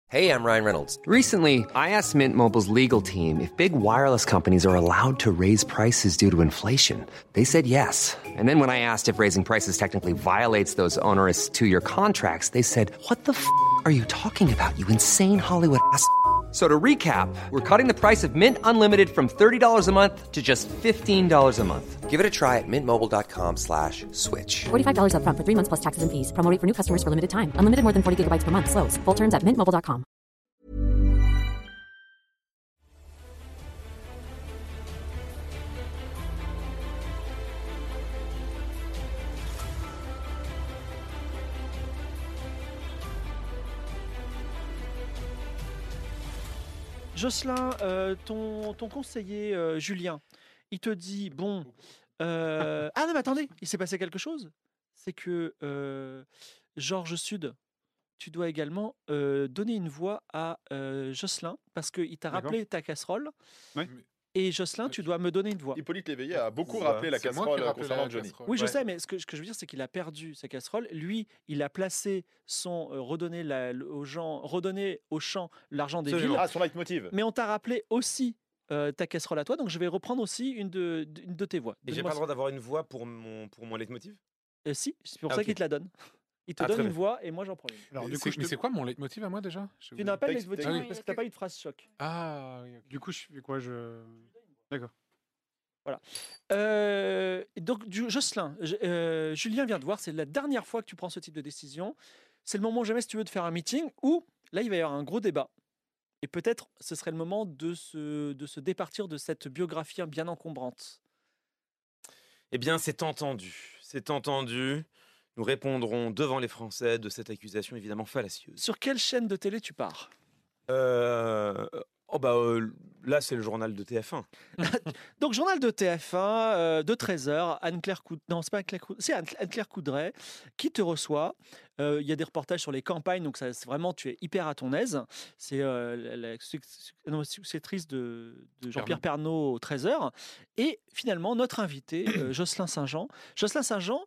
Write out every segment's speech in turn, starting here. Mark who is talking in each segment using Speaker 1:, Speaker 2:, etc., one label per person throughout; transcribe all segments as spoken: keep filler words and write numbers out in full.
Speaker 1: Hey, I'm Ryan Reynolds.
Speaker 2: Recently, I asked Mint Mobile's legal team if big wireless companies are allowed to raise prices due to inflation. They said yes. And then when I asked if raising prices technically violates those onerous two-year contracts, they said, "What the f*** are you talking about, you insane Hollywood ass?" So to recap, we're cutting the price of Mint Unlimited from thirty dollars a month to just fifteen dollars a month.
Speaker 1: Give it a try at mintmobile.com slash switch.
Speaker 3: forty-five dollars up front for three months plus taxes and fees. Promo rate for new customers for limited time. Unlimited more than forty gigabytes per month. Slows full terms at mint mobile dot com.
Speaker 4: Jocelyn, euh, ton, ton conseiller euh, Julien, il te dit bon. euh, Ah non, mais attendez, il s'est passé quelque chose. C'est que euh, Georges Sud, tu dois également euh, donner une voix à euh, Jocelyn parce qu'il t'a
Speaker 5: D'accord.
Speaker 4: rappelé ta casserole.
Speaker 5: Oui.
Speaker 4: Et Jocelyn, tu dois me donner une voix.
Speaker 6: Hippolyte Léveillé a beaucoup
Speaker 5: C'est
Speaker 6: rappelé
Speaker 5: ça.
Speaker 6: la
Speaker 5: C'est moi qui
Speaker 6: casserole
Speaker 5: rappelais
Speaker 6: concernant
Speaker 5: la
Speaker 6: Johnny.
Speaker 5: casserole.
Speaker 4: Oui, je
Speaker 5: Ouais.
Speaker 4: sais, mais ce que, ce que je veux dire, c'est qu'il a perdu sa casserole. Lui, il a placé son euh, redonner la- aux gens, redonner aux champs l'argent des
Speaker 6: Absolument.
Speaker 4: villes.
Speaker 6: Ah, son leitmotiv.
Speaker 4: Mais on t'a rappelé aussi euh, ta casserole à toi, donc je vais reprendre aussi une de, de- une de tes voix.
Speaker 7: Et j'ai
Speaker 4: Donne-moi
Speaker 7: pas le droit d'avoir une voix pour mon, pour mon leitmotiv
Speaker 4: Euh, si, c'est pour
Speaker 7: Ah,
Speaker 4: ça
Speaker 7: ok.
Speaker 4: qu'il te la donne. Il te
Speaker 7: Ah,
Speaker 4: donne
Speaker 7: très
Speaker 4: une
Speaker 7: bien.
Speaker 4: voix et moi j'en prends une.
Speaker 5: Alors,
Speaker 6: Mais
Speaker 5: du
Speaker 6: c'est
Speaker 5: coup,
Speaker 6: que
Speaker 5: mais
Speaker 6: je te-
Speaker 5: c'est quoi mon leitmotiv à moi déjà J'ai
Speaker 4: Tu
Speaker 5: oublié.
Speaker 4: n'as pas le
Speaker 6: Texte-
Speaker 4: leitmotiv
Speaker 5: texte-
Speaker 4: parce que tu n'as pas eu de phrase choc.
Speaker 5: Ah, oui, ok. Du coup, je fais quoi je... D'accord.
Speaker 4: Euh, donc, du- Jocelyn, je- euh, Julien vient de voir, c'est la dernière fois que tu prends ce type de décision. C'est le moment jamais, si tu veux, de faire un meeting où là, il va y avoir un gros débat. Et peut-être ce serait le moment de se, de se départir de cette biographie bien encombrante.
Speaker 7: Eh bien, c'est entendu. C'est entendu. Nous répondrons devant les Français de cette accusation évidemment fallacieuse.
Speaker 4: Sur quelle chaîne de télé tu pars?
Speaker 7: Euh, Oh bah euh, là, c'est le journal de T F un.
Speaker 4: Donc, journal de T F un, euh, de treize heures, Anne-Claire Coud... Non, c'est pas Anne-Claire Coud... C'est Anne- Anne-Claire Coudray qui te reçoit. Euh, Il y a des reportages sur les campagnes, donc ça, c'est vraiment, tu es hyper à ton aise. C'est euh, la, la suc- suc- non, successrice de, de Jean-Pierre Pernaut au treize heures. Et finalement, notre invité, euh, Jocelyn Saint-Jean. Jocelyn Saint-Jean,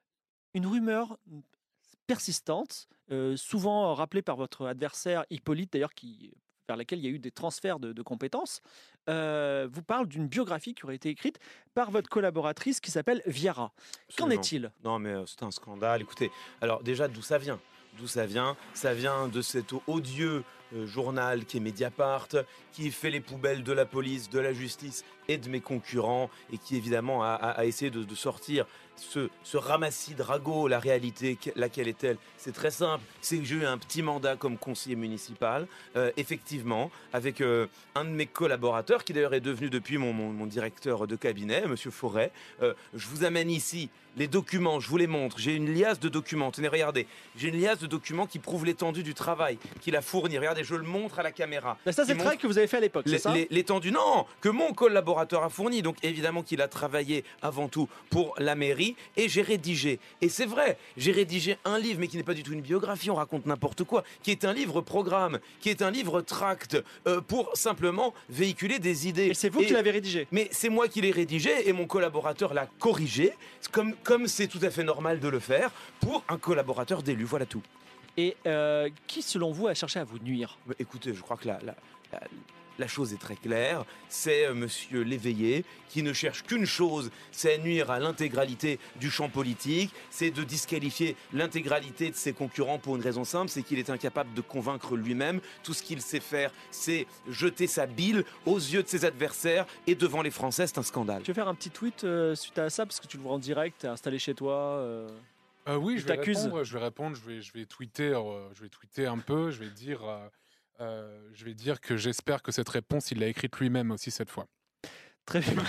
Speaker 4: une rumeur persistante, euh, souvent rappelée par votre adversaire Hippolyte, d'ailleurs, qui vers laquelle il y a eu des transferts de, de compétences, euh, vous parle d'une biographie qui aurait été écrite par votre collaboratrice qui s'appelle Viera. Qu'en
Speaker 7: Absolument.
Speaker 4: est-il?
Speaker 7: Non, mais euh, c'est un scandale. Écoutez, alors déjà, d'où ça vient D'où ça vient Ça vient de cet odieux euh, journal qui est Mediapart, qui fait les poubelles de la police, de la justice et de mes concurrents, et qui évidemment a, a- a essayé de, de sortir ce, ce ramassis de ragots. La réalité, que- laquelle est-elle? C'est très simple, c'est que j'ai eu un petit mandat comme conseiller municipal, euh, effectivement, avec euh, un de mes collaborateurs, qui d'ailleurs est devenu depuis mon, mon- mon directeur de cabinet, Monsieur Forêt. Euh, je vous amène ici les documents, je vous les montre. J'ai une liasse de documents. Tenez, regardez. J'ai une liasse de documents qui prouve l'étendue du travail qu'il a fourni. Regardez, je le montre à la caméra.
Speaker 4: Ben ça,
Speaker 7: Qui
Speaker 4: c'est le travail
Speaker 7: montre
Speaker 4: que vous avez fait à l'époque, c'est
Speaker 7: l'é-
Speaker 4: ça?
Speaker 7: l'é- l'étendue, non, que mon collaborateur a fourni. Donc évidemment qu'il a travaillé avant tout pour la mairie, et j'ai rédigé. Et c'est vrai, j'ai rédigé un livre, mais qui n'est pas du tout une biographie, on raconte n'importe quoi, qui est un livre programme, qui est un livre tract, euh, pour simplement véhiculer des idées.
Speaker 4: Et c'est vous qui l'avez rédigé?
Speaker 7: Mais c'est moi qui l'ai rédigé, et mon collaborateur l'a corrigé, comme comme c'est tout à fait normal de le faire pour un collaborateur d'élu. Voilà tout.
Speaker 4: Et euh, qui, selon vous, a cherché à vous nuire?
Speaker 7: Mais écoutez, je crois que la, la, la, la chose est très claire. C'est euh, Monsieur Léveillé qui ne cherche qu'une chose, c'est nuire à l'intégralité du champ politique, c'est de disqualifier l'intégralité de ses concurrents pour une raison simple, c'est qu'il est incapable de convaincre lui-même. Tout ce qu'il sait faire, c'est jeter sa bile aux yeux de ses adversaires, et devant les Français, c'est un scandale.
Speaker 4: Tu veux faire un petit tweet euh, suite à ça, parce que tu le vois en direct, t'es installé chez toi euh,
Speaker 5: Euh, oui,
Speaker 4: il
Speaker 5: je vais
Speaker 4: t'accuse.
Speaker 5: répondre. Je vais répondre. Je vais, je vais tweeter. euh, je vais tweeter un peu. Je vais dire, euh, euh, je vais dire que j'espère que cette réponse, il l'a écrite lui-même aussi cette fois.
Speaker 4: Très bien.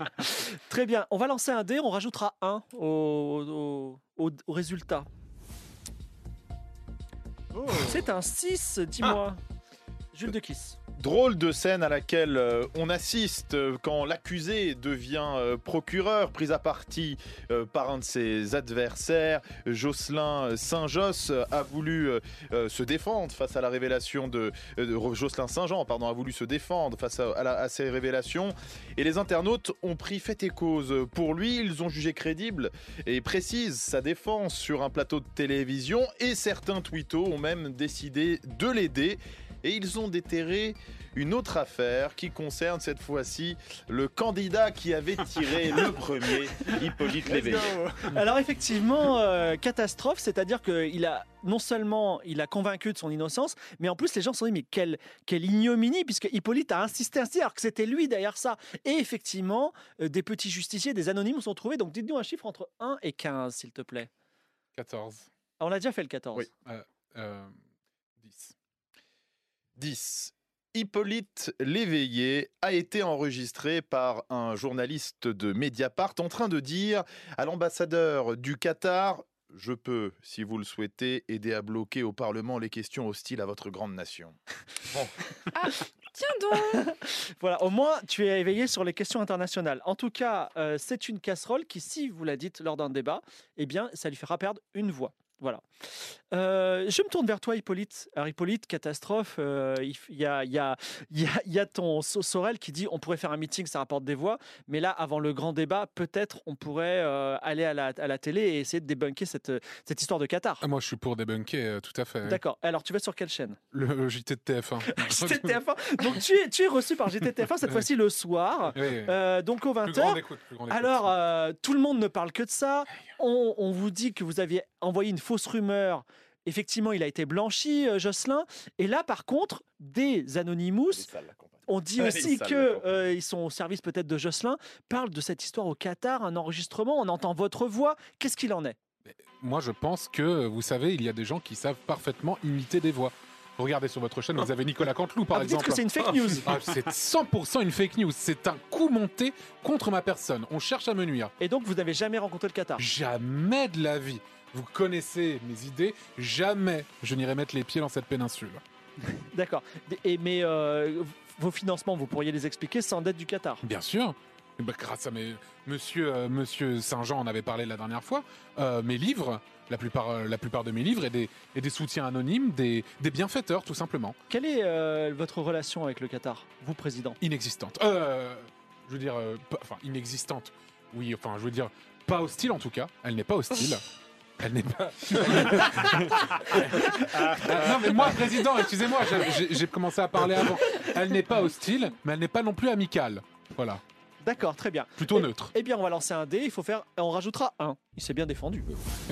Speaker 4: Très bien. On va lancer un dé, on rajoutera un au, au, au- au résultat. C'est un six, dis-moi. Jules de Kiss.
Speaker 6: Drôle de scène à laquelle euh, on assiste euh, quand l'accusé devient euh, procureur, pris à partie euh, par un de ses adversaires. Jocelyn Saint-Josse a voulu euh, euh, se défendre face à la révélation de, euh, de Jocelyn Saint-Jean, pardon, a voulu se défendre face à, à, la, à ces révélations. Et les internautes ont pris fait et cause pour lui. Ils ont jugé crédible et précise sa défense sur un plateau de télévision. Et certains twittos ont même décidé de l'aider. Et ils ont déterré une autre affaire qui concerne cette fois-ci le candidat qui avait tiré le premier, Hippolyte Léveillé.
Speaker 4: Alors effectivement, euh, catastrophe, c'est-à-dire qu'il a non seulement il a convaincu de son innocence, mais en plus les gens se sont dit mais quelle, quelle ignominie, puisque Hippolyte a insisté ainsi alors que c'était lui derrière ça. Et effectivement, euh, des petits justiciers, des anonymes sont trouvés. Donc dites-nous un chiffre entre un et quinze, s'il te plaît.
Speaker 5: quatorze.
Speaker 4: Ah, on a déjà fait le quatorze.
Speaker 6: Oui.
Speaker 5: Euh, euh, dix.
Speaker 6: dix. Hippolyte Léveillé a été enregistré par un journaliste de Mediapart en train de dire à l'ambassadeur du Qatar « Je peux, si vous le souhaitez, aider à bloquer au Parlement les questions hostiles à votre grande nation. » Bon.
Speaker 8: Ah, tiens donc.
Speaker 4: Voilà, au moins tu es éveillé sur les questions internationales. En tout cas, euh, c'est une casserole qui, si vous la dites lors d'un débat, eh bien, ça lui fera perdre une voix. Voilà. Euh, je me tourne vers toi, Hippolyte. Alors, Hippolyte, catastrophe. Euh, il y, a, il y, a, il y, a, il y a ton Sorel qui dit on pourrait faire un meeting, ça rapporte des voix. Mais là, avant le grand débat, peut-être on pourrait euh, aller à la, à la télé et essayer de débunker cette, cette histoire de Qatar.
Speaker 5: Ah, moi, je suis pour débunker, euh, tout à fait.
Speaker 4: D'accord. Alors, tu vas sur quelle chaîne?
Speaker 5: Le, le J T de T F un.
Speaker 4: J T de T F un. Donc, tu es, tu es reçu par J T de T F un, cette
Speaker 5: Ouais.
Speaker 4: fois-ci le soir.
Speaker 5: Oui, oui.
Speaker 4: Euh, donc, aux vingt
Speaker 5: Plus grande
Speaker 4: heures.
Speaker 5: écoute, plus grande écoute.
Speaker 4: Alors, euh, tout le monde ne parle que de ça. On, on vous dit que vous aviez envoyé une fausse rumeur. Effectivement, il a été blanchi, euh, Jocelyn. Et là, par contre, des Anonymous, on dit
Speaker 6: Les
Speaker 4: aussi
Speaker 6: salles,
Speaker 4: qu'ils
Speaker 6: d'accord.
Speaker 4: euh, sont au service peut-être de Jocelyn, parlent de cette histoire au Qatar, un enregistrement, on entend votre voix. Qu'est-ce qu'il en est?
Speaker 5: Moi, je pense que, vous savez, il y a des gens qui savent parfaitement imiter des voix. Regardez sur votre chaîne, vous avez Nicolas Canteloup, par
Speaker 4: Ah, vous dites
Speaker 5: exemple.
Speaker 4: que c'est une fake news.
Speaker 5: Ah, c'est cent pour cent une fake news. C'est un coup monté contre ma personne. On cherche à me nuire.
Speaker 4: Et donc, vous n'avez jamais rencontré le Qatar?
Speaker 5: Jamais de la vie. Vous connaissez mes idées. Jamais je n'irai mettre les pieds dans cette péninsule.
Speaker 4: D'accord. Et, mais euh, vos financements, vous pourriez les expliquer sans dette du Qatar?
Speaker 5: Bien sûr. Eh ben, grâce à mes... Monsieur, euh, Monsieur Saint-Jean en avait parlé la dernière fois. Euh, mes livres, la plupart, euh, la plupart de mes livres, et des, et des soutiens anonymes, des, des bienfaiteurs, tout simplement.
Speaker 4: Quelle est euh, votre relation avec le Qatar, vous, président?
Speaker 5: Inexistante. Euh, je veux dire, euh, pas- enfin, inexistante. Oui, enfin, je veux dire, pas hostile en tout cas. Elle n'est pas hostile. Elle n'est pas. Ah, non, mais moi, président, excusez-moi, j'ai- j'ai j'ai commencé à parler avant. Elle n'est pas hostile, mais elle n'est pas non plus amicale. Voilà,
Speaker 4: D'accord, très bien.
Speaker 5: plutôt
Speaker 4: Eh-
Speaker 5: neutre.
Speaker 4: Eh bien, on va lancer un dé, il faut faire... On rajoutera un. Il s'est bien défendu.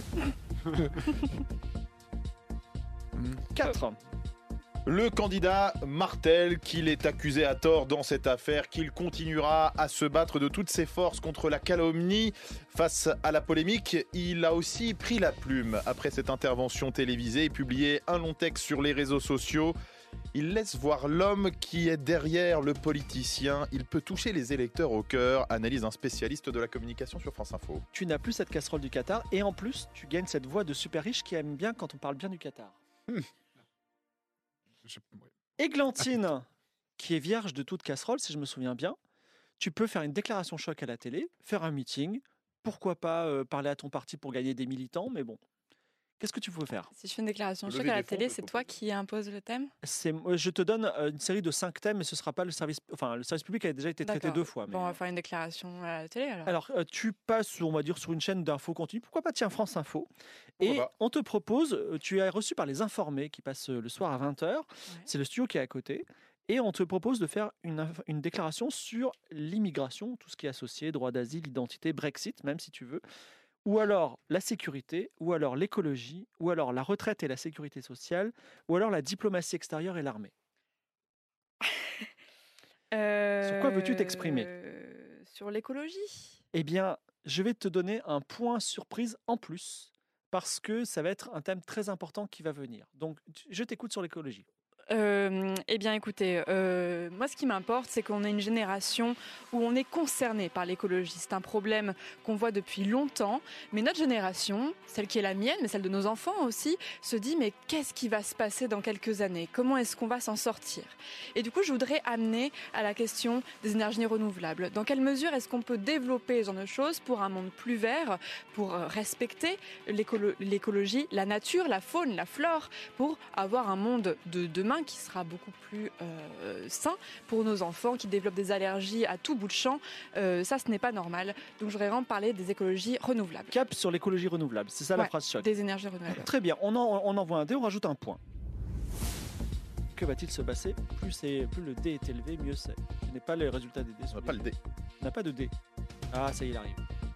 Speaker 4: quatre.
Speaker 6: Le candidat martèle qu'il est accusé à tort dans cette affaire, qu'il continuera à se battre de toutes ses forces contre la calomnie face à la polémique. Il a aussi pris la plume après cette intervention télévisée et publié un long texte sur les réseaux sociaux. Il laisse voir l'homme qui est derrière le politicien. Il peut toucher les électeurs au cœur, analyse un spécialiste de la communication sur France Info.
Speaker 4: Tu n'as plus cette casserole du Qatar et en plus, tu gagnes cette voix de super riche qui aime bien quand on parle bien du Qatar.
Speaker 5: Je- ouais.
Speaker 4: Églantine, qui est vierge de toute casserole, si je me souviens bien, tu peux faire une déclaration choc à la télé, faire un meeting, pourquoi pas euh, parler à ton parti pour gagner des militants, mais bon. Qu'est-ce que tu veux faire?
Speaker 8: Si je fais une déclaration
Speaker 6: Lever
Speaker 8: choc à la
Speaker 6: des fonds,
Speaker 8: télé,
Speaker 6: peut-être
Speaker 8: c'est
Speaker 6: qu'on
Speaker 8: toi
Speaker 6: peut-
Speaker 8: qui imposes le thème?
Speaker 4: C'est, euh, je te donne euh, une série de cinq thèmes, mais ce ne sera pas le service... Enfin, le service public a déjà été traité
Speaker 8: D'accord.
Speaker 4: deux fois. mais-
Speaker 8: Bon, on va faire une déclaration à la télé alors.
Speaker 4: Alors, euh, tu passes, on va dire, sur une chaîne d'infos continue. Pourquoi pas, tiens, France Info.
Speaker 6: Pourquoi
Speaker 4: Et
Speaker 6: pas.
Speaker 4: on te propose, euh, tu es reçu par Les Informés qui passent euh, le soir à vingt heures. C'est le studio qui est à côté. Et on te propose de faire une, inf- une déclaration sur l'immigration, tout ce qui est associé, droit d'asile, identité, Brexit, même si tu veux. Ou alors la sécurité, ou alors l'écologie, ou alors la retraite et la sécurité sociale, ou alors la diplomatie extérieure et l'armée. Sur quoi veux-tu t'exprimer?
Speaker 8: Euh, Sur l'écologie.
Speaker 4: Eh bien, je vais te donner un point surprise en plus, parce que ça va être un thème très important qui va venir. Donc, tu- je t'écoute sur l'écologie.
Speaker 8: Euh, eh bien, écoutez, euh, moi, ce qui m'importe, c'est qu'on est une génération où on est concerné par l'écologie. C'est un problème qu'on voit depuis longtemps, mais notre génération, celle qui est la mienne, mais celle de nos enfants aussi, se dit mais qu'est-ce qui va se passer dans quelques années ? Comment est-ce qu'on va s'en sortir ? Et du coup, je voudrais amener à la question des énergies renouvelables. Dans quelle mesure est-ce qu'on peut développer ce genre de choses pour un monde plus vert, pour respecter l'écolo- l'écologie, la nature, la faune, la flore, pour avoir un monde de demain qui sera beaucoup plus euh, sain pour nos enfants qui développent des allergies à tout bout de champ. Euh, ça, ce n'est pas normal. Donc, je voudrais vraiment parler des écologies renouvelables.
Speaker 4: Cap sur l'écologie renouvelable, c'est ça la
Speaker 8: Ouais,
Speaker 4: phrase choc.
Speaker 8: Des énergies renouvelables.
Speaker 4: Très bien, on, en, on envoie un dé, on rajoute un point. Que va-t-il se passer ? Plus, c'est, plus le dé est élevé, mieux c'est. Je n'ai pas les résultats des dés.
Speaker 6: On n'a pas le dé.
Speaker 4: On n'a pas de dé. Ah, ça y est, il arrive.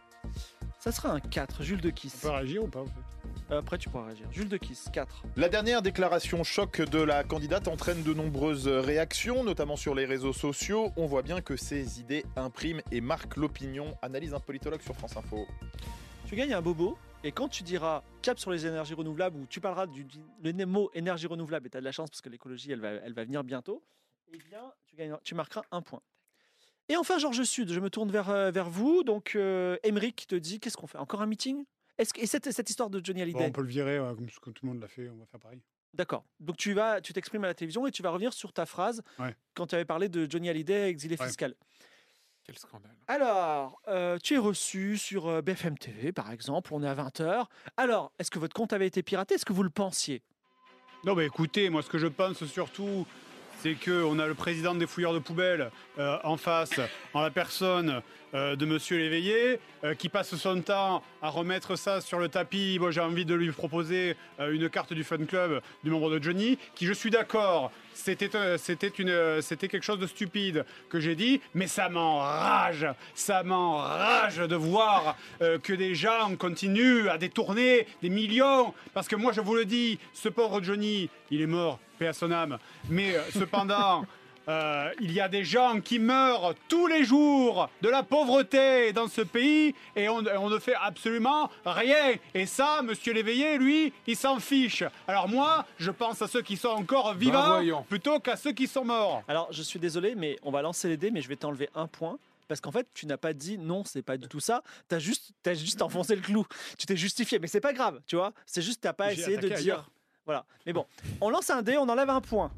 Speaker 4: Ça sera un quatre, Jules de Kiss.
Speaker 9: On peut réagir ou pas en fait ?
Speaker 4: Après, tu pourras réagir. Jules de Kiss, quatre.
Speaker 6: La dernière déclaration choc de la candidate entraîne de nombreuses réactions, notamment sur les réseaux sociaux. On voit bien que ces idées impriment et marquent l'opinion. Analyse un politologue sur France Info.
Speaker 4: Tu gagnes un bobo, et quand tu diras cap sur les énergies renouvelables, ou tu parleras du, du le mot énergie renouvelable, et tu as de la chance parce que l'écologie, elle va, elle va venir bientôt, eh bien, tu, gagnes, tu marqueras un point. Et enfin, Georges Sud, je me tourne vers, euh, vers vous. Donc, euh, Émeric te dit, qu'est-ce qu'on fait ? Encore un meeting ? Est-ce que, et cette, cette histoire de Johnny Hallyday,
Speaker 9: Bon, on peut le virer ouais, comme, comme tout le monde l'a fait, on va faire pareil.
Speaker 4: D'accord. Donc tu vas, tu t'exprimes à la télévision et tu vas revenir sur ta phrase
Speaker 9: Ouais.
Speaker 4: quand tu avais parlé de Johnny Hallyday exilé
Speaker 9: Ouais.
Speaker 4: fiscal.
Speaker 5: Quel scandale.
Speaker 4: Alors, euh, tu es reçu sur euh, B F M T V, par exemple. On est à vingt heures. Alors, est-ce que votre compte avait été piraté ? Est-ce que vous le pensiez ?
Speaker 9: Non, mais écoutez, moi ce que je pense surtout, c'est qu'on a le président des fouilleurs de poubelles euh, en face, en la personne euh, de Monsieur Léveillé, euh, qui passe son temps à remettre ça sur le tapis. Moi, j'ai envie de lui proposer euh, une carte du fan club du membre de Johnny, qui, je suis d'accord, c'était, euh, c'était, une, euh, c'était quelque chose de stupide que j'ai dit, mais ça m'enrage, ça m'enrage de voir euh, que des gens continuent à détourner des millions, parce que moi, je vous le dis, ce pauvre Johnny, il est mort, paix à son âme, mais euh, cependant... Euh, il y a des gens qui meurent tous les jours de la pauvreté dans ce pays et on, on ne fait absolument rien. Et ça, Monsieur Léveillé, lui, il s'en fiche. Alors moi, je pense à ceux qui sont encore vivants
Speaker 5: voyons.
Speaker 9: plutôt qu'à ceux qui sont morts.
Speaker 4: Alors, je suis désolé, mais on va lancer les dés, mais je vais t'enlever un point. Parce qu'en fait, tu n'as pas dit non, c'est pas du tout ça. Tu as juste, t'as juste enfoncé le clou. Tu t'es justifié, mais c'est pas grave, tu vois. C'est juste que tu n'as pas
Speaker 9: J'ai
Speaker 4: essayé de
Speaker 9: attaqué
Speaker 4: dire.
Speaker 9: ailleurs.
Speaker 4: Voilà. Mais bon, on lance un dé, on enlève un point.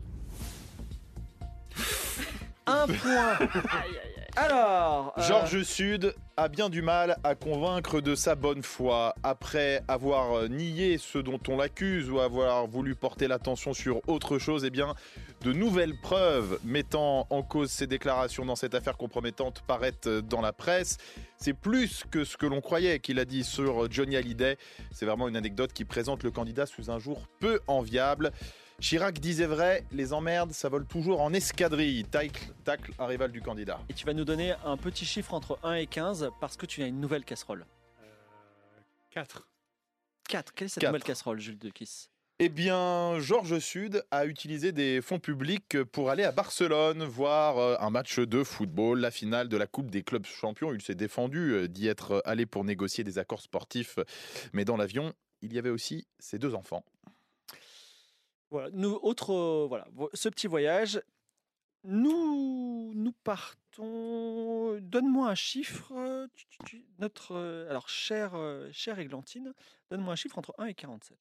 Speaker 4: Un point. Alors, euh,
Speaker 6: Georges Sud a bien du mal à convaincre de sa bonne foi. Après avoir nié ce dont on l'accuse ou avoir voulu porter l'attention sur autre chose, eh bien, de nouvelles preuves mettant en cause ses déclarations dans cette affaire compromettante paraissent dans la presse. C'est plus que ce que l'on croyait qu'il a dit sur Johnny Hallyday. C'est vraiment une anecdote qui présente le candidat sous un jour peu enviable. Chirac disait vrai, les emmerdes, ça vole toujours en escadrille. Tacle, tacle un rival du candidat.
Speaker 4: et tu vas nous donner un petit chiffre entre un et quinze parce que tu as une nouvelle casserole.
Speaker 9: quatre.
Speaker 4: quatre. Quelle est cette
Speaker 6: Quatre.
Speaker 4: nouvelle casserole, Jules de Kiss ?
Speaker 6: Eh bien, Georges Sud a utilisé des fonds publics pour aller à Barcelone voir un match de football, la finale de la Coupe des clubs champions. Il s'est défendu d'y être allé pour négocier des accords sportifs, mais dans l'avion, il y avait aussi ses deux enfants.
Speaker 4: Voilà, nous, autre, euh, voilà, vo- ce petit voyage. Nous, nous partons. Donne-moi un chiffre. euh, tu- tu- tu- notre, euh, alors, chère, euh, chère Églantine, donne-moi un chiffre entre un et quarante-sept.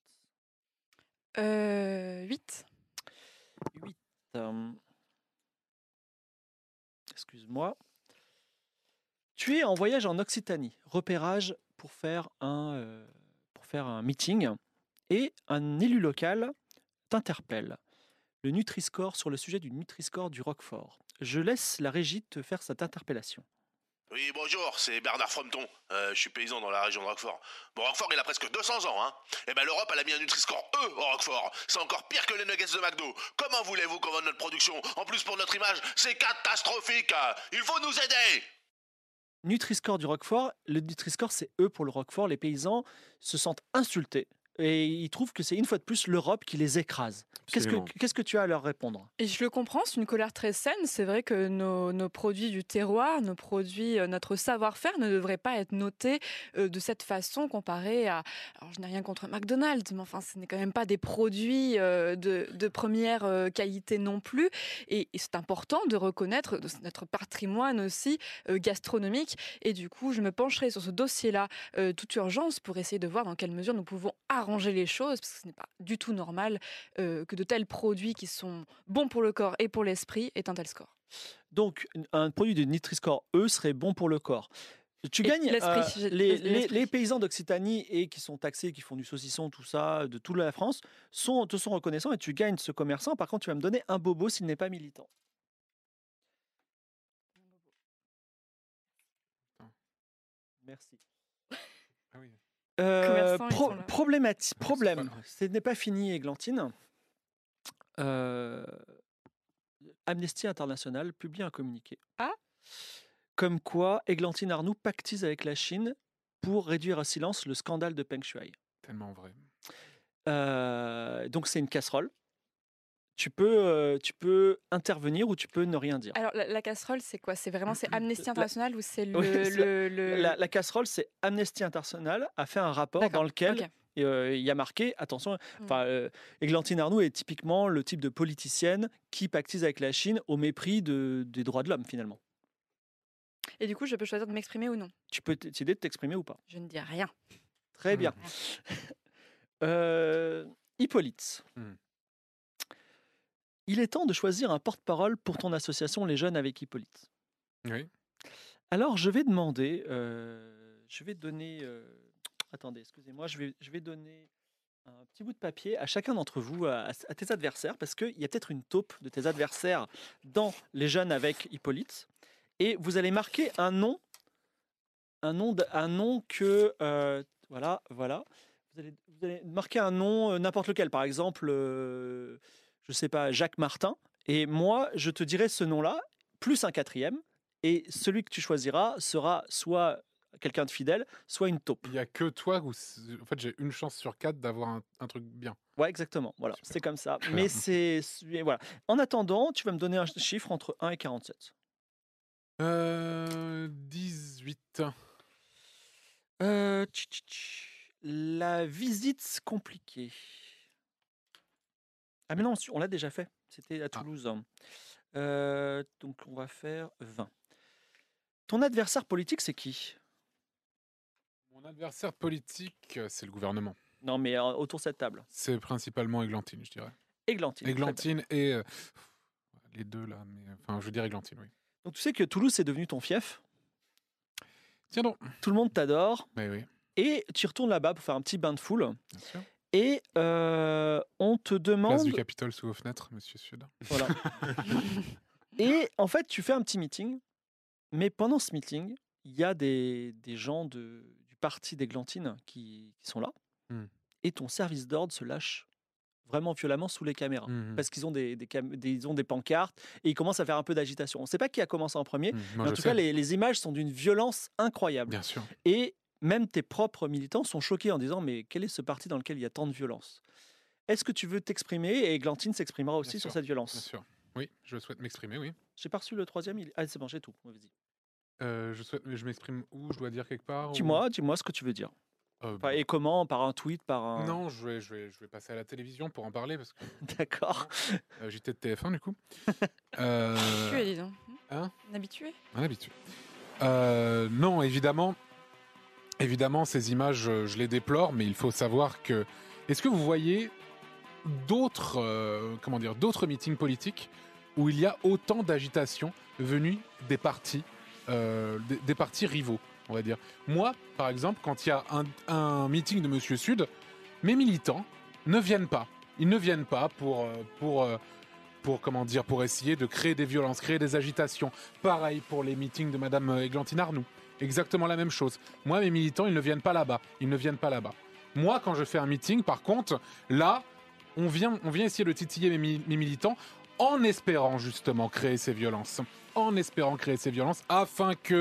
Speaker 8: Euh, huit.
Speaker 4: huit. euh, Excuse-moi. Tu es en voyage en Occitanie. Repérage pour faire un, euh, pour faire un meeting. Et un élu local t'interpelle. Le Nutri-Score sur le sujet du Nutri-Score du Roquefort. Je laisse la régie te faire cette interpellation.
Speaker 10: Oui, bonjour, c'est Bernard Frometon. Euh, je suis paysan dans la région de Roquefort. Bon, Roquefort, il a presque deux cents ans, hein. Et ben l'Europe, elle a mis un Nutri-Score E au Roquefort. C'est encore pire que les nuggets de McDo. Comment voulez-vous qu'on vende notre production ? En plus, pour notre image, c'est catastrophique. Il faut nous aider.
Speaker 4: Nutri-Score du Roquefort, le Nutri-Score c'est E pour le Roquefort. Les paysans se sentent insultés et ils trouvent que c'est une fois de plus l'Europe qui les écrase. Qu'est-ce que,
Speaker 7: Absolument.
Speaker 4: qu'est-ce que tu as à leur répondre?
Speaker 8: Et je le comprends, c'est une colère très saine. C'est vrai que nos, nos produits du terroir, nos produits, euh, notre savoir-faire ne devraient pas être notés euh, de cette façon comparé à... Alors, je n'ai rien contre McDonald's, mais enfin, ce n'est quand même pas des produits euh, de, de première euh, qualité non plus. Et, et c'est important de reconnaître notre patrimoine aussi euh, gastronomique. Et du coup, je me pencherai sur ce dossier-là euh, toute urgence pour essayer de voir dans quelle mesure nous pouvons arranger les choses, parce que ce n'est pas du tout normal euh, que de tels produits qui sont bons pour le corps et pour l'esprit aient un tel score.
Speaker 4: Donc, un produit de Nutri-Score E serait bon pour le corps. Tu
Speaker 8: Et
Speaker 4: gagnes
Speaker 8: l'esprit,
Speaker 4: euh,
Speaker 8: j'ai-
Speaker 4: les, les-
Speaker 8: l'esprit.
Speaker 4: les paysans d'Occitanie et qui sont taxés, qui font du saucisson, tout ça, de toute la France, sont, te sont reconnaissants et tu gagnes ce commerçant. Par contre, tu vas me donner un bobo s'il n'est pas militant. Merci.
Speaker 5: Ah oui.
Speaker 4: Euh,
Speaker 8: Commerçants, ils
Speaker 4: pro-
Speaker 8: sont là.
Speaker 4: problémati-
Speaker 5: pas
Speaker 4: problème,
Speaker 5: grave.
Speaker 4: ce n'est pas fini, Églantine. Euh, Amnesty International publie un communiqué.
Speaker 8: Ah.
Speaker 4: Comme quoi, Églantine Arnoux pactise avec la Chine pour réduire à silence le scandale de Peng Shuai.
Speaker 5: Tellement vrai.
Speaker 4: Euh, donc c'est une casserole. Tu peux, euh, tu peux intervenir ou tu peux ne rien dire.
Speaker 8: Alors, la, la casserole, c'est quoi? C'est vraiment c'est Amnesty
Speaker 4: La-
Speaker 8: International ou c'est le,
Speaker 4: Oui, c'est
Speaker 8: le, le-
Speaker 4: La, la casserole, c'est Amnesty International a fait un rapport
Speaker 8: D'accord,
Speaker 4: dans lequel
Speaker 8: ok.
Speaker 4: euh, il y a marqué, attention,
Speaker 8: Mm.
Speaker 4: enfin, euh, Églantine Arnoux est typiquement le type de politicienne qui pactise avec la Chine au mépris de- des droits de l'homme finalement.
Speaker 8: Et du coup, je peux choisir de m'exprimer ou non?
Speaker 4: Tu peux décider de t'exprimer ou pas.
Speaker 8: Je ne dis rien.
Speaker 4: Très bien. Euh, Hippolyte.
Speaker 5: Mm.
Speaker 4: Il est temps de choisir un porte-parole pour ton association Les Jeunes avec Hippolyte.
Speaker 5: Oui.
Speaker 4: Alors, je vais demander, euh, je vais donner, euh, attendez, excusez-moi, je vais, je vais donner un petit bout de papier à chacun d'entre vous, à, à tes adversaires, parce qu'il y a peut-être une taupe de tes adversaires dans Les Jeunes avec Hippolyte, et vous allez marquer un nom, un nom, de- un nom que, euh, voilà, voilà, vous allez, vous allez marquer un nom, euh, n'importe lequel, par exemple, euh, je sais pas, Jacques Martin, et moi, je te dirai ce nom-là, plus un quatrième, et celui que tu choisiras sera soit quelqu'un de fidèle, soit une taupe.
Speaker 5: Il y a que toi où c'est- en fait j'ai une chance sur quatre d'avoir un, un truc bien.
Speaker 4: Ouais, exactement. Voilà,
Speaker 5: Super.
Speaker 4: c'est comme ça.
Speaker 5: Très
Speaker 4: Mais
Speaker 5: bien.
Speaker 4: c'est c'est- voilà. En attendant, tu vas me donner un chiffre entre un et quarante-sept.
Speaker 5: Euh, dix-huit.
Speaker 4: Euh, tch, tch, tch. La visite compliquée. Ah mais non, on l'a déjà fait. C'était à Toulouse. Euh, donc on va faire vingt. Ton adversaire politique, c'est qui?
Speaker 5: Mon adversaire politique, euh, c'est le gouvernement.
Speaker 4: Non, mais euh, autour de cette table.
Speaker 5: C'est principalement Églantine, je dirais.
Speaker 4: Églantine. très bien.
Speaker 5: Églantine et euh, les deux là, mais enfin je veux dire Églantine, oui.
Speaker 4: Donc tu sais que Toulouse, c'est devenu ton fief.
Speaker 5: Tiens donc.
Speaker 4: Tout le monde t'adore.
Speaker 5: Mais oui,
Speaker 4: Et tu retournes là-bas pour faire un petit bain de foule.
Speaker 5: bien sûr.
Speaker 4: Et euh, on te
Speaker 5: Place
Speaker 4: demande...
Speaker 5: du Capitole sous vos fenêtres, Monsieur Sud.
Speaker 4: Voilà. Et en fait, tu fais un petit meeting. Mais pendant ce meeting, il y a des, des gens de, du parti d'Églantine qui, qui sont là.
Speaker 5: Hmm.
Speaker 4: Et ton service d'ordre se lâche vraiment violemment sous les caméras.
Speaker 5: Mhm.
Speaker 4: Parce qu'ils ont des, des, cam- des- ils ont des pancartes et ils commencent à faire un peu d'agitation. On ne sait pas qui a commencé en premier.
Speaker 5: Hmm,
Speaker 4: Mais
Speaker 5: moi,
Speaker 4: en
Speaker 5: je
Speaker 4: tout
Speaker 5: sais.
Speaker 4: cas, les, les images sont d'une violence incroyable.
Speaker 5: Bien sûr.
Speaker 4: Et même tes propres militants sont choqués en disant mais quel est ce parti dans lequel il y a tant de violence? Est-ce que tu veux t'exprimer? Et Églantine s'exprimera aussi
Speaker 5: Bien
Speaker 4: sur
Speaker 5: sûr,
Speaker 4: cette
Speaker 5: Bien
Speaker 4: violence.
Speaker 5: sûr. Oui, je souhaite m'exprimer, oui.
Speaker 4: J'ai pas reçu le troisième. Il... Ah c'est bon, j'ai tout. Vas-y.
Speaker 5: Euh, je souhaite, je m'exprime où? Je dois dire quelque part ou-
Speaker 4: Dis-moi, dis-moi ce que tu veux dire.
Speaker 5: Euh,
Speaker 4: Enfin,
Speaker 5: bon.
Speaker 4: et comment? Par un tweet, par un...
Speaker 5: Non, je vais, je, vais, je vais passer à la télévision pour en parler parce que
Speaker 4: D'accord.
Speaker 5: euh, j'étais de T F un du coup. Euh,
Speaker 8: Habitué, dis donc.
Speaker 5: hein
Speaker 8: Un habitué.
Speaker 5: Un habitué. Euh, non, évidemment, évidemment, ces images, euh, je les déplore, mais il faut savoir que. Est-ce que vous voyez d'autres, euh, comment dire, d'autres meetings politiques où il y a autant d'agitation venue des partis, euh, des, des partis rivaux, on va dire. Moi, par exemple, quand il y a un, un meeting de Monsieur Sud, mes militants ne viennent pas. Ils ne viennent pas pour, euh, pour, euh, pour comment dire, pour essayer de créer des violences, créer des agitations. Pareil pour les meetings de Madame Églantine Arnoux. Exactement la même chose. Moi, mes militants, ils ne viennent pas là-bas. Ils ne viennent pas là-bas. Moi, quand je fais un meeting, par contre, là, on vient, on vient essayer de titiller mes, mi- mes militants en espérant justement créer ces violences. En espérant créer ces violences afin qu'ils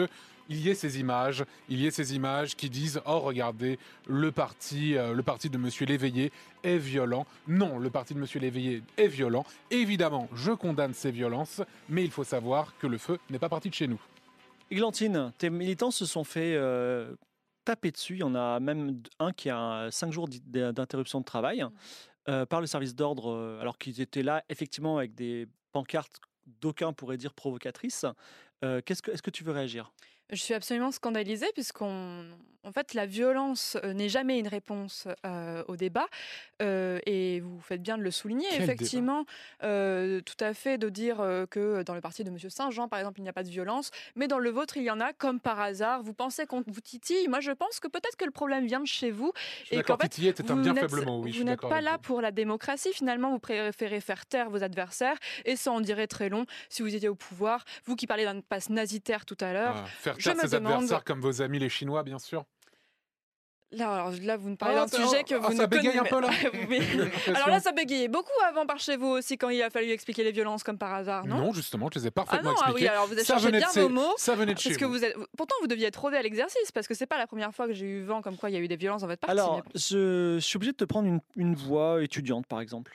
Speaker 5: il y ait ces images, il y ait ces images qui disent « Oh, regardez, le parti, euh, le parti de Monsieur Léveillé est violent. » Non, le parti de Monsieur Léveillé est violent. Évidemment, je condamne ces violences, mais il faut savoir que le feu n'est pas parti de chez nous.
Speaker 4: Églantine, tes militants se sont fait euh, taper dessus. Il y en a même un qui a cinq jours d'interruption de travail euh, par le service d'ordre, euh, alors qu'ils étaient là, effectivement, avec des pancartes d'aucuns pourraient dire provocatrices. Euh, qu'est-ce que, est-ce que tu veux réagir ?
Speaker 8: Je suis absolument scandalisée puisqu'on, en fait, la violence euh, n'est jamais une réponse euh, au débat euh, et vous faites bien de le souligner.
Speaker 5: Quel
Speaker 8: Effectivement, euh, tout à fait de dire euh, que dans le parti de Monsieur Saint-Jean, par exemple, il n'y a pas de violence, mais dans le vôtre, il y en a comme par hasard. Vous pensez qu'on vous titille ? Moi, je pense que peut-être que le problème vient de chez vous
Speaker 5: Je suis
Speaker 8: et
Speaker 5: d'accord,
Speaker 8: qu'en fait,
Speaker 5: titiller, c'est un
Speaker 8: vous
Speaker 5: bien
Speaker 8: n'êtes-
Speaker 5: faible mot, oui, je
Speaker 8: vous
Speaker 5: suis
Speaker 8: n'êtes
Speaker 5: d'accord
Speaker 8: pas
Speaker 5: avec
Speaker 8: là
Speaker 5: vous.
Speaker 8: pour la démocratie. Finalement, vous préférez faire taire vos adversaires et ça en dirait très long si vous étiez au pouvoir. Vous qui parlez d'un passe nazitaire tout à l'heure.
Speaker 5: Ah, faire
Speaker 8: je
Speaker 5: taire
Speaker 8: me
Speaker 5: ses
Speaker 8: demande-
Speaker 5: adversaires comme vos amis les Chinois, bien sûr.
Speaker 8: Là, alors, là, vous me parlez
Speaker 5: Ah,
Speaker 8: d'un
Speaker 5: ça-
Speaker 8: sujet que
Speaker 5: ah,
Speaker 8: vous
Speaker 5: ça
Speaker 8: ne
Speaker 5: bégaye
Speaker 8: connaissez
Speaker 5: un peu, là.
Speaker 8: Oui. Alors là, ça bégayait beaucoup avant par chez vous aussi quand il a fallu expliquer les violences comme par hasard, non
Speaker 5: Non, justement, je les ai
Speaker 8: Ah
Speaker 5: parfaitement
Speaker 8: non, ah oui,
Speaker 5: expliqués.
Speaker 8: alors vous avez
Speaker 5: ça
Speaker 8: changé
Speaker 5: venait
Speaker 8: bien
Speaker 5: de ces-
Speaker 8: vos mots.
Speaker 5: Ça venait de chez
Speaker 8: Parce que
Speaker 5: vous.
Speaker 8: vous êtes... Pourtant, vous deviez être rodé à l'exercice parce que c'est pas la première fois que j'ai eu vent comme quoi il y a eu des violences dans votre parti.
Speaker 4: Alors,
Speaker 8: mais bon.
Speaker 4: je, je suis obligé de te prendre une, une voix étudiante, par exemple.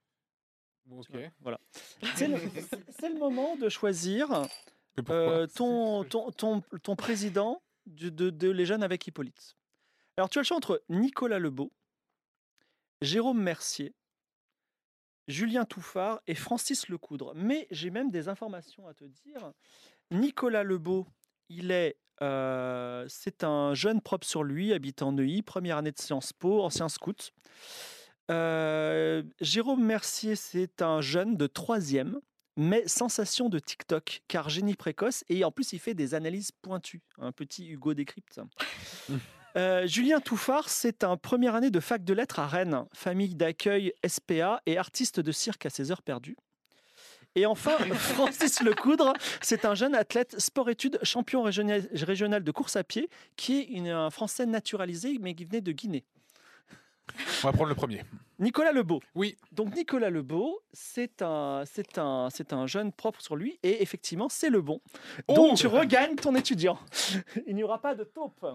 Speaker 5: Ok.
Speaker 4: Voilà. C'est le, c'est le moment de choisir
Speaker 5: Mais pourquoi
Speaker 4: euh, ton, ton, ton, ton président de, de, de Les Jeunes avec Hippolyte. Alors, tu as le choix entre Nicolas Lebeau, Jérôme Mercier, Julien Touffard et Francis Lecoudre. Mais j'ai même des informations à te dire. Nicolas Lebeau, il est, euh, c'est un jeune propre sur lui, habitant en Neuilly, première année de Sciences Po, ancien scout. Euh, Jérôme Mercier, c'est un jeune de troisième, mais sensation de TikTok, car génie précoce, et en plus il fait des analyses pointues, un petit Hugo Décrypte. Euh, Julien Touffard, c'est un première année de fac de lettres à Rennes, famille d'accueil S P A et artiste de cirque à ses heures perdues. Et enfin, Francis Lecoudre, c'est un jeune athlète sport-études, champion régional, régional de course à pied, qui est une- un Français naturalisé, mais qui venait de Guinée.
Speaker 5: On va prendre le premier.
Speaker 4: Nicolas Lebeau.
Speaker 5: Oui.
Speaker 4: Donc Nicolas Lebeau, c'est un, c'est un, c'est un jeune propre sur lui, et effectivement, c'est le bon. Donc
Speaker 5: Oh
Speaker 4: tu regagnes ton étudiant. Il n'y aura pas de taupe.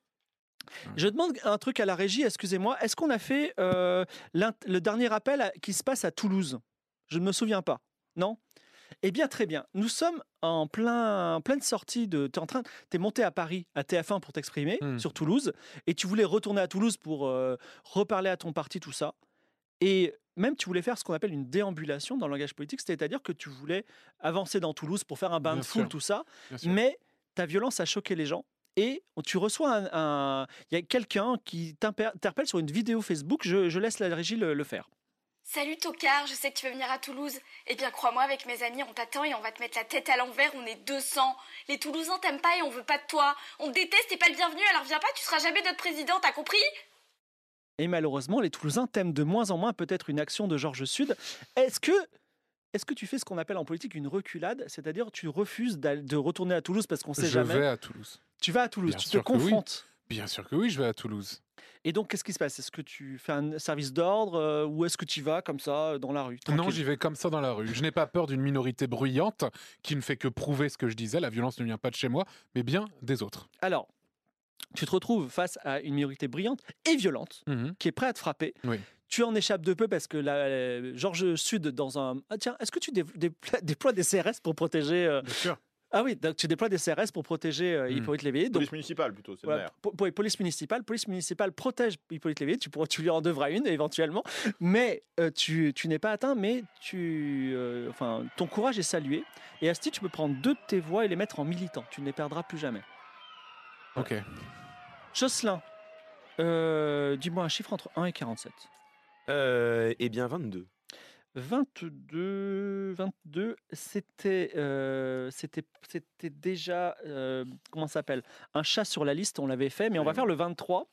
Speaker 4: Je demande un truc à la régie, excusez-moi. Est-ce qu'on a fait euh, l'int- le dernier appel à- qui se passe à Toulouse ? Je ne me souviens pas. Non ? Eh bien, très bien. Nous sommes en plein, en pleine sortie de. Tu es en train, t'es monté à Paris, à T F un pour t'exprimer
Speaker 5: Hmm.
Speaker 4: sur Toulouse, et tu voulais retourner à Toulouse pour euh, reparler à ton parti, tout ça. Et même, tu voulais faire ce qu'on appelle une déambulation dans le langage politique, c'est-à-dire que tu voulais avancer dans Toulouse pour faire un bain
Speaker 5: Bien
Speaker 4: de foule,
Speaker 5: sûr.
Speaker 4: tout ça.
Speaker 5: Bien sûr.
Speaker 4: Mais ta violence a choqué les gens. Et tu reçois un. un- Il y a quelqu'un qui t'imper- t'interpelle sur une vidéo Facebook. Je, je laisse la régie le, le faire.
Speaker 11: Salut Tocard, je sais que tu veux venir à Toulouse. Eh bien crois-moi, avec mes amis, on t'attend et on va te mettre la tête à l'envers, on est deux cents. Les Toulousains t'aiment pas et on veut pas de toi. On te déteste, t'es pas le bienvenu, alors viens pas, tu seras jamais notre président, t'as compris ?
Speaker 4: Et malheureusement, les Toulousains t'aiment de moins en moins, peut-être une action de Georges Sud. Est-ce que, est-ce que tu fais ce qu'on appelle en politique une reculade, c'est-à-dire tu refuses d'aller- de retourner à Toulouse parce qu'on sait
Speaker 5: Je
Speaker 4: jamais
Speaker 5: vais à Toulouse.
Speaker 4: Tu vas à Toulouse,
Speaker 5: Bien
Speaker 4: tu te
Speaker 5: sûr que oui.
Speaker 4: confrontes.
Speaker 5: Bien sûr que oui, je vais à Toulouse.
Speaker 4: Et donc, qu'est-ce qui se passe ? Est-ce que tu fais un service d'ordre euh, ou est-ce que tu y vas comme ça, euh, dans la rue
Speaker 5: Non,
Speaker 4: tranquille
Speaker 5: j'y vais comme ça dans la rue. Je n'ai pas peur d'une minorité bruyante qui ne fait que prouver ce que je disais. La violence ne vient pas de chez moi, mais bien des autres.
Speaker 4: Alors, tu te retrouves face à une minorité brillante et violente
Speaker 5: Mhm.
Speaker 4: qui est prête à te frapper.
Speaker 5: Oui.
Speaker 4: Tu en échappes de peu parce que la, euh, Georges Sud, dans un. Ah, tiens, est-ce que tu dé- dé- déploies des C R S pour protéger. euh,
Speaker 5: Bien sûr.
Speaker 4: Ah oui, donc tu déploies des C R S pour protéger euh,
Speaker 5: Mm.
Speaker 4: Hippolyte Léveillé. Donc,
Speaker 6: Police municipale plutôt, c'est
Speaker 4: voilà,
Speaker 6: le maire.
Speaker 4: po- po- police municipale. Police municipale protège Hippolyte Léveillé. Tu, pourras, tu lui en devras une éventuellement. Mais euh, tu, tu n'es pas atteint, mais tu, euh, enfin, ton courage est salué. Et à ce titre, tu peux prendre deux de tes voix et les mettre en militant. Tu ne les perdras plus jamais.
Speaker 5: Ok.
Speaker 4: Jocelyn, euh, dis-moi un chiffre entre un et quarante-sept.
Speaker 7: Euh, eh bien, vingt-deux.
Speaker 4: vingt-deux, vingt-deux, c'était, euh, c'était, c'était déjà, euh, comment ça s'appelle, un chat sur la liste, on l'avait fait, mais on va
Speaker 7: Oui.
Speaker 4: faire le vingt-trois.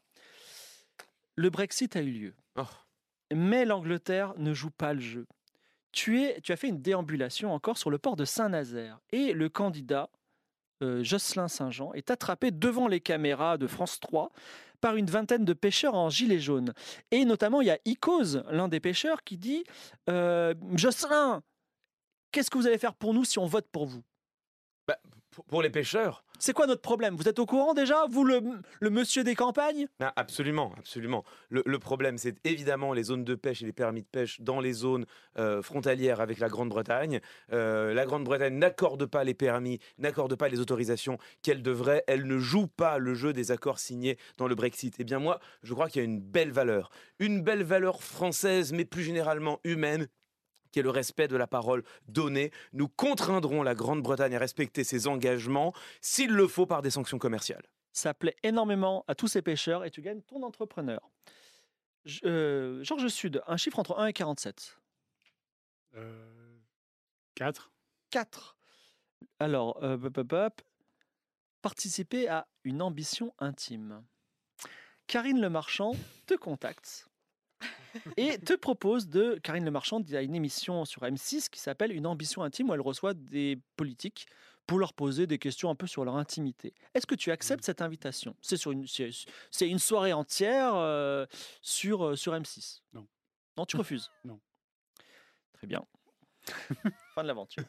Speaker 4: Le Brexit a eu lieu,
Speaker 7: Oh.
Speaker 4: mais l'Angleterre ne joue pas le jeu. Tu, es, tu as fait une déambulation encore sur le port de Saint-Nazaire, et le candidat, euh, Jocelyn Saint-Jean, est attrapé devant les caméras de France trois par une vingtaine de pêcheurs en gilet jaune. Et notamment, il y a Icos, l'un des pêcheurs, qui dit euh, Jocelyn, qu'est-ce que vous allez faire pour nous si on vote pour vous ?
Speaker 7: Bah, pour, pour les pêcheurs,
Speaker 4: C'est quoi notre problème? Vous êtes au courant déjà, vous le, le monsieur des campagnes?
Speaker 7: Ah, absolument, absolument. Le, le problème, c'est évidemment les zones de pêche et les permis de pêche dans les zones euh, frontalières avec la Grande-Bretagne. Euh, la Grande-Bretagne n'accorde pas les permis, n'accorde pas les autorisations qu'elle devrait. Elle ne joue pas le jeu des accords signés dans le Brexit. Eh bien moi, je crois qu'il y a une belle valeur. Une belle valeur française, mais plus généralement humaine, qui est le respect de la parole donnée. Nous contraindrons la Grande-Bretagne à respecter ses engagements, s'il le faut, par des sanctions commerciales.
Speaker 4: Ça plaît énormément à tous ces pêcheurs et tu gagnes ton entrepreneur. Je- euh, Georges Sud, un chiffre entre un et quarante-sept.
Speaker 9: Euh, quatre.
Speaker 4: quatre. Alors, euh, hop, hop, hop. Participer à une ambition intime. Karine Le Marchand te contacte et te propose de... Karine Le Marchand a une émission sur M six qui s'appelle Une ambition intime où elle reçoit des politiques pour leur poser des questions un peu sur leur intimité. Est-ce que tu acceptes cette invitation? C'est sur une, c'est, c'est une soirée entière euh, sur, euh, sur M six.
Speaker 9: Non.
Speaker 4: Non, tu refuses?
Speaker 9: Non.
Speaker 4: Très bien. Fin de l'aventure.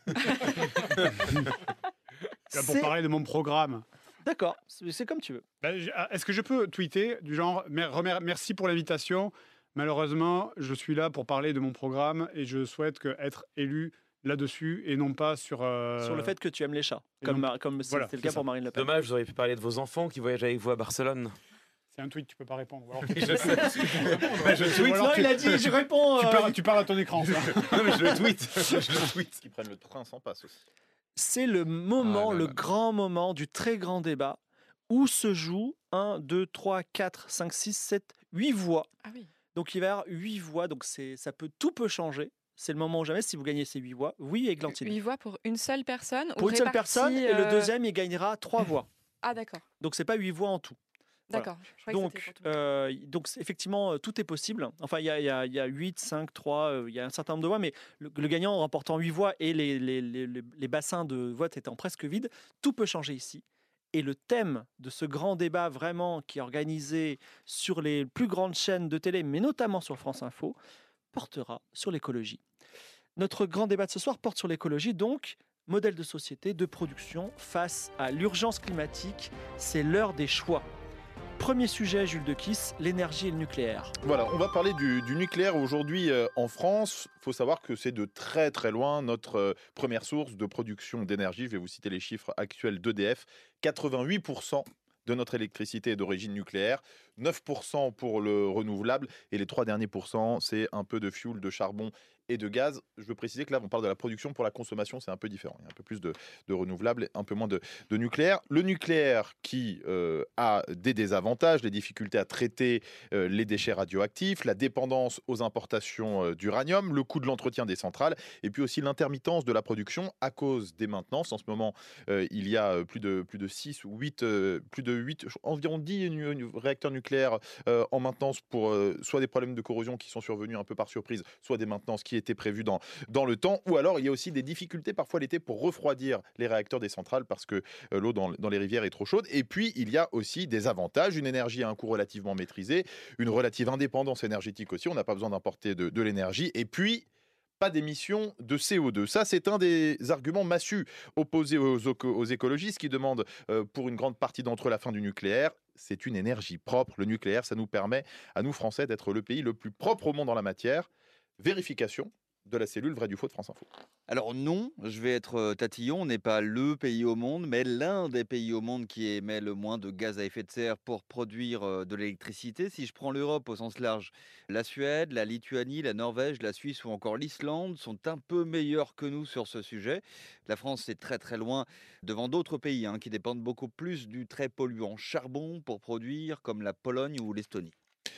Speaker 9: Là, pour
Speaker 4: C'est-
Speaker 9: parler de mon programme.
Speaker 4: D'accord, c'est c'est comme tu veux.
Speaker 9: Ben, j'ai- Est-ce que je peux tweeter du genre mer- remer- merci pour l'invitation. Malheureusement, je suis là pour parler de mon programme et je souhaite que être élu là-dessus et non pas sur. euh,
Speaker 4: Sur le fait que tu aimes les chats,
Speaker 9: et
Speaker 4: comme,
Speaker 9: non-
Speaker 4: Mar- comme c'était
Speaker 9: Voilà,
Speaker 4: le
Speaker 9: c'est
Speaker 4: cas
Speaker 9: ça.
Speaker 4: pour Marine Le Pen.
Speaker 7: Dommage, vous auriez pu parler de vos enfants qui voyagent avec vous à Barcelone.
Speaker 9: C'est un tweet, tu peux pas répondre. Ou alors-
Speaker 7: Je sais.
Speaker 9: Ouais, je tweet,
Speaker 4: Non,
Speaker 9: alors tu-
Speaker 4: il a dit, je réponds.
Speaker 9: Tu
Speaker 4: euh,
Speaker 9: parles, tu parles à ton écran. ça.
Speaker 7: Non, mais je le tweet. Je le tweet.
Speaker 6: Qui prennent le train sans passe aussi.
Speaker 4: C'est le moment,
Speaker 5: Ah là
Speaker 4: le
Speaker 5: là.
Speaker 4: grand moment du très grand débat où se joue un, deux, trois, quatre, cinq, six, sept, huit voix.
Speaker 8: Ah oui.
Speaker 4: Donc il va y avoir huit voix, donc c'est, ça peut, tout peut changer. C'est le moment ou jamais si vous gagnez ces huit voix. Oui, Églantine.
Speaker 8: Huit voix pour une seule personne ou
Speaker 4: Pour une seule
Speaker 8: réparties,
Speaker 4: personne, et le
Speaker 8: euh,
Speaker 4: deuxième, il gagnera trois voix.
Speaker 8: Ah d'accord,
Speaker 4: Donc c'est pas huit voix en tout. Voilà.
Speaker 8: d'accord. Je croyais que
Speaker 4: Donc,
Speaker 8: c'était pour tout le monde.
Speaker 4: euh, donc c'est- effectivement, euh, tout est possible. Enfin, il y a, il y a- il y a huit, cinq, trois, euh, il y a un certain nombre de voix, mais le, le gagnant en remportant huit voix et les, les, les- les- les bassins de vote étant presque vides, tout peut changer ici. Et le thème de ce grand débat vraiment qui est organisé sur les plus grandes chaînes de télé, mais notamment sur France Info, portera sur l'écologie. Notre grand débat de ce soir porte sur l'écologie, donc modèle de société, de production face à l'urgence climatique. C'est l'heure des choix. Premier sujet, Jules de Kiss, l'énergie et le nucléaire.
Speaker 6: Voilà, on va parler du, du nucléaire aujourd'hui euh, en France. Il faut savoir que c'est de très très loin notre euh, première source de production d'énergie. Je vais vous citer les chiffres actuels d'E D F. quatre-vingt-huit pour cent de notre électricité est d'origine nucléaire, neuf pour cent pour le renouvelable et les trois derniers pourcents, c'est un peu de fioul, de charbon et de gaz. Je veux préciser que là, on parle de la production. Pour la consommation, c'est un peu différent. Il y a un peu plus de, de renouvelables et un peu moins de, de nucléaire. Le nucléaire qui euh, a des désavantages, des difficultés à traiter euh, les déchets radioactifs, la dépendance aux importations euh, d'uranium, le coût de l'entretien des centrales et puis aussi l'intermittence de la production à cause des maintenances. En ce moment, euh, il y a plus de, plus de six ou huit, euh, plus de huit, environ dix nu- nu- réacteurs nucléaires euh, en maintenance pour euh, soit des problèmes de corrosion qui sont survenus un peu par surprise, soit des maintenances qui étaient prévues dans, dans le temps, ou alors il y a aussi des difficultés parfois l'été pour refroidir les réacteurs des centrales parce que euh, l'eau dans, dans les rivières est trop chaude. Et puis il y a aussi des avantages, une énergie à un coût relativement maîtrisé, une relative indépendance énergétique aussi, on n'a pas besoin d'importer de, de l'énergie, et puis pas d'émissions de C O deux. Ça, c'est un des arguments massus opposés aux, aux écologistes qui demandent euh, pour une grande partie d'entre eux la fin du nucléaire. C'est une énergie propre. Le nucléaire, ça nous permet à nous Français d'être le pays le plus propre au monde en la matière. Vérification de la cellule vrai du faux de France Info.
Speaker 12: Alors non, je vais être euh, tatillon, on n'est pas le pays au monde, mais l'un des pays au monde qui émet le moins de gaz à effet de serre pour produire euh, de l'électricité. Si je prends l'Europe au sens large, la Suède, la Lituanie, la Norvège, la Suisse ou encore l'Islande sont un peu meilleurs que nous sur ce sujet. La France est très très loin devant d'autres pays hein, qui dépendent beaucoup plus du très polluant charbon pour produire, comme la Pologne ou l'Estonie.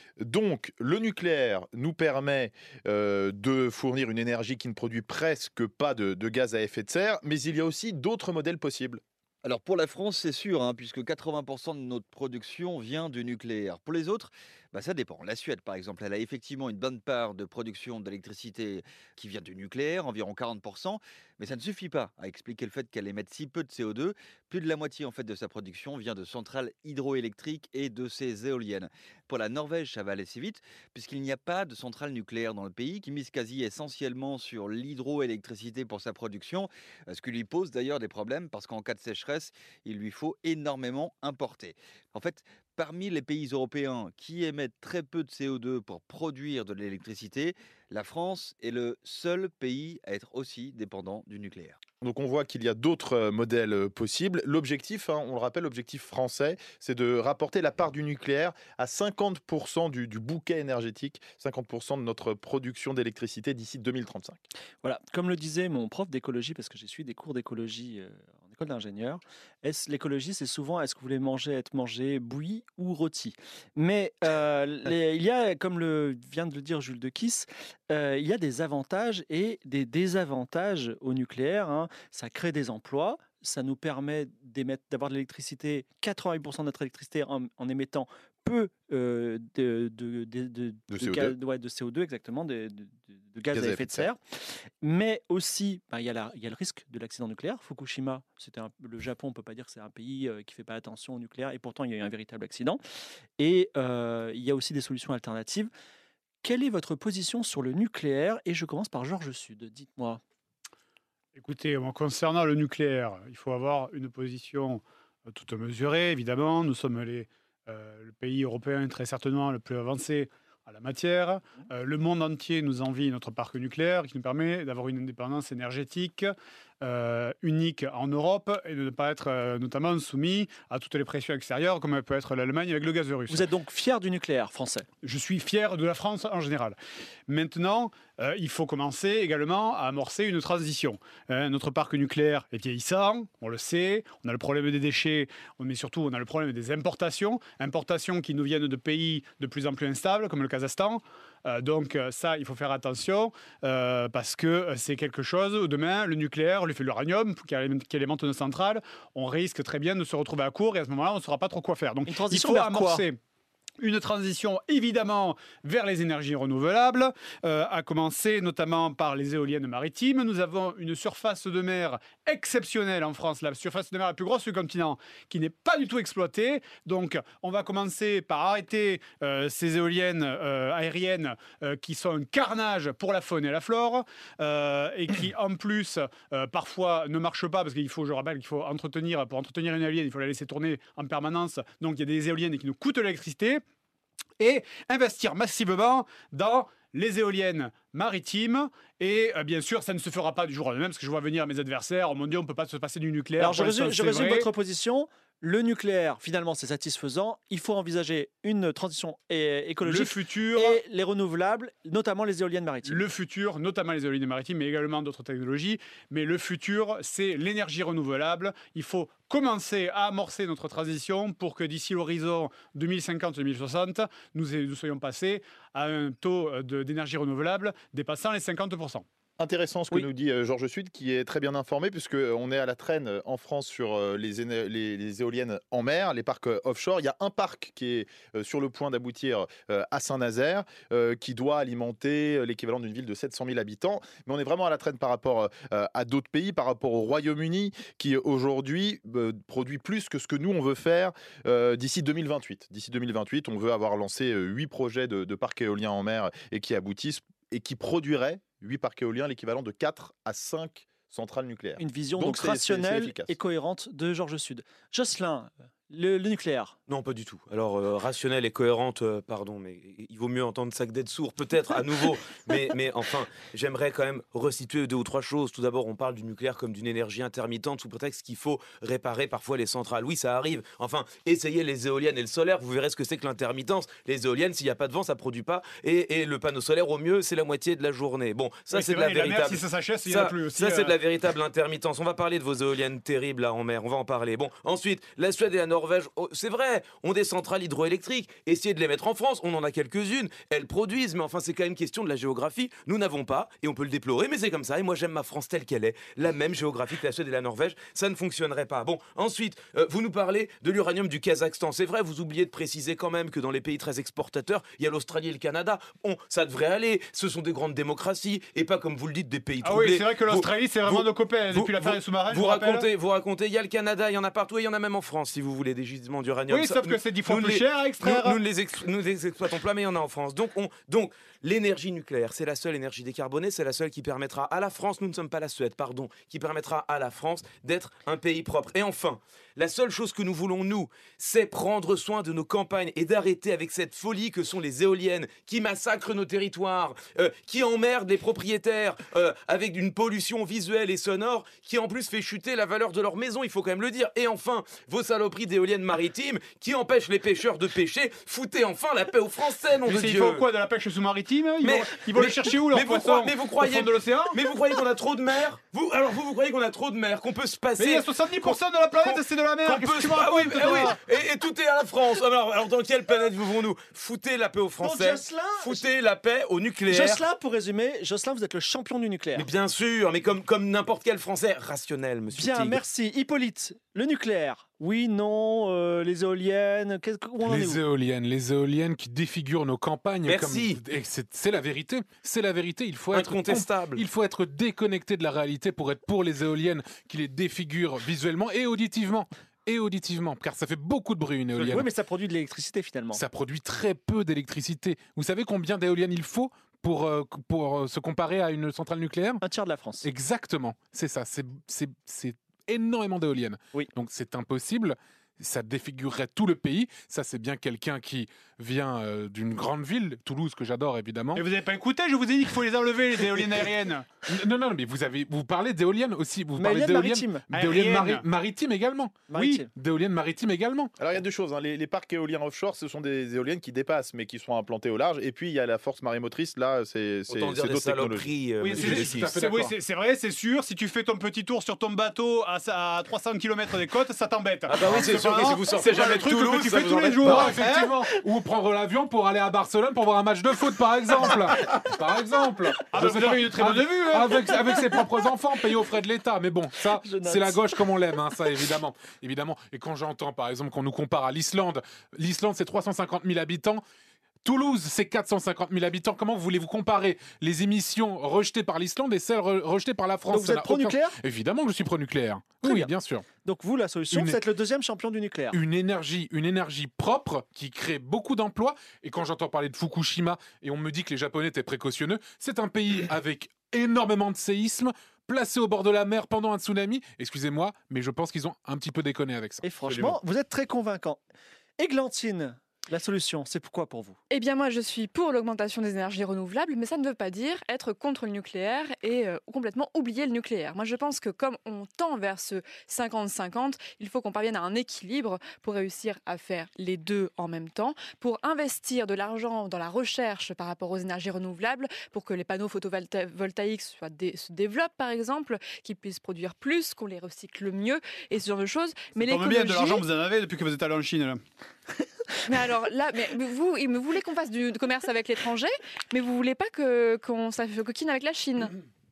Speaker 6: Donc, le nucléaire nous permet euh, de fournir une énergie qui ne produit presque pas de, de gaz à effet de serre, mais il y a aussi d'autres modèles possibles.
Speaker 12: Alors pour la France, c'est sûr, hein, puisque quatre-vingts pour cent de notre production vient du nucléaire. Pour les autres, Bah, ça dépend. La Suède, par exemple, elle a effectivement une bonne part de production d'électricité qui vient du nucléaire, environ quarante pour cent, mais ça ne suffit pas à expliquer le fait qu'elle émette si peu de C O deux. Plus de la moitié en fait de sa production vient de centrales hydroélectriques et de ses éoliennes. Pour la Norvège, ça va aller si vite, puisqu'il n'y a pas de centrale nucléaire dans le pays, qui mise quasi essentiellement sur l'hydroélectricité pour sa production, euh, ce qui lui pose d'ailleurs des problèmes, parce qu'en cas de sécheresse, il lui faut énormément importer. En fait, parmi les pays européens qui émettent très peu de C O deux pour produire de l'électricité, la France est le seul pays à être aussi dépendant du nucléaire.
Speaker 6: Donc on voit qu'il y a d'autres euh, modèles euh, possibles. L'objectif, hein, on le rappelle, l'objectif français, c'est de rapporter la part du nucléaire à cinquante pour cent du, du bouquet énergétique, cinquante pour cent de notre production d'électricité d'ici deux mille trente-cinq.
Speaker 4: Voilà, comme le disait mon prof d'écologie, parce que j'ai suivi des cours d'écologie euh, en école d'ingénieur, est-ce, l'écologie, c'est souvent est-ce que vous voulez manger, être mangé bouilli ou rôti. Mais euh, les- il y a, comme le vient de le dire Jules de Kiss, euh, il y a des avantages et des désavantages au nucléaire, hein. Ça crée des emplois, ça nous permet d'émettre, d'avoir de l'électricité, quatre-vingt-huit pour cent de notre électricité en, en émettant peu euh, de, de, de, de,
Speaker 6: De
Speaker 4: de
Speaker 6: C O deux.
Speaker 4: gaz- ouais, de C O deux, exactement, de, de- de gaz, à effet de serre. Mais aussi, bah, il y a la- il y a le risque de l'accident nucléaire. Fukushima, c'était un- le Japon, on ne peut pas dire que c'est un pays euh, qui ne fait pas attention au nucléaire, et pourtant il y a eu un véritable accident. Et euh, il y a aussi des solutions alternatives. Quelle est votre position sur le nucléaire? Et je commence par Georges Sud, dites-moi.
Speaker 9: Écoutez, moi, concernant le nucléaire, il faut avoir une position euh, toute mesurée, évidemment. Nous sommes les, euh, le pays européen très certainement le plus avancé à la matière. Euh, le monde entier nous envie notre parc nucléaire qui nous permet d'avoir une indépendance énergétique euh, unique en Europe et de ne pas être euh, notamment soumis à toutes les pressions extérieures comme peut être l'Allemagne avec le gaz russe.
Speaker 4: Vous êtes donc fier du nucléaire français?
Speaker 9: Je suis fier de la France en général. Maintenant, euh, il faut commencer également à amorcer une transition. Euh, notre parc nucléaire est vieillissant, on le sait. On a le problème des déchets, mais surtout on a le problème des importations. Importations qui nous viennent de pays de plus en plus instables, comme le Kazakhstan. Euh, donc euh, ça, il faut faire attention euh, parce que euh, c'est quelque chose où demain, le nucléaire, le fait l'uranium, qui alimente qui alimente nos centrales, on risque très bien de se retrouver à court et à ce moment-là, on ne saura pas trop quoi faire. Donc
Speaker 4: Une
Speaker 9: il
Speaker 4: transition
Speaker 9: faut
Speaker 4: vers quoi?
Speaker 9: amorcer une transition évidemment vers les énergies renouvelables, euh, à commencer notamment par les éoliennes maritimes. Nous avons une surface de mer exceptionnelle en France, la surface de mer la plus grosse du continent, qui n'est pas du tout exploitée. Donc on va commencer par arrêter euh, ces éoliennes euh, aériennes euh, qui sont un carnage pour la faune et la flore, euh, et qui en plus euh, parfois ne marchent pas, parce qu'il faut, je rappelle qu'il faut entretenir, pour entretenir une éolienne, il faut la laisser tourner en permanence. Donc il y a des éoliennes qui nous coûtent de l'électricité. Et investir massivement dans les éoliennes maritimes. Et euh, bien sûr, ça ne se fera pas du jour au lendemain, parce que je vois venir mes adversaires, oh mon Dieu, on ne peut pas se passer du nucléaire.
Speaker 4: Alors je
Speaker 9: Pour
Speaker 4: résume,
Speaker 9: l'instant,
Speaker 4: je
Speaker 9: c'est
Speaker 4: résume
Speaker 9: vrai.
Speaker 4: votre position. Le nucléaire, finalement, c'est satisfaisant. Il faut envisager une transition é- écologique.
Speaker 9: Le futur,
Speaker 4: et les renouvelables, notamment les éoliennes maritimes.
Speaker 9: le futur, notamment les éoliennes maritimes, mais également d'autres technologies. Mais le futur, c'est l'énergie renouvelable. Il faut commencer à amorcer notre transition pour que d'ici l'horizon deux mille cinquante deux mille soixante, nous, nous soyons passés à un taux de- d'énergie renouvelable dépassant les cinquante pour cent.
Speaker 6: Intéressant ce que
Speaker 4: Oui.
Speaker 6: nous dit euh, Georges Sud, qui est très bien informé, puisqu'on est à la traîne euh, en France sur euh, les, éne- les- les éoliennes en mer, les parcs euh, offshore. Il y a un parc qui est euh, sur le point d'aboutir euh, à Saint-Nazaire, euh, qui doit alimenter euh, l'équivalent d'une ville de sept cent mille habitants. Mais on est vraiment à la traîne par rapport euh, à d'autres pays, par rapport au Royaume-Uni, qui aujourd'hui euh, produit plus que ce que nous, on veut faire euh, d'ici deux mille vingt-huit. D'ici deux mille vingt-huit, on veut avoir lancé euh, huit projets de, de parcs éoliens en mer et qui aboutissent et qui produiraient huit parcs éoliens, l'équivalent de quatre à cinq centrales nucléaires.
Speaker 4: Une vision
Speaker 6: Donc
Speaker 4: donc,
Speaker 6: c'est- c'est- c'est
Speaker 4: rationnelle
Speaker 6: efficace.
Speaker 4: et cohérente de Georges Sud. Jocelyn, le, le nucléaire.
Speaker 7: Non, pas du tout. Alors, euh, rationnelle et cohérente, euh, pardon, mais il vaut mieux entendre ça que d'être sourd, peut-être à nouveau. mais, mais enfin, j'aimerais quand même resituer deux ou trois choses. Tout d'abord, on parle du nucléaire comme d'une énergie intermittente sous prétexte qu'il faut réparer parfois les centrales. Oui, ça arrive. Enfin, essayez les éoliennes et le solaire, vous verrez ce que c'est que l'intermittence. Les éoliennes, s'il n'y a pas de vent, ça ne produit pas. Et, et le panneau solaire, au mieux, c'est la moitié de la journée. Bon, ça,
Speaker 9: Oui,
Speaker 7: c'est de
Speaker 9: vrai,
Speaker 7: la
Speaker 9: et la mer,
Speaker 7: véritable.
Speaker 9: si ça s'achève, il n'y en a
Speaker 7: Ça,
Speaker 9: plus aussi.
Speaker 7: ça, c'est
Speaker 9: euh,
Speaker 7: de la véritable intermittence. On va parler de vos éoliennes terribles là en mer. On va en parler. Bon, ensuite, la Suède et la Norvège Norvège, oh, c'est vrai, ont des centrales hydroélectriques. Essayez de les mettre en France, on en a quelques-unes, elles produisent, mais enfin c'est quand même question de la géographie. Nous n'avons pas, et on peut le déplorer, mais c'est comme ça. Et moi j'aime ma France telle qu'elle est, la même géographie que la Suède et la Norvège, ça ne fonctionnerait pas. Bon, ensuite, euh, vous nous parlez de l'uranium du Kazakhstan. C'est vrai, vous oubliez de préciser quand même que dans les pays très exportateurs, il y a l'Australie et le Canada. Bon, ça devrait aller, ce sont des grandes démocraties, et pas comme vous le dites, des pays
Speaker 9: Ah
Speaker 7: troublés.
Speaker 9: oui, c'est vrai que l'Australie, c'est vraiment
Speaker 7: vous-
Speaker 9: nos copains,
Speaker 7: vous-
Speaker 9: depuis l'affaire
Speaker 7: vous-
Speaker 9: des sous-marins, je
Speaker 7: Vous
Speaker 9: vous rappelle.
Speaker 7: racontez, vous racontez, il y a le Canada, il y en a partout, et il y en a même en France, si vous voulez, des gisements d'uranium.
Speaker 9: Oui,
Speaker 7: Ça,
Speaker 9: sauf que
Speaker 7: nous-
Speaker 9: c'est dix fois
Speaker 7: nous
Speaker 9: plus
Speaker 7: les-
Speaker 9: cher à extraire.
Speaker 7: Nous, nous ne les, ex- nous les exploitons pas, mais il y en a en France. Donc, on, donc l'énergie nucléaire, c'est la seule énergie décarbonée, c'est la seule qui permettra à la France, nous ne sommes pas la Suède, pardon, qui permettra à la France d'être un pays propre. Et enfin, la seule chose que nous voulons, nous, c'est prendre soin de nos campagnes et d'arrêter avec cette folie que sont les éoliennes qui massacrent nos territoires, euh, qui emmerdent les propriétaires euh, avec une pollution visuelle et sonore qui en plus fait chuter la valeur de leur maison, il faut quand même le dire. Et enfin, vos saloperies d'éoliennes maritimes qui empêchent les pêcheurs de pêcher, foutez enfin la paix aux Français, nom
Speaker 9: Mais
Speaker 7: de
Speaker 9: c'est- ils
Speaker 7: Dieu.
Speaker 9: font quoi, de la pêche sous-maritime Ils
Speaker 7: Mais-
Speaker 9: vont, ils vont
Speaker 7: mais-
Speaker 9: les chercher où, leurs
Speaker 7: mais vous
Speaker 9: poissons
Speaker 7: croyez- mais vous croyez-
Speaker 9: Au fond de l'océan
Speaker 7: Mais vous croyez qu'on a trop de mer vous, Alors vous, vous croyez qu'on a trop de mer, qu'on peut se passer...
Speaker 9: Mais il y a soixante-dix pour cent de la planète,
Speaker 7: qu'on-
Speaker 9: c'est de la mer.
Speaker 7: qu'on
Speaker 9: Qu'est-ce
Speaker 7: peut
Speaker 9: que
Speaker 7: se-
Speaker 9: tu me
Speaker 7: Ah oui,
Speaker 9: racontes,
Speaker 7: ah oui.
Speaker 9: toi
Speaker 7: Et, et tout est à la France. Alors, alors dans quelle planète vivons-nous? Foutez la paix aux Français.
Speaker 4: Jocelyn,
Speaker 7: Foutez la paix au nucléaire.
Speaker 4: Jocelyn, pour résumer, Jocelyn, vous êtes le champion du nucléaire.
Speaker 7: Mais bien sûr, mais comme, comme n'importe quel Français rationnel, monsieur
Speaker 4: Bien,
Speaker 7: Tigre.
Speaker 4: merci. Hippolyte, le nucléaire. Oui, non, euh, les éoliennes, qu'est-ce que- où on en est
Speaker 5: Les
Speaker 4: où
Speaker 5: éoliennes, les éoliennes qui défigurent nos campagnes.
Speaker 7: Merci.
Speaker 5: Comme... et c'est, c'est la vérité. C'est la vérité. Il faut être
Speaker 7: Incontestable.
Speaker 5: Il faut être déconnecté de la réalité pour être pour les éoliennes qui les défigurent visuellement et auditivement. Et auditivement, car ça fait beaucoup de bruit une éolienne.
Speaker 4: Oui, mais ça produit de l'électricité finalement.
Speaker 5: Ça produit très peu d'électricité. Vous savez combien d'éoliennes il faut pour, euh, pour euh, se comparer à une centrale nucléaire?
Speaker 4: Un tiers de la France.
Speaker 5: Exactement, c'est ça. C'est, c'est, c'est énormément d'éoliennes.
Speaker 4: Oui.
Speaker 5: Donc c'est impossible. Ça défigurerait tout le pays. Ça, c'est bien quelqu'un qui vient euh, d'une grande ville, Toulouse, que j'adore évidemment.
Speaker 9: Mais vous n'avez pas écouté, je vous ai dit qu'il faut les enlever, les éoliennes aériennes.
Speaker 5: Non, non, mais vous avez, vous parlez d'éoliennes aussi. Vous
Speaker 4: Mais
Speaker 5: parlez
Speaker 4: éoliennes
Speaker 5: d'éoliennes,
Speaker 4: maritimes.
Speaker 5: d'éoliennes mari-
Speaker 9: Aériennes.
Speaker 5: maritimes également.
Speaker 4: Maritime.
Speaker 5: Oui, d'éoliennes maritimes également.
Speaker 6: Alors il y a deux choses, hein. les, les parcs éoliens offshore, ce sont des éoliennes qui dépassent, mais qui sont implantées au large. Et puis il y a la force marémotrice, là, c'est c'est-
Speaker 7: Autant dire
Speaker 6: c'est
Speaker 7: des
Speaker 6: d'autres technologies.
Speaker 7: saloperies, euh,
Speaker 9: Oui,
Speaker 7: monsieur
Speaker 9: c'est,
Speaker 7: Le
Speaker 9: c'est-
Speaker 7: Tigre.
Speaker 9: c'est- oui, c'est- c'est vrai, c'est sûr. Si tu fais ton petit tour sur ton bateau à, à trois cents kilomètres des côtes, ça t'embête.
Speaker 7: Ah bah oui, c'est sûr que si vous sortez
Speaker 9: c'est pas
Speaker 7: jamais
Speaker 9: le
Speaker 7: de
Speaker 9: truc
Speaker 7: Toulouse,
Speaker 9: que tu
Speaker 7: ça
Speaker 9: fais
Speaker 7: vous
Speaker 9: tous les
Speaker 7: embête
Speaker 9: jours.
Speaker 5: Non,
Speaker 9: hein.
Speaker 5: effectivement. Ou prendre l'avion pour aller à Barcelone pour voir un match de foot, par exemple. Par exemple.
Speaker 9: Ah
Speaker 5: Je
Speaker 9: bah
Speaker 5: sais
Speaker 9: vous
Speaker 5: pas.
Speaker 9: avez une très bonne
Speaker 5: Avec-
Speaker 9: vue, hein.
Speaker 5: Avec, avec ses propres enfants, payés aux frais de l'État. Mais bon, ça,
Speaker 4: Je note.
Speaker 5: c'est la gauche comme on l'aime, hein, ça, évidemment. évidemment. Et quand j'entends, par exemple, qu'on nous compare à l'Islande, l'Islande, c'est trois cent cinquante mille habitants. Toulouse, c'est quatre cent cinquante mille habitants. Comment voulez-vous comparer les émissions rejetées par l'Islande et celles re- rejetées par la France?
Speaker 4: Donc vous
Speaker 5: Ça
Speaker 4: êtes
Speaker 5: n'a aucun-
Speaker 4: pro-nucléaire?
Speaker 5: Évidemment que je suis pro-nucléaire.
Speaker 4: Très
Speaker 5: Oui,
Speaker 4: bien.
Speaker 5: bien sûr.
Speaker 4: Donc vous, la solution,
Speaker 5: Une-
Speaker 4: c'est être le deuxième champion du nucléaire.
Speaker 5: Une énergie, une énergie propre qui crée beaucoup d'emplois. Et quand j'entends parler de Fukushima et on me dit que les Japonais étaient précautionneux, c'est un pays avec énormément de séismes, placé au bord de la mer pendant un tsunami. Excusez-moi, mais je pense qu'ils ont un petit peu déconné avec ça.
Speaker 4: Et franchement, vous êtes très convaincant. Églantine, la solution, c'est pourquoi pour vous?
Speaker 8: Eh bien, moi, je suis pour l'augmentation des énergies renouvelables, mais ça ne veut pas dire être contre le nucléaire et euh, complètement oublier le nucléaire. Moi, je pense que comme on tend vers ce cinquante cinquante, il faut qu'on parvienne à un équilibre pour réussir à faire les deux en même temps, pour investir de l'argent dans la recherche par rapport aux énergies renouvelables, pour que les panneaux photovoltaïques soient dé- se développent, par exemple, qu'ils puissent produire plus, qu'on les recycle mieux, et ce genre de choses. Mais
Speaker 9: Ça tombe bien, de
Speaker 8: l'écologie...
Speaker 9: l'argent, vous en avez depuis que vous êtes allé en Chine. Là.
Speaker 8: Mais alors là, mais vous, vous voulez qu'on fasse du commerce avec l'étranger, mais vous voulez pas que qu'on ça fait coquine avec la Chine.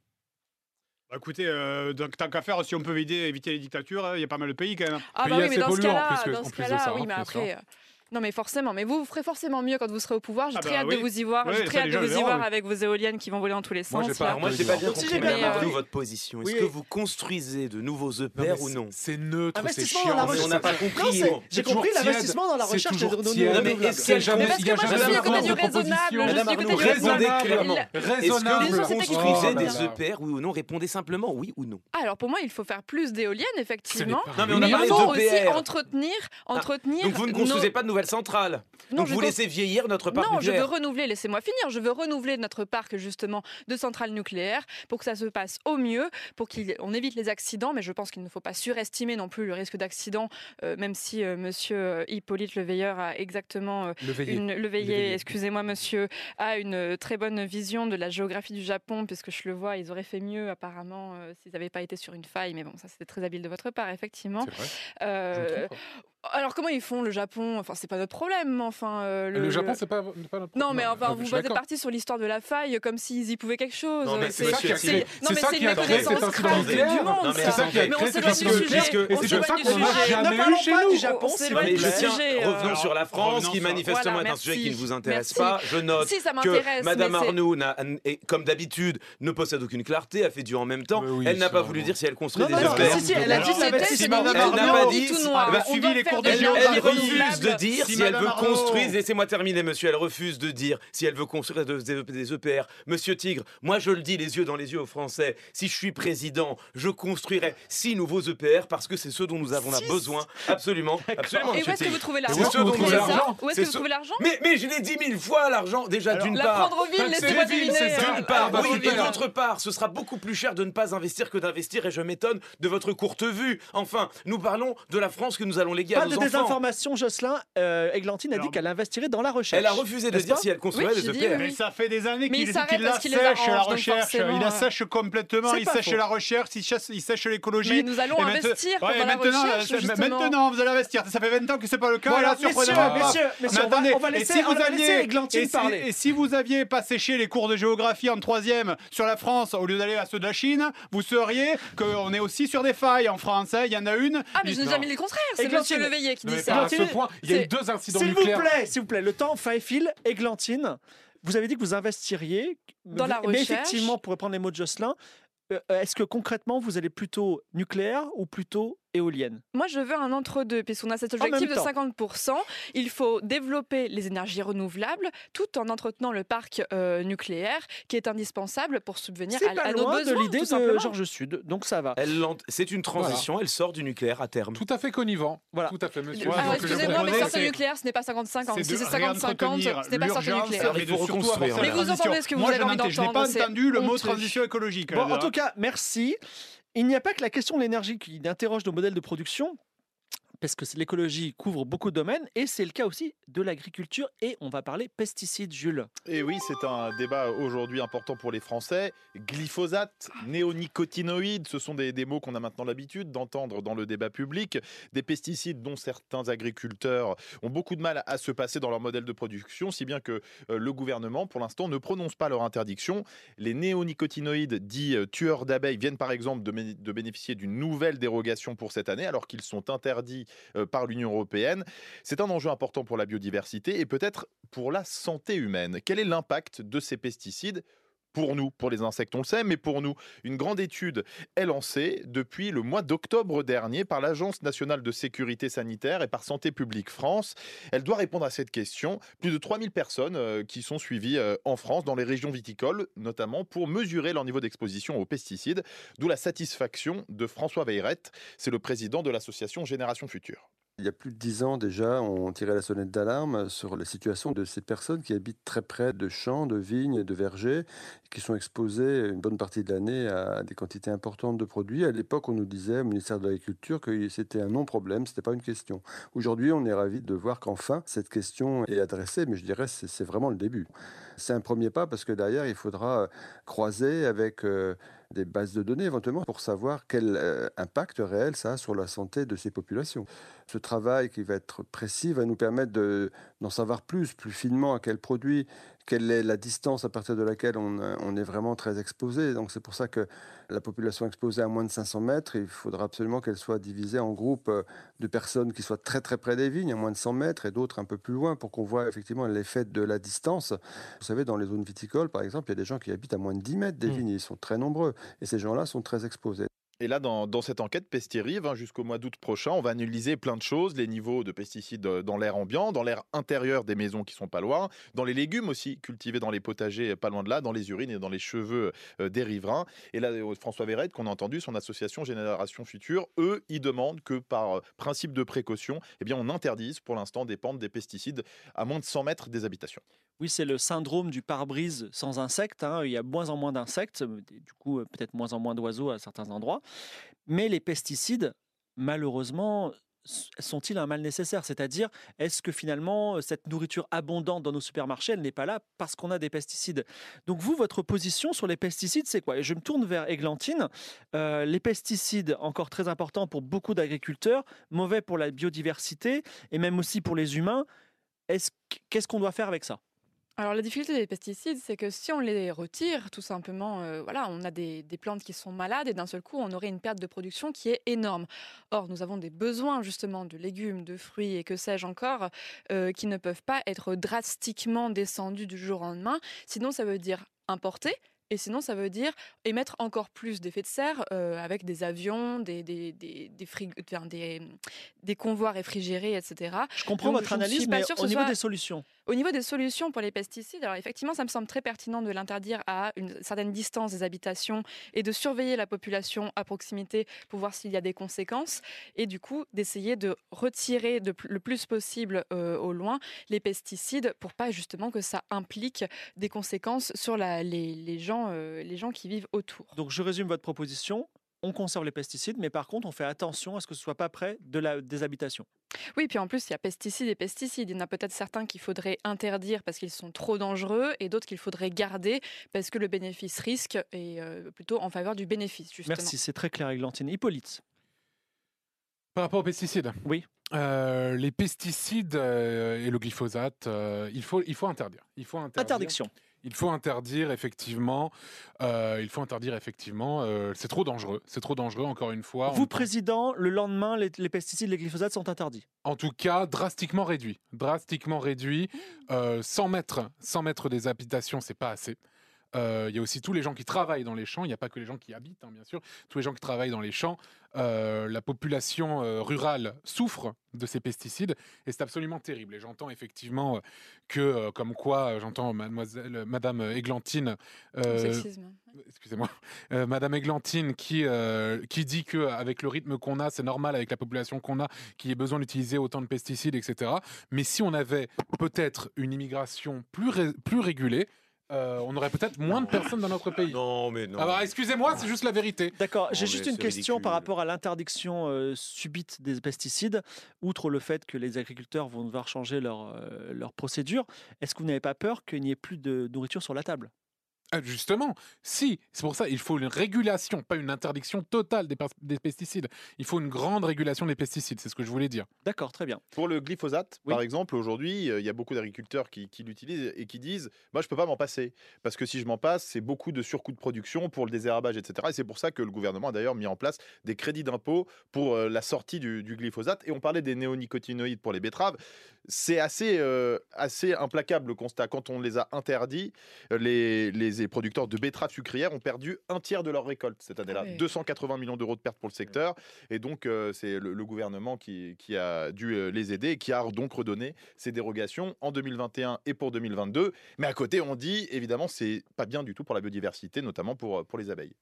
Speaker 9: Bah, écoutez, euh, donc, tant qu'à faire, si on peut éviter, éviter les dictatures, il y a pas mal de pays quand même.
Speaker 8: Ah
Speaker 5: Pays
Speaker 8: bah oui,
Speaker 5: assez
Speaker 8: mais dans ce
Speaker 5: polluant, en
Speaker 8: cas-là,
Speaker 5: plus que-
Speaker 8: dans
Speaker 5: en
Speaker 8: ce
Speaker 5: plus de
Speaker 8: cas-là,
Speaker 5: ça,
Speaker 8: oui,
Speaker 5: hein,
Speaker 8: mais
Speaker 5: bien
Speaker 8: après. euh, Non mais forcément, mais vous, vous ferez forcément mieux quand vous serez au pouvoir. J'ai
Speaker 9: Ah
Speaker 8: très
Speaker 9: bah
Speaker 8: hâte
Speaker 9: oui.
Speaker 8: de vous y voir.
Speaker 9: Oui,
Speaker 8: J'ai
Speaker 9: ça,
Speaker 8: très hâte
Speaker 9: les
Speaker 8: de
Speaker 9: gens
Speaker 8: vous
Speaker 9: le
Speaker 8: y
Speaker 9: verront,
Speaker 8: voir
Speaker 9: oui.
Speaker 8: avec vos éoliennes qui vont voler dans tous les
Speaker 5: Moi,
Speaker 8: sens.
Speaker 5: j'ai pas-
Speaker 8: là.
Speaker 7: Alors moi, j'ai pas bien
Speaker 4: Si
Speaker 7: compris,
Speaker 4: j'ai bien
Speaker 7: Madame
Speaker 4: compris.
Speaker 7: Bardot, votre position. Est-ce
Speaker 4: Oui.
Speaker 7: que vous construisez de nouveaux E P
Speaker 5: Non, mais
Speaker 7: R ou
Speaker 5: c'est-
Speaker 7: non
Speaker 5: C'est neutre, c'est
Speaker 4: Investissement
Speaker 5: chiant.
Speaker 4: dans la
Speaker 7: mais on
Speaker 4: recherche.
Speaker 7: n'a pas
Speaker 4: Non,
Speaker 7: compris.
Speaker 4: c'est-
Speaker 7: bon.
Speaker 4: J'ai
Speaker 5: C'est toujours
Speaker 4: compris
Speaker 5: tiède.
Speaker 4: l'investissement dans la
Speaker 5: C'est
Speaker 4: recherche
Speaker 5: toujours
Speaker 4: des
Speaker 5: tiède.
Speaker 4: renouvelables.
Speaker 7: Non, mais est-ce qu'il y a
Speaker 5: jamais-
Speaker 8: Mais parce
Speaker 5: il y a
Speaker 8: que moi, je
Speaker 5: jamais
Speaker 8: suis du côté du
Speaker 5: de proposition.
Speaker 8: raisonnable. Je
Speaker 7: Madame
Speaker 8: suis du
Speaker 7: Arnaud,
Speaker 8: côté du
Speaker 7: répondez
Speaker 8: raisonnable.
Speaker 7: clairement.
Speaker 8: La-
Speaker 7: Est-ce que
Speaker 5: Raisonnable.
Speaker 7: vous
Speaker 8: Bien sûr, c'était
Speaker 7: construisez
Speaker 8: écrit.
Speaker 7: des E P R, oui ou non? Répondez simplement oui ou non.
Speaker 8: Alors pour moi, il faut faire plus d'éoliennes, effectivement.
Speaker 5: Ce n'est pas
Speaker 7: Non, mais on a
Speaker 8: Mais
Speaker 7: parlé
Speaker 8: il faut
Speaker 7: d'E
Speaker 8: aussi
Speaker 7: P R.
Speaker 8: entretenir, entretenir.
Speaker 7: Donc vous ne
Speaker 8: nos-
Speaker 7: construisez pas de nouvelles centrales.
Speaker 8: Non,
Speaker 7: Donc
Speaker 8: je
Speaker 7: vous
Speaker 8: cons-
Speaker 7: laissez vieillir notre parc
Speaker 8: Non, je veux
Speaker 7: nucléaire.
Speaker 8: renouveler, laissez-moi finir, je veux renouveler notre parc justement de centrales nucléaires pour que ça se passe au mieux, pour qu'on évite les accidents, mais je pense qu'il ne faut pas surestimer non plus le risque d'accident, euh, même si euh, monsieur Hippolyte Leveilleur a exactement euh,
Speaker 5: Le veillé.
Speaker 8: une, le veillé,
Speaker 5: Le veillé.
Speaker 8: excusez-moi monsieur, a une euh, très bonne vision de la géographie du Japon, puisque je le vois, ils auraient fait mieux apparemment euh, s'ils n'avaient pas été sur une faille, mais bon, ça c'était très habile de votre part, effectivement.
Speaker 5: C'est vrai.
Speaker 8: Euh,
Speaker 5: Je me trompe.
Speaker 8: Alors comment ils font le Japon? Enfin, c'est pas notre problème. Enfin, euh,
Speaker 5: Le, le Japon, c'est pas, pas notre
Speaker 8: Non, mais enfin,
Speaker 5: non,
Speaker 8: vous
Speaker 5: je suis
Speaker 8: êtes
Speaker 5: d'accord.
Speaker 8: parti sur l'histoire de la faille comme s'ils y pouvaient quelque chose.
Speaker 7: Non, mais c'est ça qui a créé-
Speaker 8: non,
Speaker 5: c'est
Speaker 8: mais
Speaker 5: ça
Speaker 8: c'est
Speaker 5: qui
Speaker 8: une
Speaker 5: a créé
Speaker 8: méconnaissance
Speaker 5: cet incident
Speaker 8: crâne du
Speaker 5: nucléaire.
Speaker 8: monde,
Speaker 7: Non, mais
Speaker 8: ça.
Speaker 5: C'est ça qui a
Speaker 8: Mais on
Speaker 5: créé
Speaker 8: s'éloigne
Speaker 5: cet
Speaker 8: du
Speaker 5: incident
Speaker 8: sujet.
Speaker 5: nucléaire. Et
Speaker 8: On
Speaker 5: c'est
Speaker 8: s'éloigne
Speaker 5: pour ça
Speaker 8: du
Speaker 5: qu'on n'a
Speaker 8: sujet.
Speaker 5: jamais
Speaker 8: Ne parlons
Speaker 5: eu chez
Speaker 8: pas
Speaker 5: nous.
Speaker 8: du Japon,
Speaker 7: Non,
Speaker 8: s'éloigne
Speaker 7: mais
Speaker 8: du
Speaker 7: je tiens,
Speaker 8: sujet.
Speaker 7: revenons sur la France,
Speaker 9: revenons
Speaker 7: qui
Speaker 9: sur-
Speaker 7: manifestement
Speaker 8: Voilà,
Speaker 7: est un sujet qui ne
Speaker 8: merci.
Speaker 7: vous intéresse
Speaker 8: Merci.
Speaker 7: pas. Je note
Speaker 8: Si, ça
Speaker 7: que
Speaker 8: m'intéresse,
Speaker 7: Madame
Speaker 8: mais c'est-
Speaker 7: Arnoux, n'a- et comme d'habitude, ne possède aucune clarté, a fait du en même temps.
Speaker 5: Mais oui,
Speaker 7: Elle n'a
Speaker 5: ça,
Speaker 7: pas
Speaker 5: non.
Speaker 7: voulu dire si elle construit
Speaker 4: Non,
Speaker 7: des
Speaker 4: non,
Speaker 7: E P R.
Speaker 4: si, si, elle a dit
Speaker 9: Alors,
Speaker 4: de l'investissement.
Speaker 9: si Madame
Speaker 7: Elle n'a
Speaker 9: Arnaud
Speaker 7: pas dit.
Speaker 8: tout
Speaker 9: elle
Speaker 8: noir.
Speaker 9: a
Speaker 8: On
Speaker 9: suivi
Speaker 8: doit
Speaker 9: les
Speaker 8: faire
Speaker 9: cours
Speaker 8: de
Speaker 9: de
Speaker 7: Elle,
Speaker 8: l'énergie
Speaker 7: elle
Speaker 9: géographie.
Speaker 7: refuse de dire
Speaker 9: Si
Speaker 7: si elle
Speaker 9: Madame
Speaker 7: veut
Speaker 9: Arnaud-
Speaker 7: construire, laissez-moi terminer monsieur, elle refuse de dire si elle veut construire des, des- des E P R. Monsieur Tigre, moi je le dis les yeux dans les yeux aux Français, si je suis président, je construirai six nouveaux E P R parce que c'est ce dont nous avons
Speaker 4: Six
Speaker 7: besoin, absolument, absolument
Speaker 8: Et où
Speaker 7: monsieur
Speaker 8: est-ce que vous
Speaker 7: Tigre.
Speaker 8: trouvez
Speaker 5: Et où
Speaker 8: l'argent
Speaker 5: est-ce que vous trouvez
Speaker 8: C'est ça
Speaker 5: l'argent
Speaker 8: Où est-ce
Speaker 7: C'est
Speaker 8: que vous
Speaker 7: ce-
Speaker 8: trouvez l'argent
Speaker 7: Mais, mais je l'ai dit mille fois l'argent, déjà
Speaker 9: Alors,
Speaker 7: d'une
Speaker 8: La
Speaker 7: part.
Speaker 8: prendre aux villes,
Speaker 5: taxer
Speaker 8: laissez-moi
Speaker 5: les villes,
Speaker 8: deviner.
Speaker 5: c'est ça.
Speaker 7: D'une part,
Speaker 5: Ah bah,
Speaker 7: oui, et
Speaker 5: super.
Speaker 7: d'autre part, ce sera beaucoup plus cher de ne pas investir que d'investir, et je m'étonne de votre courte vue. Enfin, nous parlons de la France que nous allons léguer
Speaker 4: Pas
Speaker 7: à
Speaker 4: de
Speaker 7: nos enfants.
Speaker 4: désinformation, Jocelyn. Euh, Églantine a dit
Speaker 9: Alors,
Speaker 4: qu'elle investirait dans la recherche.
Speaker 7: Elle a refusé de
Speaker 4: N'est-ce
Speaker 7: dire
Speaker 4: pas
Speaker 7: si elle construirait
Speaker 8: Oui,
Speaker 7: des
Speaker 8: j'ai
Speaker 7: E
Speaker 8: dit
Speaker 7: P R.
Speaker 8: oui.
Speaker 9: Mais ça fait des années
Speaker 8: Mais
Speaker 9: qu'il
Speaker 8: il s'arrête
Speaker 9: qu'il la
Speaker 8: parce qu'il les
Speaker 9: sèche,
Speaker 8: arrange,
Speaker 9: la
Speaker 8: donc
Speaker 9: recherche.
Speaker 8: forcément,
Speaker 9: Il la
Speaker 8: euh,
Speaker 9: sèche complètement,
Speaker 4: c'est
Speaker 9: il
Speaker 4: pas
Speaker 9: sèche
Speaker 4: faux.
Speaker 9: la recherche, il sèche, il sèche l'écologie.
Speaker 8: Mais nous allons
Speaker 9: Et maintenant-
Speaker 8: investir
Speaker 9: Ouais,
Speaker 8: dans la
Speaker 9: maintenant,
Speaker 8: recherche,
Speaker 9: euh,
Speaker 8: justement.
Speaker 9: maintenant, vous allez investir. Ça fait vingt ans que c'est pas le cas.
Speaker 4: Bon,
Speaker 9: et là,
Speaker 4: alors, messieurs,
Speaker 9: surprenamment,
Speaker 4: messieurs,
Speaker 9: pas.
Speaker 4: messieurs,
Speaker 9: Mais
Speaker 4: on va-
Speaker 9: attendez,
Speaker 4: on va
Speaker 9: et
Speaker 4: laisser-
Speaker 9: si
Speaker 4: on
Speaker 9: vous
Speaker 4: va laisser
Speaker 9: aviez-
Speaker 4: Églantine
Speaker 9: et si-
Speaker 4: parler.
Speaker 9: Et si vous aviez pas séché les cours de géographie en troisième sur la France au lieu d'aller à ceux de la Chine, vous sauriez qu'on est aussi sur des failles en France. hein. Il y en a une.
Speaker 8: Ah, mais je n'ai
Speaker 9: Non.
Speaker 8: jamais dit le contraire. C'est
Speaker 4: Églantine.
Speaker 8: Monsieur Leveillé qui
Speaker 5: Non,
Speaker 8: dit
Speaker 5: mais
Speaker 8: ça.
Speaker 5: pas à ce
Speaker 4: Églantine,
Speaker 5: point. Il y a eu
Speaker 8: c'est-
Speaker 5: deux incidents
Speaker 4: S'il vous
Speaker 5: nucléaires.
Speaker 4: plaît, s'il vous plaît, le temps fait fil. Églantine, vous avez dit que vous investiriez
Speaker 8: Dans la
Speaker 4: mais
Speaker 8: recherche.
Speaker 4: effectivement, pour reprendre les mots de Jocelyn, euh, est-ce que concrètement vous allez plutôt nucléaire ou plutôt éolienne?
Speaker 8: Moi, je veux un entre-deux, puisqu'on a cet
Speaker 4: En même
Speaker 8: objectif de
Speaker 4: temps.
Speaker 8: cinquante pour cent. Il faut développer les énergies renouvelables tout en entretenant le parc euh, nucléaire qui est indispensable pour subvenir
Speaker 4: C'est
Speaker 8: à,
Speaker 4: pas
Speaker 8: à nos
Speaker 4: loin
Speaker 8: besoins.
Speaker 4: de l'idée
Speaker 8: tout
Speaker 4: de
Speaker 8: simplement.
Speaker 4: Georges Sud, donc ça va.
Speaker 7: Elle l'ent- C'est une transition, elle sort du nucléaire à terme.
Speaker 5: Tout à fait connivant.
Speaker 4: Voilà.
Speaker 5: Tout à fait, monsieur.
Speaker 9: Ouais,
Speaker 8: Alors,
Speaker 9: donc, ce que
Speaker 8: excusez-moi,
Speaker 9: je
Speaker 8: mais
Speaker 9: proposais,
Speaker 8: sortir
Speaker 9: c'est-
Speaker 8: nucléaire, ce n'est pas cinquante cinquante.
Speaker 9: C'est
Speaker 8: Si
Speaker 9: de
Speaker 8: c'est cinquante cinquante,
Speaker 9: réentretenir
Speaker 8: ce n'est pas sortir
Speaker 9: l'urgence,
Speaker 8: nucléaire.
Speaker 9: mais
Speaker 7: Il
Speaker 9: de
Speaker 7: faut
Speaker 9: surtout
Speaker 7: reconstruire,
Speaker 9: avancer
Speaker 8: Mais
Speaker 9: la
Speaker 8: vous
Speaker 9: transition.
Speaker 8: entendez ce que vous
Speaker 9: Moi,
Speaker 8: avez
Speaker 9: je
Speaker 8: envie
Speaker 9: n'entends- je n'ai
Speaker 8: d'entendre,
Speaker 9: pas
Speaker 8: c'est
Speaker 9: entendu le mot
Speaker 8: honteux.
Speaker 9: transition écologique.
Speaker 4: Bon,
Speaker 9: là.
Speaker 4: en tout cas, merci. Il n'y a pas que la question de l'énergie qui interroge nos modèles de production, parce que c'est- l'écologie couvre beaucoup de domaines, et c'est le cas aussi de l'agriculture, et on va parler pesticides, Jules.
Speaker 6: Et oui, c'est un débat aujourd'hui important pour les Français. Glyphosate, néonicotinoïdes, ce sont des, des mots qu'on a maintenant l'habitude d'entendre dans le débat public. Des pesticides dont certains agriculteurs ont beaucoup de mal à se passer dans leur modèle de production, si bien que euh, le gouvernement, pour l'instant, ne prononce pas leur interdiction. Les néonicotinoïdes, dits euh, tueurs d'abeilles, viennent par exemple de, mé- de bénéficier d'une nouvelle dérogation pour cette année, alors qu'ils sont interdits euh, par l'Union européenne. C'est un enjeu important pour la biodiversité et peut-être pour la santé humaine. Quel est l'impact de ces pesticides pour nous? Pour les insectes, on le sait, mais pour nous, une grande étude est lancée depuis le mois d'octobre dernier par l'Agence nationale de sécurité sanitaire et par Santé publique France. Elle doit répondre à cette question. Plus de trois mille personnes euh, qui sont suivies euh, en France, dans les régions viticoles, notamment pour mesurer leur niveau d'exposition aux pesticides, d'où la satisfaction de François Veyrette. C'est le président de l'association Génération Future.
Speaker 13: Il y a plus de dix ans déjà, on tirait la sonnette d'alarme sur la situation de ces personnes qui habitent très près de champs, de vignes, de vergers, qui sont exposées une bonne partie de l'année à des quantités importantes de produits. À l'époque, on nous disait au ministère de l'Agriculture que c'était un non-problème, ce n'était pas une question. Aujourd'hui, on est ravis de voir qu'enfin, cette question est adressée, mais je dirais que c'est vraiment le début. C'est un premier pas parce que derrière, il faudra croiser avec euh, des bases de données éventuellement pour savoir quel euh, impact réel ça a sur la santé de ces populations. Ce travail qui va être précis va nous permettre de, d'en savoir plus, plus finement à quel produit, quelle est la distance à partir de laquelle on, on est vraiment très exposé. Donc c'est pour ça que la population exposée à moins de cinq cents mètres, il faudra absolument qu'elle soit divisée en groupes de personnes qui soient très très près des vignes, à moins de cent mètres, et d'autres un peu plus loin, pour qu'on voit effectivement l'effet de la distance. Vous savez, dans les zones viticoles, par exemple, il y a des gens qui habitent à moins de dix mètres des
Speaker 6: Mmh.
Speaker 13: vignes, ils sont très nombreux, et ces gens-là sont très exposés.
Speaker 6: Et là, dans, dans cette enquête Pestirive, hein, jusqu'au mois d'août prochain, on va analyser plein de choses, les niveaux de pesticides euh, dans l'air ambiant, dans l'air intérieur des maisons qui sont pas loin, dans les légumes aussi cultivés dans les potagers pas loin de là, dans les urines et dans les cheveux euh, des riverains. Et là, euh, François Veyrette, qu'on a entendu, son association Génération Future, eux, ils demandent que par euh, principe de précaution, eh bien, on interdise pour l'instant des pentes des pesticides à moins de cent mètres des habitations.
Speaker 4: Oui, c'est le syndrome du pare-brise sans insectes, hein. Il y a de moins en moins d'insectes, du coup, peut-être moins en moins d'oiseaux à certains endroits. Mais les pesticides, malheureusement, sont-ils un mal nécessaire? C'est-à-dire, est-ce que finalement, cette nourriture abondante dans nos supermarchés, elle n'est pas là parce qu'on a des pesticides? Donc vous, votre position sur les pesticides, c'est quoi? Et je me tourne vers Églantine. Euh, les pesticides, encore très importants pour beaucoup d'agriculteurs, mauvais pour la biodiversité et même aussi pour les humains. Est-ce, qu'est-ce qu'on doit faire avec ça?
Speaker 8: Alors la difficulté des pesticides, c'est que si on les retire, tout simplement, euh, voilà, on a des, des plantes qui sont malades et d'un seul coup, on aurait une perte de production qui est énorme. Or, nous avons des besoins justement de légumes, de fruits et que sais-je encore, euh, qui ne peuvent pas être drastiquement descendus du jour au lendemain. Sinon, ça veut dire importer. Et sinon, ça veut dire émettre encore plus d'effets de serre euh, avec des avions, des, des, des, des, frig... enfin, des, des convois réfrigérés, et cetera.
Speaker 4: Je comprends
Speaker 8: Donc,
Speaker 4: votre
Speaker 8: je ne suis
Speaker 4: analyse,
Speaker 8: pas
Speaker 4: mais
Speaker 8: sûre que
Speaker 4: au
Speaker 8: ce
Speaker 4: niveau
Speaker 8: soit-
Speaker 4: des solutions.
Speaker 8: Au niveau des solutions pour les pesticides, alors effectivement, ça me semble très pertinent de l'interdire à une certaine distance des habitations et de surveiller la population à proximité pour voir s'il y a des conséquences et du coup d'essayer de retirer de pl- le plus possible euh, au loin les pesticides pour pas justement que ça implique des conséquences sur la- les, les gens, euh, les gens qui vivent autour.
Speaker 4: Donc je résume votre proposition. On conserve les pesticides, mais par contre, on fait attention à ce que ce soit pas près de la, des habitations.
Speaker 8: Oui, puis en plus, il y a pesticides et pesticides. Il y en a peut-être certains qu'il faudrait interdire parce qu'ils sont trop dangereux et d'autres qu'il faudrait garder parce que le bénéfice-risque est euh, plutôt en faveur du bénéfice, justement.
Speaker 4: Merci, c'est très clair, Églantine. Hippolyte.
Speaker 5: Par rapport aux pesticides.
Speaker 4: Oui.
Speaker 5: Euh, les pesticides euh, et le glyphosate, euh, il, faut, il faut interdire. Il faut interdire.
Speaker 4: Interdiction.
Speaker 5: Il faut interdire effectivement. Euh, il faut interdire effectivement. Euh, c'est trop dangereux. C'est trop dangereux. Encore une fois.
Speaker 4: Vous,
Speaker 5: on-
Speaker 4: président, le lendemain, les, les pesticides, les glyphosates sont interdits.
Speaker 5: En tout cas, drastiquement réduit. Drastiquement réduit. Euh, cent mètres, cent mètres des habitations, c'est pas assez. Euh, Il y a aussi tous les gens qui travaillent dans les champs. Il n'y a pas que les gens qui habitent, hein, bien sûr. Tous les gens qui travaillent dans les champs. Euh, la population euh, rurale souffre de ces pesticides et c'est absolument terrible. Et j'entends effectivement euh, que, euh, comme quoi, euh, j'entends mademoiselle, euh, Madame Églantine, euh,
Speaker 8: Sexisme.
Speaker 5: excusez-moi, euh, Madame Églantine qui, euh, qui dit qu'avec le rythme qu'on a, c'est normal avec la population qu'on a, qu'il y ait besoin d'utiliser autant de pesticides, et cetera. Mais si on avait peut-être une immigration plus, ré- plus régulée, euh, on aurait peut-être moins de personnes dans notre pays.
Speaker 7: Non, mais non.
Speaker 5: Ah bah, excusez-moi, c'est juste la vérité.
Speaker 4: D'accord, j'ai
Speaker 7: Non,
Speaker 4: juste
Speaker 7: mais
Speaker 4: une
Speaker 7: c'est
Speaker 4: question
Speaker 7: ridicule.
Speaker 4: par rapport à l'interdiction euh, subite des pesticides. Outre le fait que les agriculteurs vont devoir changer leur, euh, leur procédure, est-ce que vous n'avez pas peur qu'il n'y ait plus de nourriture sur la table?
Speaker 5: Ah, justement, si, c'est pour ça il faut une régulation, pas une interdiction totale des, pers- des pesticides. Il faut une grande régulation des pesticides, c'est ce que je voulais dire.
Speaker 4: D'accord, très bien.
Speaker 6: Pour le glyphosate,
Speaker 4: Oui.
Speaker 6: par exemple, aujourd'hui, euh, il y a beaucoup d'agriculteurs qui, qui l'utilisent et qui disent moi, je peux pas m'en passer. Parce que si je m'en passe, c'est beaucoup de surcoûts de production pour le désherbage, et cetera. Et c'est pour ça que le gouvernement a d'ailleurs mis en place des crédits d'impôt pour euh, la sortie du, du glyphosate. Et on parlait des néonicotinoïdes pour les betteraves. C'est assez, euh, assez implacable le constat. Quand on les a interdits, euh, les, les producteurs de betteraves sucrières ont perdu un tiers de leur récolte cette année-là.
Speaker 8: Ah ouais.
Speaker 6: deux cent quatre-vingts millions d'euros de pertes pour le secteur. Et donc, euh, c'est le, le gouvernement qui, qui a dû euh, les aider et qui a donc redonné ces dérogations en deux mille vingt et un et pour deux mille vingt-deux. Mais à côté, on dit, évidemment, c'est pas bien du tout pour la biodiversité, notamment pour, pour les abeilles.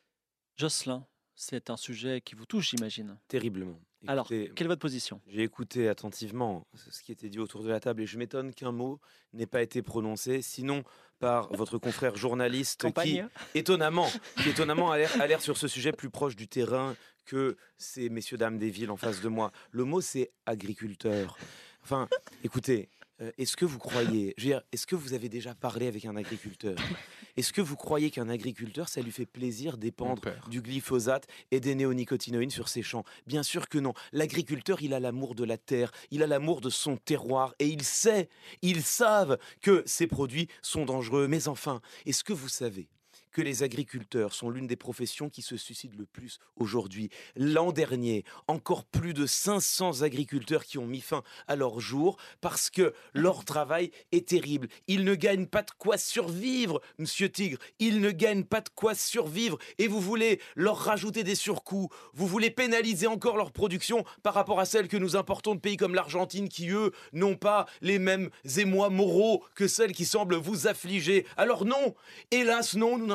Speaker 4: Jocelyn, c'est un sujet qui vous touche, j'imagine.
Speaker 7: Terriblement.
Speaker 4: Alors,
Speaker 7: Écoutez,
Speaker 4: quelle est votre position?
Speaker 7: j'ai écouté attentivement ce qui était dit autour de la table et je m'étonne qu'un mot n'ait pas été prononcé, sinon par votre confrère journaliste qui,
Speaker 4: Campagne.
Speaker 7: étonnamment, qui étonnamment a l'air, a l'air sur ce sujet plus proche du terrain que ces messieurs dames des villes en face de moi. Le mot c'est agriculteur. Enfin, écoutez, euh, est-ce que vous croyez, je veux dire, est-ce que vous avez déjà parlé avec un agriculteur? Est-ce que vous croyez qu'un agriculteur, ça lui fait plaisir d'épandre du glyphosate et des néonicotinoïdes sur ses champs? Bien sûr que non. L'agriculteur, il a l'amour de la terre, il a l'amour de son terroir et il sait, ils savent que ces produits sont dangereux. Mais enfin, est-ce que vous savez que les agriculteurs sont l'une des professions qui se suicident le plus aujourd'hui? L'an dernier, encore plus de cinq cents agriculteurs qui ont mis fin à leur jour parce que leur travail est terrible. Ils ne gagnent pas de quoi survivre, Monsieur Tigre. Ils ne gagnent pas de quoi survivre. Et vous voulez leur rajouter des surcoûts. Vous voulez pénaliser encore leur production par rapport à celle que nous importons de pays comme l'Argentine qui, eux, n'ont pas les mêmes émois moraux que celles qui semblent vous affliger. Alors non, hélas non, nous n'interditisons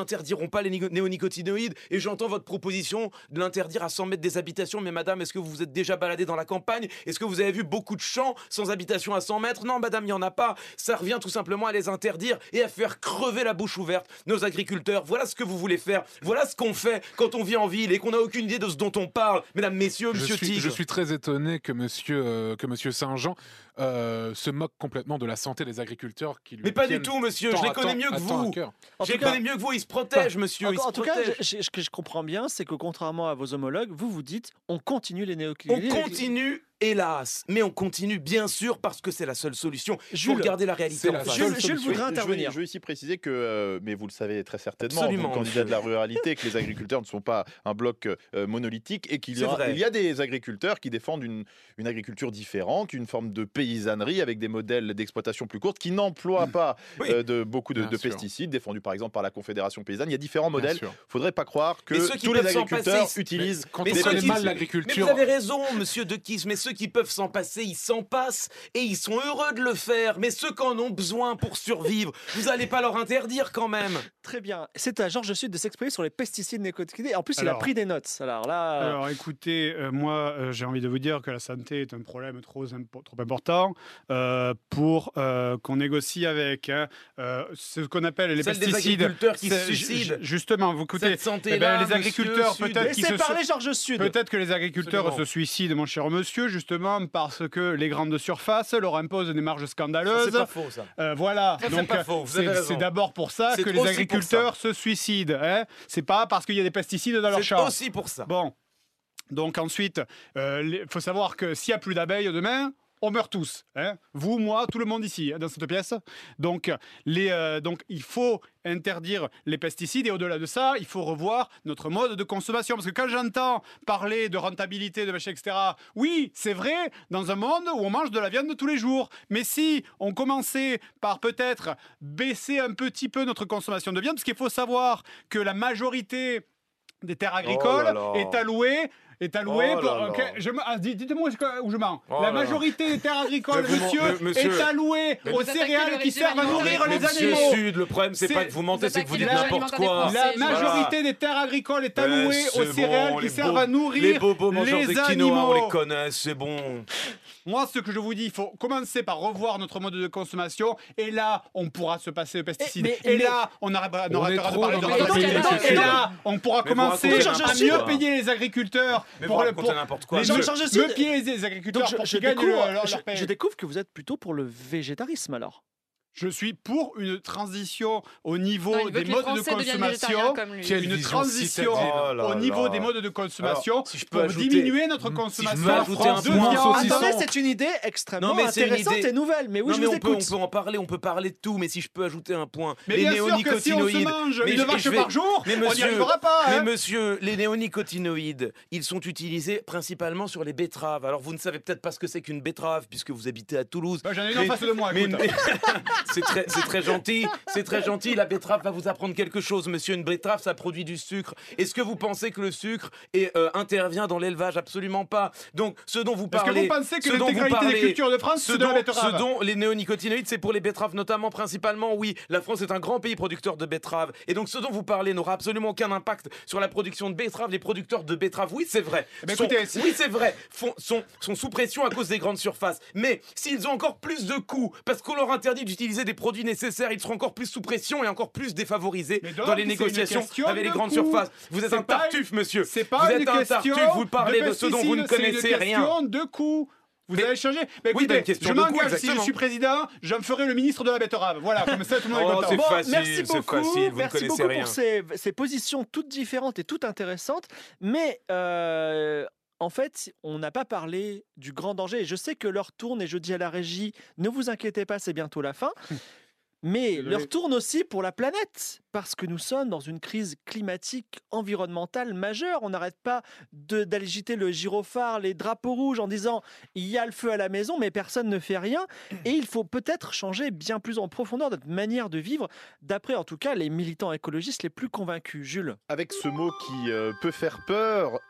Speaker 7: n'interdiront pas les nico- néonicotinoïdes. Et j'entends votre proposition de l'interdire à cent mètres des habitations. Mais madame, est-ce que vous vous êtes déjà baladée dans la campagne? Est-ce que vous avez vu beaucoup de champs sans habitation à cent mètres? Non, madame, il n'y en a pas. Ça revient tout simplement à les interdire et à faire crever la bouche ouverte nos agriculteurs. Voilà ce que vous voulez faire. Voilà ce qu'on fait quand on vit en ville et qu'on n'a aucune idée de ce dont on parle. Mesdames, messieurs,
Speaker 5: Je
Speaker 7: monsieur
Speaker 5: suis,
Speaker 7: Tigre.
Speaker 5: je suis très étonné que monsieur, euh, que monsieur Saint-Jean euh, se moque complètement de la santé des agriculteurs. Qui lui
Speaker 7: Mais pas du
Speaker 5: tiennent
Speaker 7: tout, monsieur.
Speaker 5: tant
Speaker 7: Je les
Speaker 5: à
Speaker 7: connais
Speaker 5: tant-
Speaker 7: mieux que
Speaker 5: à tant à
Speaker 7: vous.
Speaker 5: cœur.
Speaker 4: En
Speaker 7: Je
Speaker 4: tout
Speaker 7: les connais
Speaker 4: cas-
Speaker 7: mieux que vous. Ils se protègent, monsieur.
Speaker 4: En,
Speaker 7: Ils se
Speaker 4: en tout cas,
Speaker 7: protègent.
Speaker 4: je- je- ce que je comprends bien, c'est que contrairement à vos homologues, vous vous dites on continue les
Speaker 7: On
Speaker 4: néocliniques.
Speaker 7: continue, hélas, mais on continue bien sûr parce que c'est la seule solution. Il faut
Speaker 4: Jules,
Speaker 7: regarder la réalité
Speaker 5: c'est
Speaker 7: en
Speaker 5: la
Speaker 7: face.
Speaker 4: Jules,
Speaker 5: seule
Speaker 4: Jules
Speaker 5: solution.
Speaker 4: voudrait
Speaker 6: Je veux-
Speaker 4: intervenir.
Speaker 6: Je veux ici préciser que, euh, mais vous le savez très certainement,
Speaker 7: Absolument,
Speaker 6: vous, candidat
Speaker 7: monsieur.
Speaker 6: de la ruralité, que les agriculteurs ne sont pas un bloc euh, monolithique et qu'il y,
Speaker 7: C'est
Speaker 6: a-
Speaker 7: vrai.
Speaker 6: il y a des agriculteurs qui défendent une, une agriculture différente, une forme de paysannerie avec des modèles d'exploitation plus courtes qui n'emploient pas
Speaker 7: Oui.
Speaker 6: euh, de, beaucoup de,
Speaker 5: Bien
Speaker 6: de
Speaker 5: sûr.
Speaker 6: pesticides défendus par exemple par la Confédération paysanne. Il y a différents
Speaker 5: Bien
Speaker 6: modèles.
Speaker 5: sûr.
Speaker 6: Faudrait pas croire que
Speaker 7: Mais ceux qui
Speaker 6: tous les
Speaker 7: peuvent s'en
Speaker 6: agriculteurs
Speaker 7: passer,
Speaker 6: utilisent
Speaker 5: Quand
Speaker 7: Mais
Speaker 5: on
Speaker 7: ceux
Speaker 5: connaît
Speaker 7: qui-
Speaker 5: mal
Speaker 7: Mais
Speaker 5: l'agriculture,
Speaker 7: vous avez raison, monsieur De Kiss, mais ceux qui peuvent s'en passer, ils s'en passent et ils sont heureux de le faire. Mais ceux qui en ont besoin pour survivre, vous n'allez pas leur interdire quand même.
Speaker 4: Très bien. C'est à Georges Sud de s'exprimer sur les pesticides néonicotinoïdes. En plus, il a
Speaker 9: Alors-
Speaker 4: pris des notes. Alors là, euh,
Speaker 9: Alors écoutez, euh, moi euh, j'ai envie de vous dire que la santé est un problème trop, impo- trop important euh, pour euh, qu'on négocie avec. Hein. Euh, ce qu'on appelle les
Speaker 7: Celle des
Speaker 9: pesticides.
Speaker 7: agriculteurs qui se
Speaker 9: c'est- ju-
Speaker 7: suicident.
Speaker 9: ju- Justement, vous écoutez,
Speaker 7: Cette santé-là,
Speaker 9: eh ben, les
Speaker 7: monsieur
Speaker 9: agriculteurs
Speaker 7: Sud.
Speaker 9: peut-être qui
Speaker 4: laissez
Speaker 9: se
Speaker 4: parler Georges Sud.
Speaker 9: Peut-être que les agriculteurs
Speaker 7: Absolument.
Speaker 9: se suicident, mon cher monsieur, justement parce que les grandes surfaces leur imposent des marges
Speaker 7: Ça,
Speaker 9: scandaleuses.
Speaker 7: C'est pas faux, ça.
Speaker 9: Euh, voilà,
Speaker 7: Ça, c'est
Speaker 9: donc
Speaker 7: pas faux, vous avez
Speaker 9: c'est
Speaker 7: raison.
Speaker 9: c'est d'abord pour ça
Speaker 7: C'est
Speaker 9: que
Speaker 7: aussi
Speaker 9: les
Speaker 7: pour
Speaker 9: agriculteurs se suicident. Hein. C'est pas parce qu'il y a des pesticides dans leur
Speaker 7: C'est
Speaker 9: champ.
Speaker 7: aussi pour ça.
Speaker 9: Bon, donc ensuite, il faut savoir que s'il n'y a plus d'abeilles demain, on meurt tous. Hein. Vous, moi, tout le monde ici, hein, dans cette pièce. Donc, les, euh, donc, il faut interdire les pesticides et au-delà de ça, il faut revoir notre mode de consommation. Parce que quand j'entends parler de rentabilité, de machin, et cetera, oui, c'est vrai, dans un monde où on mange de la viande tous les jours. Mais si on commençait par peut-être baisser un petit peu notre consommation de viande, parce qu'il faut savoir que la majorité des terres agricoles
Speaker 7: là là.
Speaker 9: est allouée est allouée
Speaker 7: Oh
Speaker 9: pour.
Speaker 7: là là.
Speaker 9: ok, je me- ah, dites- Dites-moi où je mens.
Speaker 7: Oh
Speaker 9: la
Speaker 7: là là.
Speaker 9: majorité des terres agricoles,
Speaker 7: Mais vous
Speaker 9: monsieur,
Speaker 7: men- mais monsieur-
Speaker 9: est allouée
Speaker 7: Mais
Speaker 9: aux
Speaker 8: vous attaquez
Speaker 9: céréales
Speaker 8: le
Speaker 9: qui
Speaker 8: régime
Speaker 9: servent à
Speaker 8: alimentaire.
Speaker 9: nourrir les
Speaker 7: Monsieur
Speaker 9: animaux.
Speaker 7: Sud, le problème, c'est
Speaker 9: C'est-
Speaker 7: pas que vous mentez, c'est que vous
Speaker 8: attaquez
Speaker 7: dites
Speaker 8: le
Speaker 7: n'importe
Speaker 8: régime
Speaker 7: quoi.
Speaker 8: alimentaire des
Speaker 9: La
Speaker 8: Français,
Speaker 9: majorité des terres agricoles est allouée
Speaker 7: Ouais,
Speaker 9: aux
Speaker 7: c'est
Speaker 9: céréales
Speaker 7: bon,
Speaker 9: qui
Speaker 7: les
Speaker 9: servent
Speaker 7: beaux-
Speaker 9: à nourrir
Speaker 7: Les bobos mangeurs
Speaker 9: les
Speaker 7: de quinoa, on les
Speaker 9: animaux.
Speaker 7: connaît, c'est bon.
Speaker 9: Moi, ce que je vous dis, il faut commencer par revoir notre mode de consommation. Et là, on pourra se passer de pesticides.
Speaker 4: mais-
Speaker 9: et
Speaker 4: mais-
Speaker 9: là, on arrêtera on
Speaker 5: On
Speaker 9: arrêtera
Speaker 5: est
Speaker 9: de
Speaker 5: trop
Speaker 9: parler
Speaker 5: dans
Speaker 9: de
Speaker 5: notre
Speaker 9: rentabilité.
Speaker 4: pays,
Speaker 9: Et
Speaker 4: c'est
Speaker 9: là, on pourra
Speaker 7: Mais vous
Speaker 9: commencer
Speaker 7: racontez
Speaker 9: à
Speaker 7: n'importe
Speaker 9: mieux
Speaker 7: quoi.
Speaker 9: payer les agriculteurs.
Speaker 7: Mais
Speaker 9: pour
Speaker 7: vous
Speaker 9: le-
Speaker 7: racontez
Speaker 9: pour-
Speaker 7: n'importe quoi.
Speaker 9: les
Speaker 4: Jean-
Speaker 9: mieux-
Speaker 4: Jean- Jean-
Speaker 9: mieux payer les agriculteurs
Speaker 4: donc je,
Speaker 9: pour
Speaker 4: je
Speaker 9: qu'ils gagnent
Speaker 4: découvre,
Speaker 9: leur, leur
Speaker 4: je-
Speaker 9: paye.
Speaker 4: je découvre que vous êtes plutôt pour le végétarisme alors.
Speaker 9: Je suis pour une transition au niveau
Speaker 8: Non, il veut
Speaker 9: des
Speaker 8: que les
Speaker 9: modes de
Speaker 8: Français deviennent végétariens
Speaker 9: consommation.
Speaker 8: comme lui.
Speaker 5: Quelle
Speaker 9: Une
Speaker 5: vision
Speaker 9: transition
Speaker 5: citadine.
Speaker 7: Oh là
Speaker 9: au niveau
Speaker 7: là.
Speaker 9: des modes de consommation
Speaker 7: Alors, si je peux
Speaker 9: pour
Speaker 7: ajouter-
Speaker 9: diminuer notre
Speaker 7: si je peux
Speaker 9: consommation
Speaker 7: ajouter un
Speaker 9: de
Speaker 7: point
Speaker 9: viande.
Speaker 7: saucisson.
Speaker 4: Attendez, c'est une idée extrêmement
Speaker 7: Non, mais c'est une
Speaker 4: intéressante
Speaker 7: idée-
Speaker 4: et nouvelle. Mais oui,
Speaker 7: non,
Speaker 4: je
Speaker 7: mais
Speaker 4: vous
Speaker 7: on peut, on
Speaker 4: écoute.
Speaker 7: peut en parler, on peut parler de tout, mais si je peux ajouter un point.
Speaker 9: Mais
Speaker 7: les
Speaker 9: bien sûr que si on se
Speaker 7: néonicotinoïdes.
Speaker 9: mange
Speaker 7: Mais
Speaker 9: une
Speaker 7: je-
Speaker 9: vache
Speaker 7: je vais-
Speaker 9: par jour,
Speaker 7: mais
Speaker 9: on n'y
Speaker 7: monsieur,
Speaker 9: arrivera pas.
Speaker 7: Mais
Speaker 9: hein.
Speaker 7: monsieur, les néonicotinoïdes, ils sont utilisés principalement sur les betteraves. Alors vous ne savez peut-être pas ce que c'est qu'une betterave, puisque vous habitez à Toulouse.
Speaker 9: Bah, j'en ai une
Speaker 7: Mais-
Speaker 9: en face de moi,
Speaker 7: mais-
Speaker 9: écoute.
Speaker 7: mais- c'est très, c'est très gentil, c'est très gentil. La betterave va vous apprendre quelque chose, monsieur. Une betterave, ça produit du sucre. Est-ce que vous pensez que le sucre est, euh, intervient dans l'élevage? Absolument pas. Donc, ce dont vous
Speaker 9: Est-ce
Speaker 7: parlez,
Speaker 9: que vous pensez que
Speaker 7: ce dont vous
Speaker 9: l'intégralité des
Speaker 7: parlez-
Speaker 9: cultures de France,
Speaker 7: ce
Speaker 9: c'est de la
Speaker 7: dont,
Speaker 9: betterave
Speaker 7: ce dont les néonicotinoïdes, c'est pour les betteraves notamment, principalement, oui. La France est un grand pays producteur de betteraves. Et donc, ce dont vous parlez n'aura absolument aucun impact sur la production de betteraves. Les producteurs de betteraves, oui, c'est vrai.
Speaker 9: Eh ben,
Speaker 7: sont-
Speaker 9: écoutez, c'est-
Speaker 7: oui, c'est vrai. Font- sont, sont sous pression à cause des grandes surfaces. Mais s'ils ont encore plus de coûts, parce qu'on leur interdit d'utiliser des produits nécessaires, ils seront encore plus sous pression et encore plus défavorisés
Speaker 9: Mais donc,
Speaker 7: dans les
Speaker 9: c'est une
Speaker 7: négociations
Speaker 9: question
Speaker 7: avec les
Speaker 9: de
Speaker 7: grandes
Speaker 9: coût.
Speaker 7: surfaces. Vous êtes
Speaker 9: C'est
Speaker 7: un
Speaker 9: pas
Speaker 7: tartuffe, monsieur.
Speaker 9: C'est pas
Speaker 7: vous
Speaker 9: une
Speaker 7: êtes un
Speaker 9: question
Speaker 7: tartuffe, vous parlez de, ce dont vous ne
Speaker 9: pesticides,
Speaker 7: connaissez
Speaker 9: c'est
Speaker 7: rien.
Speaker 9: une question de coût. Vous
Speaker 7: Mais-
Speaker 9: avez changé. Mais
Speaker 7: Oui,
Speaker 9: écoutez,
Speaker 7: bah, une question
Speaker 9: je
Speaker 7: de coût,
Speaker 9: m'engage si je
Speaker 7: exactement.
Speaker 9: suis président, j'en ferai le ministre de la betterave. Voilà, comme ça tout le monde est
Speaker 7: Oh,
Speaker 9: content.
Speaker 7: c'est
Speaker 4: Bon,
Speaker 7: facile,
Speaker 4: merci
Speaker 7: c'est
Speaker 4: beaucoup,
Speaker 7: facile, vous ne
Speaker 4: merci
Speaker 7: connaissez
Speaker 4: beaucoup
Speaker 7: rien.
Speaker 4: pour ces, ces positions toutes différentes et toutes intéressantes. Mais euh, en fait, on n'a pas parlé du grand danger. Et je sais que l'heure tourne et je dis à la régie, ne vous inquiétez pas, c'est bientôt la fin. Mais
Speaker 9: Désolé.
Speaker 4: l'heure tourne aussi pour la planète, parce que nous sommes dans une crise climatique environnementale majeure. On n'arrête pas de- d'agiter le gyrophare, les drapeaux rouges en disant il y a le feu à la maison, mais personne ne fait rien. Et il faut peut-être changer bien plus en profondeur notre manière de vivre, d'après en tout cas les militants écologistes les plus convaincus. Jules.
Speaker 6: Avec ce mot qui euh, peut faire peur,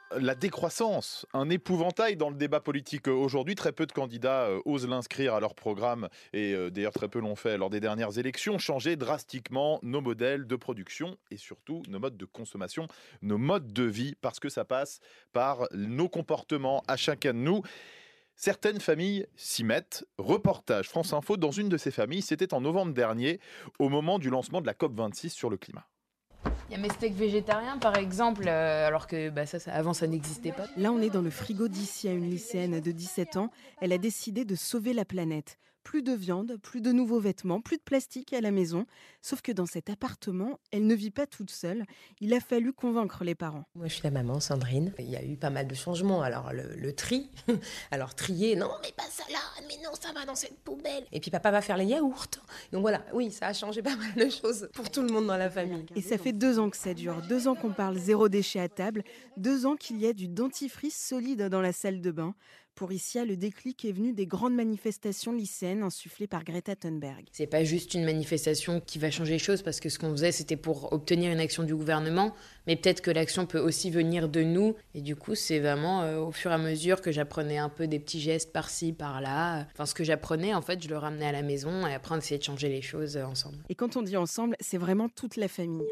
Speaker 6: la décroissance, un épouvantail dans le débat politique aujourd'hui. Très peu de candidats euh, osent l'inscrire à leur programme et euh, d'ailleurs très peu l'ont fait lors des dernières élections. Changer drastiquement nos modèles de production et surtout nos modes de consommation, nos modes de vie, parce que ça passe par nos comportements à chacun de nous. Certaines familles s'y mettent. Reportage France Info dans une de ces familles, c'était en novembre dernier, au moment du lancement de la COP vingt-six sur le climat.
Speaker 14: Il y a mes steaks végétariens par exemple, euh, alors que bah, ça, ça, avant ça n'existait pas.
Speaker 15: Là on est dans le frigo d'Issia, une lycéenne de dix-sept ans. Elle a décidé de sauver la planète. Plus de viande, plus de nouveaux vêtements, plus de plastique à la maison. Sauf que dans cet appartement, elle ne vit pas toute seule. Il a fallu convaincre les parents.
Speaker 16: Moi, je suis la maman, Sandrine. Il y a eu pas mal de changements. Alors, le, le tri. Alors, trier, non, mais pas ça là. Mais non, ça va dans cette poubelle. Et puis, papa va faire les yaourts. Donc voilà, oui, ça a changé pas mal de choses pour tout le monde dans la famille.
Speaker 15: Et ça fait deux ans que ça dure. Deux ans qu'on parle zéro déchet à table. Deux ans qu'il y a du dentifrice solide dans la salle de bain. Pour Issia, le déclic est venu des grandes manifestations lycéennes insufflées par Greta Thunberg.
Speaker 14: C'est pas juste une manifestation qui va changer les choses, parce que ce qu'on faisait, c'était pour obtenir une action du gouvernement, mais peut-être que l'action peut aussi venir de nous. Et du coup, c'est vraiment euh, au fur et à mesure que j'apprenais un peu des petits gestes par-ci, par-là. Enfin, ce que j'apprenais, en fait, je le ramenais à la maison et après, on essayait de changer les choses euh, ensemble.
Speaker 15: Et quand on dit ensemble, c'est vraiment toute la famille.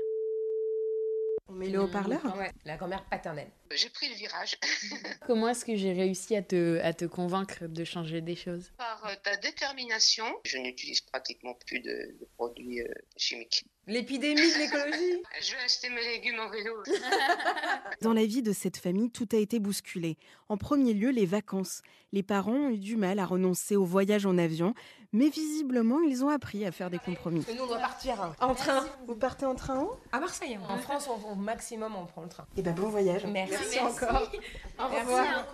Speaker 15: On met le haut-parleur ?
Speaker 16: Ouais, la grand-mère paternelle.
Speaker 17: J'ai pris le virage.
Speaker 14: Comment est-ce que j'ai réussi à te, à te convaincre de changer des choses ?
Speaker 17: Par euh, ta détermination, je n'utilise pratiquement plus de, de produits euh, chimiques.
Speaker 16: L'épidémie de l'écologie.
Speaker 17: Je vais acheter mes légumes en vélo.
Speaker 15: Dans la vie de cette famille, tout a été bousculé. En premier lieu, les vacances. Les parents ont eu du mal à renoncer au voyage en avion, mais visiblement, ils ont appris à faire des compromis.
Speaker 16: Et nous, on doit partir.
Speaker 15: En train. Vous partez en train où ?
Speaker 16: À Marseille. En France, on, au maximum, on prend le train.
Speaker 15: Et ben bon voyage.
Speaker 16: Merci,
Speaker 15: Merci
Speaker 16: encore.
Speaker 15: Au revoir.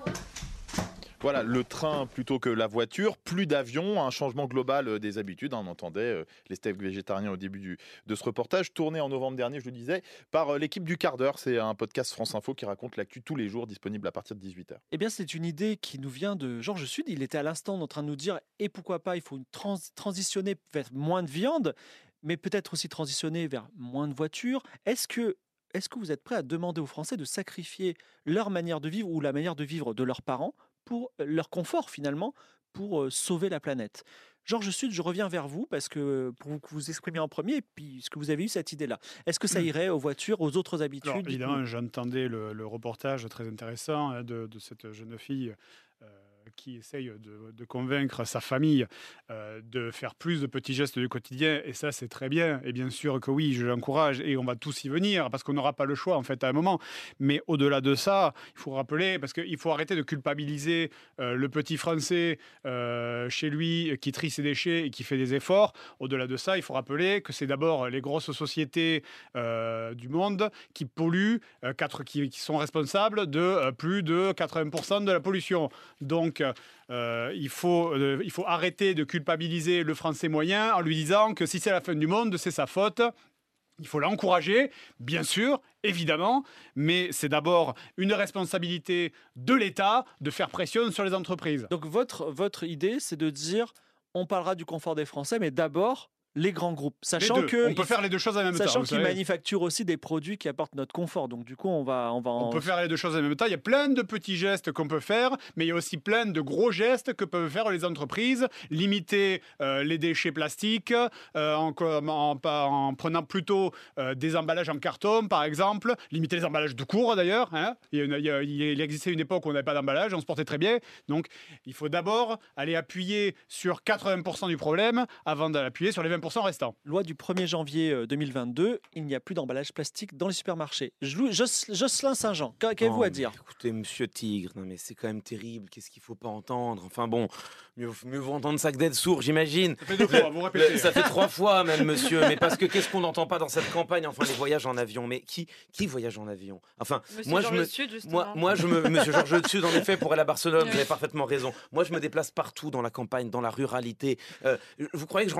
Speaker 6: Voilà, le train plutôt que la voiture, plus d'avions, un changement global des habitudes. On entendait les steaks végétariens au début du, de ce reportage, tourné en novembre dernier, je le disais, par l'équipe du Quart d'heure. C'est un podcast France Info qui raconte l'actu tous les jours, disponible à partir de dix-huit heures.
Speaker 4: Eh bien, c'est une idée qui nous vient de Georges Sud. Il était à l'instant en train de nous dire, et pourquoi pas, il faut une trans- transitionner vers moins de viande, mais peut-être aussi transitionner vers moins de voitures. Est-ce que Est-ce que vous êtes prêts à demander aux Français de sacrifier leur manière de vivre ou la manière de vivre de leurs parents pour leur confort finalement, pour sauver la planète ? Georges Sud, je reviens vers vous parce que pour que vous exprimiez en premier, puisque vous avez eu cette idée-là. Est-ce que ça irait aux voitures, aux autres habitudes ?
Speaker 9: Alors, évidemment, j'entendais le, le reportage très intéressant hein, de, de cette jeune fille euh, qui essaye de, de convaincre sa famille euh, de faire plus de petits gestes du quotidien, et ça c'est très bien, et bien sûr que oui, je l'encourage, et on va tous y venir, parce qu'on n'aura pas le choix en fait à un moment, mais au-delà de ça, il faut rappeler, parce qu'il faut arrêter de culpabiliser euh, le petit Français euh, chez lui qui trie ses déchets et qui fait des efforts. Au-delà de ça, il faut rappeler que c'est d'abord les grosses sociétés euh, du monde qui polluent, euh, quatre, qui, qui sont responsables de euh, plus de quatre-vingts pour cent de la pollution. Donc Euh, il, faut, euh, il faut arrêter de culpabiliser le Français moyen en lui disant que si c'est la fin du monde, c'est sa faute. Il faut l'encourager, bien sûr, évidemment, mais c'est d'abord une responsabilité de l'État de faire pression sur les entreprises.
Speaker 4: Donc votre, votre idée, c'est de dire, on parlera du confort des Français, mais d'abord les grands groupes, sachant que
Speaker 9: on peut faire les deux choses en même temps.
Speaker 4: Sachant qu'ils manufacturent aussi des produits qui apportent notre confort. Donc du coup, on va, on va. En...
Speaker 9: On peut faire les deux choses en même temps. Il y a plein de petits gestes qu'on peut faire, mais il y a aussi plein de gros gestes que peuvent faire les entreprises. Limiter euh, les déchets plastiques euh, en, en, en prenant plutôt euh, des emballages en carton, par exemple. Limiter les emballages de cours d'ailleurs. Hein. Il, y a une, il, y a, il existait une époque où on n'avait pas d'emballage, on se portait très bien. Donc il faut d'abord aller appuyer sur quatre-vingts pour cent du problème avant d'appuyer sur les vingt pour cent restants.
Speaker 4: Loi du premier janvier deux mille vingt-deux, il n'y a plus d'emballage plastique dans les supermarchés. Jocelyn Saint-Jean, qu'avez-vous à dire ?
Speaker 7: Écoutez, monsieur Tigre, non mais c'est quand même terrible, qu'est-ce qu'il ne faut pas entendre ? Enfin bon, mieux, mieux vaut entendre ça que d'être sourd, j'imagine.
Speaker 9: Ça fait deux fois, vous répétez.
Speaker 7: Ça fait trois fois même, monsieur, mais parce que qu'est-ce qu'on n'entend pas dans cette campagne ? Enfin, les voyages en avion, mais qui, qui voyage en avion ? Enfin,
Speaker 8: monsieur
Speaker 7: moi
Speaker 8: Georges
Speaker 7: je me...
Speaker 8: Sud, justement.
Speaker 7: Moi, moi je me... Monsieur Georges Sud, en effet, pour aller à Barcelone, vous avez parfaitement raison. Moi, je me déplace partout dans la campagne, dans la ruralité. Euh, vous croyez que je rencontre beaucoup de Français ?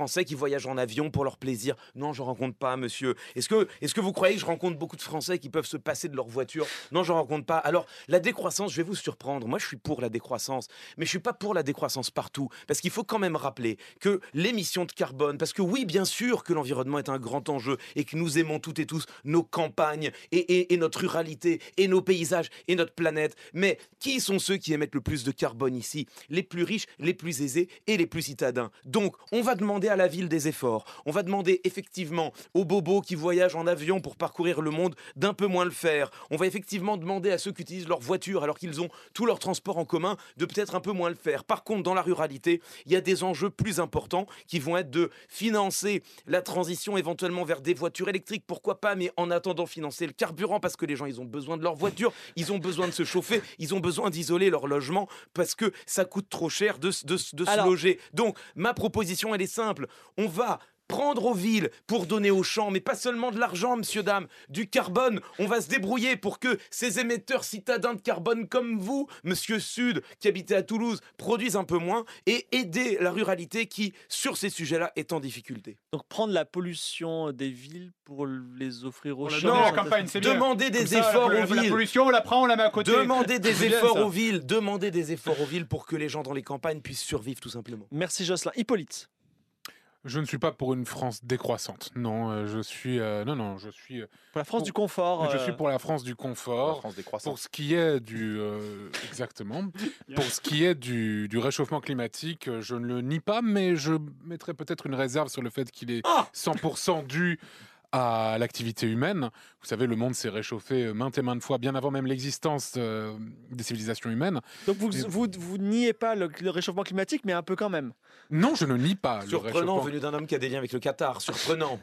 Speaker 7: Français qui voyagent en avion pour leur plaisir. Non, je rencontre pas, monsieur. Est-ce que, est-ce que vous croyez que je rencontre beaucoup de Français qui peuvent se passer de leur voiture? Non, je rencontre pas. Alors, la décroissance, je vais vous surprendre. Moi, je suis pour la décroissance, mais je suis pas pour la décroissance partout, parce qu'il faut quand même rappeler que l'émission de carbone, parce que oui, bien sûr que l'environnement est un grand enjeu et que nous aimons toutes et tous nos campagnes et, et, et notre ruralité et nos paysages et notre planète. Mais qui sont ceux qui émettent le plus de carbone ici? Les plus riches, les plus aisés et les plus citadins. Donc, on va demander à la ville des efforts. On va demander effectivement aux bobos qui voyagent en avion pour parcourir le monde d'un peu moins le faire. On va effectivement demander à ceux qui utilisent leur voiture alors qu'ils ont tout leur transport en commun de peut-être un peu moins le faire. Par contre, dans la ruralité, il y a des enjeux plus importants qui vont être de financer la transition éventuellement vers des voitures électriques, pourquoi pas, mais en attendant financer le carburant parce que les gens, ils ont besoin de leur voiture, ils ont besoin de se chauffer, ils ont besoin d'isoler leur logement parce que ça coûte trop cher de, de, de
Speaker 4: Alors...
Speaker 7: se loger. Donc, ma proposition, elle est simple. On va prendre aux villes pour donner aux champs, mais pas seulement de l'argent, monsieur, dame, du carbone. On va se débrouiller pour que ces émetteurs citadins de carbone comme vous, monsieur Sud, qui habitez à Toulouse, produisent un peu moins et aider la ruralité qui, sur ces sujets-là, est en difficulté.
Speaker 4: Donc prendre la pollution des villes pour les offrir aux
Speaker 9: On la
Speaker 4: champs.
Speaker 9: donne à la campagne, c'est bien.
Speaker 7: Demandez des
Speaker 9: Comme ça,
Speaker 7: efforts
Speaker 9: la,
Speaker 7: aux villes.
Speaker 9: La pollution, on la prend, on la met à côté.
Speaker 7: Demandez des
Speaker 9: C'est bien,
Speaker 7: efforts
Speaker 9: ça.
Speaker 7: aux villes. Demandez des efforts aux villes pour que les gens dans les campagnes puissent survivre, tout simplement.
Speaker 4: Merci Jocelyn. Hippolyte.
Speaker 5: Je ne suis pas pour une France décroissante. Non, euh, je suis euh, non non, je suis euh,
Speaker 4: pour la France
Speaker 5: pour,
Speaker 4: du confort.
Speaker 5: Je
Speaker 4: euh...
Speaker 5: suis pour la France du confort.
Speaker 6: La France décroissante.
Speaker 5: Pour ce qui est du euh, exactement. Pour ce qui est du, du réchauffement climatique, je ne le nie pas, mais je mettrais peut-être une réserve sur le fait qu'il est cent pour cent dû à l'activité humaine. Vous savez, le monde s'est réchauffé maintes et maintes fois, bien avant même l'existence euh, des civilisations humaines.
Speaker 4: Donc vous,
Speaker 5: Mais...
Speaker 4: vous, vous niez pas le, le réchauffement climatique, mais un peu quand même.
Speaker 5: Non, je ne nie pas.
Speaker 7: Surprenant
Speaker 5: le réchauffement...
Speaker 7: venu d'un homme qui a des liens avec le Qatar. Surprenant.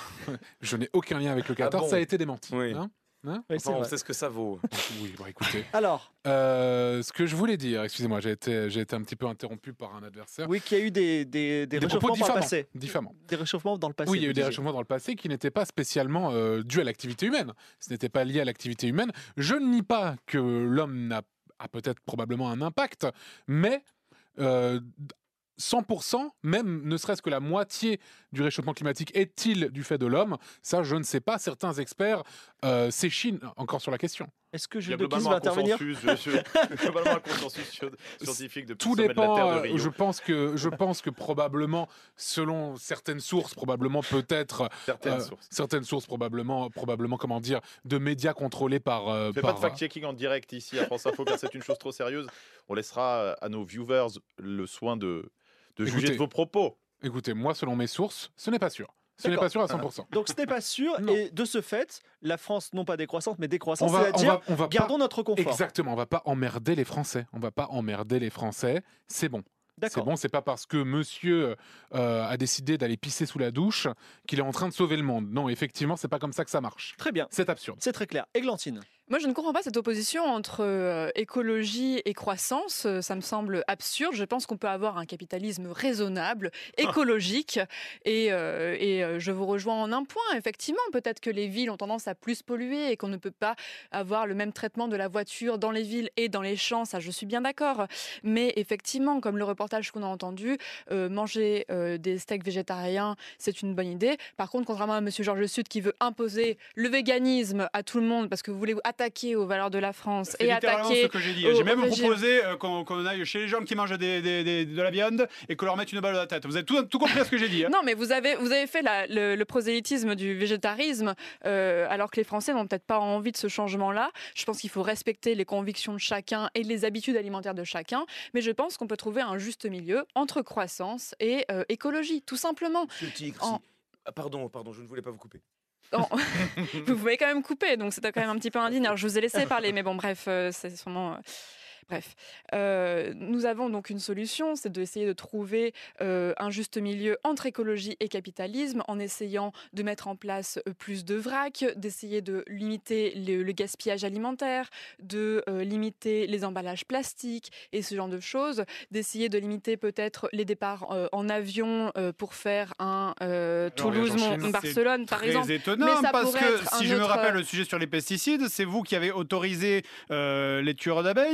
Speaker 5: Je n'ai aucun lien avec le Qatar,
Speaker 7: Ah bon?
Speaker 5: Ça a été démenti.
Speaker 7: Oui.
Speaker 5: Hein Hein
Speaker 4: oui,
Speaker 7: enfin, on sait ce que ça vaut.
Speaker 5: Oui, bon, écoutez.
Speaker 4: Alors
Speaker 5: euh, ce que je voulais dire, excusez-moi, j'ai été, j'ai été un petit peu interrompu par un adversaire.
Speaker 4: Oui, qu'il y a eu des, des, des,
Speaker 5: des
Speaker 4: réchauffements
Speaker 5: propos
Speaker 4: par le passé.
Speaker 5: Diffamants.
Speaker 4: Des réchauffements dans le passé.
Speaker 5: Oui, il y a eu des réchauffements dans le passé qui n'étaient pas spécialement euh, dus à l'activité humaine. Ce n'était pas lié à l'activité humaine. Je ne nie pas que l'homme n'a, a peut-être probablement un impact, mais... Euh, cent pour cent, même ne serait-ce que la moitié du réchauffement climatique est-il du fait de l'homme? Ça, je ne sais pas. Certains experts euh, s'échinent encore sur la question.
Speaker 4: Est-ce que
Speaker 6: Il y a
Speaker 4: Gilles de Guise
Speaker 6: globalement
Speaker 4: va
Speaker 6: un
Speaker 4: intervenir
Speaker 6: consensus, je- je- globalement un consensus sur- scientifique depuis
Speaker 5: Tout
Speaker 6: le sommet de la
Speaker 5: dépend.
Speaker 6: Terre de
Speaker 5: euh,
Speaker 6: Rio.
Speaker 5: je pense que je pense que probablement, selon certaines sources, probablement peut-être
Speaker 6: Certaines
Speaker 5: euh,
Speaker 6: sources.
Speaker 5: certaines sources probablement probablement comment dire de médias contrôlés par. Euh,
Speaker 6: Fais
Speaker 5: par
Speaker 6: pas de fact-checking en direct ici à France Info car c'est une chose trop sérieuse. On laissera à nos viewers le soin de, de juger
Speaker 5: Écoutez,
Speaker 6: de vos propos.
Speaker 5: Écoutez, moi, selon mes sources, ce n'est pas sûr. Ce n'est
Speaker 4: D'accord.
Speaker 5: pas sûr à cent pour cent.
Speaker 4: Donc ce n'est pas sûr,
Speaker 5: Non.
Speaker 4: et de ce fait, la France, non pas décroissante, mais
Speaker 5: On
Speaker 4: décroissante,
Speaker 5: va, on
Speaker 4: c'est-à-dire
Speaker 5: va, on va
Speaker 4: gardons
Speaker 5: pas-
Speaker 4: notre confort.
Speaker 5: Exactement, on va pas emmerder les Français. On va pas emmerder les Français. C'est bon. C'est
Speaker 4: D'accord.
Speaker 5: bon, c'est pas parce que monsieur euh, a décidé d'aller pisser sous la douche qu'il est en train de sauver le monde. Non, effectivement, c'est pas comme ça que ça marche.
Speaker 4: Très bien.
Speaker 5: C'est absurde.
Speaker 4: C'est très clair. Églantine.
Speaker 8: Moi, je ne comprends pas cette opposition entre euh, écologie et croissance. Euh, Ça me semble absurde. Je pense qu'on peut avoir un capitalisme raisonnable, écologique. Et, euh, et euh, je vous rejoins en un point. Effectivement, peut-être que les villes ont tendance à plus polluer et qu'on ne peut pas avoir le même traitement de la voiture dans les villes et dans les champs. Ça, je suis bien d'accord. Mais effectivement, comme le reportage qu'on a entendu, euh, manger euh, des steaks végétariens, c'est une bonne idée. Par contre, contrairement à M. Georges Sud qui veut imposer le véganisme à tout le monde parce que vous voulez attaquer aux valeurs de la France
Speaker 9: C'est
Speaker 8: et
Speaker 9: littéralement
Speaker 8: attaquer
Speaker 9: ce que j'ai dit.
Speaker 8: au-
Speaker 9: J'ai même
Speaker 8: au régime.
Speaker 9: proposé euh, qu'on qu'on aille chez les gens qui mangent des- des- des- de la viande et qu'on leur mette une balle à la tête. Vous avez tout, tout compris à ce que j'ai dit. Hein.
Speaker 8: Non, mais vous avez, vous avez fait la- le, le prosélytisme du végétarisme, euh, alors que les Français n'ont peut-être pas envie de ce changement-là. Je pense qu'il faut respecter les convictions de chacun et les habitudes alimentaires de chacun, mais je pense qu'on peut trouver un juste milieu entre croissance et euh, écologie, tout simplement.
Speaker 7: Monsieur le Tigre,
Speaker 8: En-
Speaker 7: si- Ah, pardon, pardon, je ne voulais pas vous couper.
Speaker 8: En- vous pouvez quand même couper, donc c'était quand même un petit peu indigne. Alors je vous ai laissé parler, mais bon, bref, euh, c'est sûrement. euh, Bref, Euh, nous avons donc une solution, c'est d'essayer de trouver euh, un juste milieu entre écologie et capitalisme en essayant de mettre en place euh, plus de vrac, d'essayer de limiter le, le gaspillage alimentaire, de euh, limiter les emballages plastiques et ce genre de choses, d'essayer de limiter peut-être les départs euh, en avion euh, pour faire un euh, Toulouse-Barcelone par
Speaker 9: Très
Speaker 8: exemple.
Speaker 9: étonnant,
Speaker 8: Mais ça
Speaker 9: parce
Speaker 8: pourrait
Speaker 9: que
Speaker 8: être un
Speaker 9: si je me
Speaker 8: autre,
Speaker 9: rappelle
Speaker 8: euh,
Speaker 9: le sujet sur les pesticides, c'est vous qui avez autorisé euh, les tueurs d'abeilles, alors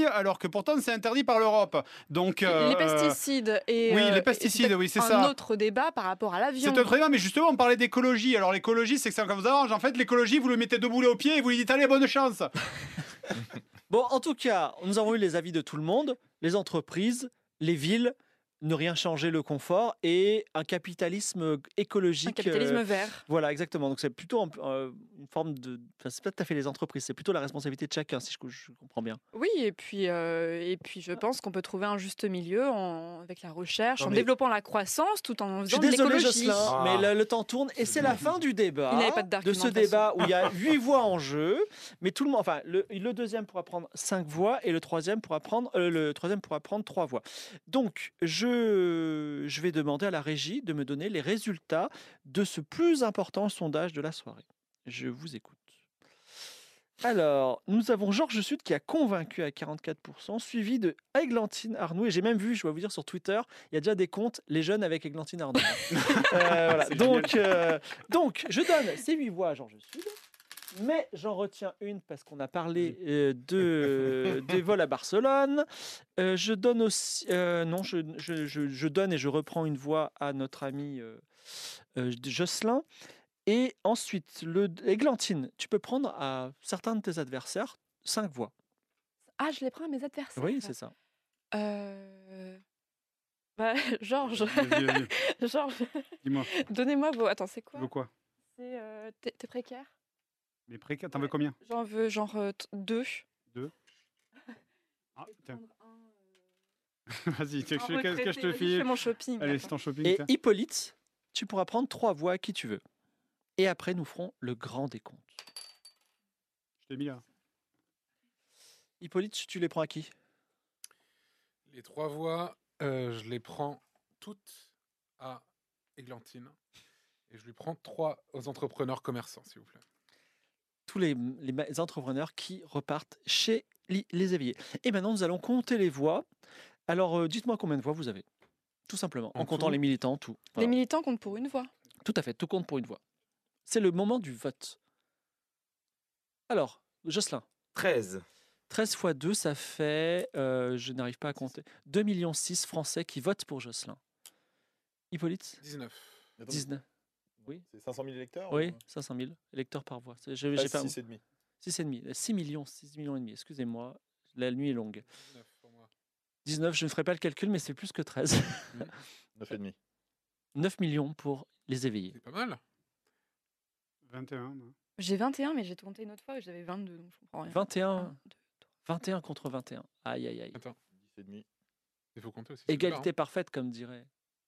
Speaker 9: que pourtant c'est interdit par l'Europe. Donc, euh,
Speaker 8: les pesticides et
Speaker 9: oui,
Speaker 8: euh,
Speaker 9: les
Speaker 8: et
Speaker 9: pesticides,
Speaker 8: c'est
Speaker 9: oui, c'est
Speaker 8: un
Speaker 9: ça.
Speaker 8: Un autre débat par rapport à l'avion.
Speaker 9: C'est un autre débat, mais justement, on parlait d'écologie. Alors l'écologie, c'est que ça vous arrange. En fait, l'écologie, vous le mettez deux boulets au pied et vous lui dites allez, bonne chance.
Speaker 4: Bon, en tout cas, nous avons eu les avis de tout le monde, les entreprises, les villes, ne rien changer le confort et un capitalisme écologique.
Speaker 8: Un capitalisme
Speaker 4: euh,
Speaker 8: vert.
Speaker 4: Voilà, exactement. Donc c'est plutôt un- euh, une forme de. Enfin, c'est pas tout à fait les entreprises, c'est plutôt la responsabilité de chacun, si je, je comprends bien.
Speaker 8: Oui, et puis, euh, et puis je pense qu'on peut trouver un juste milieu en- avec la recherche,
Speaker 4: Non,
Speaker 8: en
Speaker 4: mais-
Speaker 8: développant la croissance tout en
Speaker 4: Je suis
Speaker 8: faisant de
Speaker 4: désolé,
Speaker 8: l'écologie.
Speaker 4: Jocelyn,
Speaker 7: Ah.
Speaker 4: mais le, le temps tourne et c'est la fin du débat.
Speaker 8: Il n'avait pas
Speaker 4: de ce
Speaker 8: d'argumentation.
Speaker 4: débat où il y a huit voix en jeu, mais tout le monde, enfin, le, le deuxième pourra prendre cinq voix et le troisième pourra prendre, euh, le troisième pourra prendre trois voix. Donc, je, je vais demander à la régie de me donner les résultats de ce plus important sondage de la soirée. Je vous écoute. Alors, nous avons Georges Sud qui a convaincu à quarante-quatre pour cent, suivi de Églantine Arnoux. Et j'ai même vu, je dois vous dire, sur Twitter, il y a déjà des comptes Les Jeunes avec Églantine Arnoux. Euh, voilà.
Speaker 9: C'est
Speaker 4: donc, euh, donc, je donne ces huit voix à Georges Sud. Mais j'en retiens une parce qu'on a parlé euh, de, des vols à Barcelone. Euh, je donne aussi. euh, non, je, je- je- je donne et je reprends une voix à notre ami euh, euh, Jocelyn. Et ensuite, le, Églantine, tu peux prendre à certains de tes adversaires cinq voix.
Speaker 8: Ah, je les prends à mes adversaires.
Speaker 4: Oui, c'est ça.
Speaker 8: Euh... Bah, Georges.
Speaker 9: Vas-y, vas-y.
Speaker 8: Georges.
Speaker 9: Dis-moi.
Speaker 8: Donnez-moi vos. Attends, c'est quoi
Speaker 9: Tu veux quoi?
Speaker 8: C'est. Euh, T'es t'es précaire?
Speaker 9: Mais précaire, t'en veux combien?
Speaker 8: J'en veux genre euh, t- deux.
Speaker 9: Deux. Ah, tiens. Vas-y, tu sais que
Speaker 8: Un
Speaker 9: je- qu'est-ce que je te
Speaker 8: retraité, vas-y, je
Speaker 9: file?
Speaker 8: fais mon shopping,
Speaker 9: Allez,
Speaker 8: attends.
Speaker 9: c'est ton shopping.
Speaker 4: Et
Speaker 9: tiens.
Speaker 4: Hippolyte, tu pourras prendre trois voix à qui tu veux. Et après, nous ferons le grand décompte.
Speaker 9: Je t'ai mis là.
Speaker 4: Hippolyte, tu les prends à qui?
Speaker 5: Les trois voix, euh, je les prends toutes à Églantine. Et je lui prends trois aux entrepreneurs commerçants, s'il vous plaît.
Speaker 4: Tous les, les ma- les entrepreneurs qui repartent chez li- les éveillés. Et maintenant, nous allons compter les voix. Alors, euh, dites-moi combien de voix vous avez. Tout simplement, en,
Speaker 5: En
Speaker 4: comptant
Speaker 5: tout
Speaker 4: les militants, tout.
Speaker 8: Les
Speaker 4: Voilà.
Speaker 8: militants comptent pour une voix.
Speaker 4: Tout à fait, tout compte pour une voix. C'est le moment du vote. Alors, Jocelyn.
Speaker 7: treize.
Speaker 4: treize fois deux, ça fait, euh, je n'arrive pas à compter, deux virgule six millions Français qui votent pour Jocelyn. Hippolyte?
Speaker 5: dix-neuf.
Speaker 4: dix-neuf. Oui.
Speaker 6: C'est cinq cent mille électeurs
Speaker 4: Oui,
Speaker 6: ou-
Speaker 4: cinq cent mille électeurs par voix. C'est- j'ai-
Speaker 6: Ah,
Speaker 4: j'ai pas-
Speaker 6: six et demi.
Speaker 4: six et demi. six millions, six millions et demi, excusez-moi. La nuit est longue.
Speaker 5: dix-neuf pour moi.
Speaker 4: dix-neuf, je ne ferai pas le calcul, mais c'est plus que treize.
Speaker 6: neuf et demi.
Speaker 4: neuf millions pour les éveillés.
Speaker 5: C'est pas mal.
Speaker 9: vingt et un. moi.
Speaker 8: J'ai vingt et un, mais j'ai compté une autre fois et j'avais vingt-deux, donc je comprends rien.
Speaker 4: vingt et un, vingt et un contre vingt et un. Aïe, aïe, aïe.
Speaker 5: Attends,
Speaker 6: dix et demi.
Speaker 5: il faut compter aussi. c'est
Speaker 4: Égalité
Speaker 5: bizarre,
Speaker 4: parfaite, comme dirait.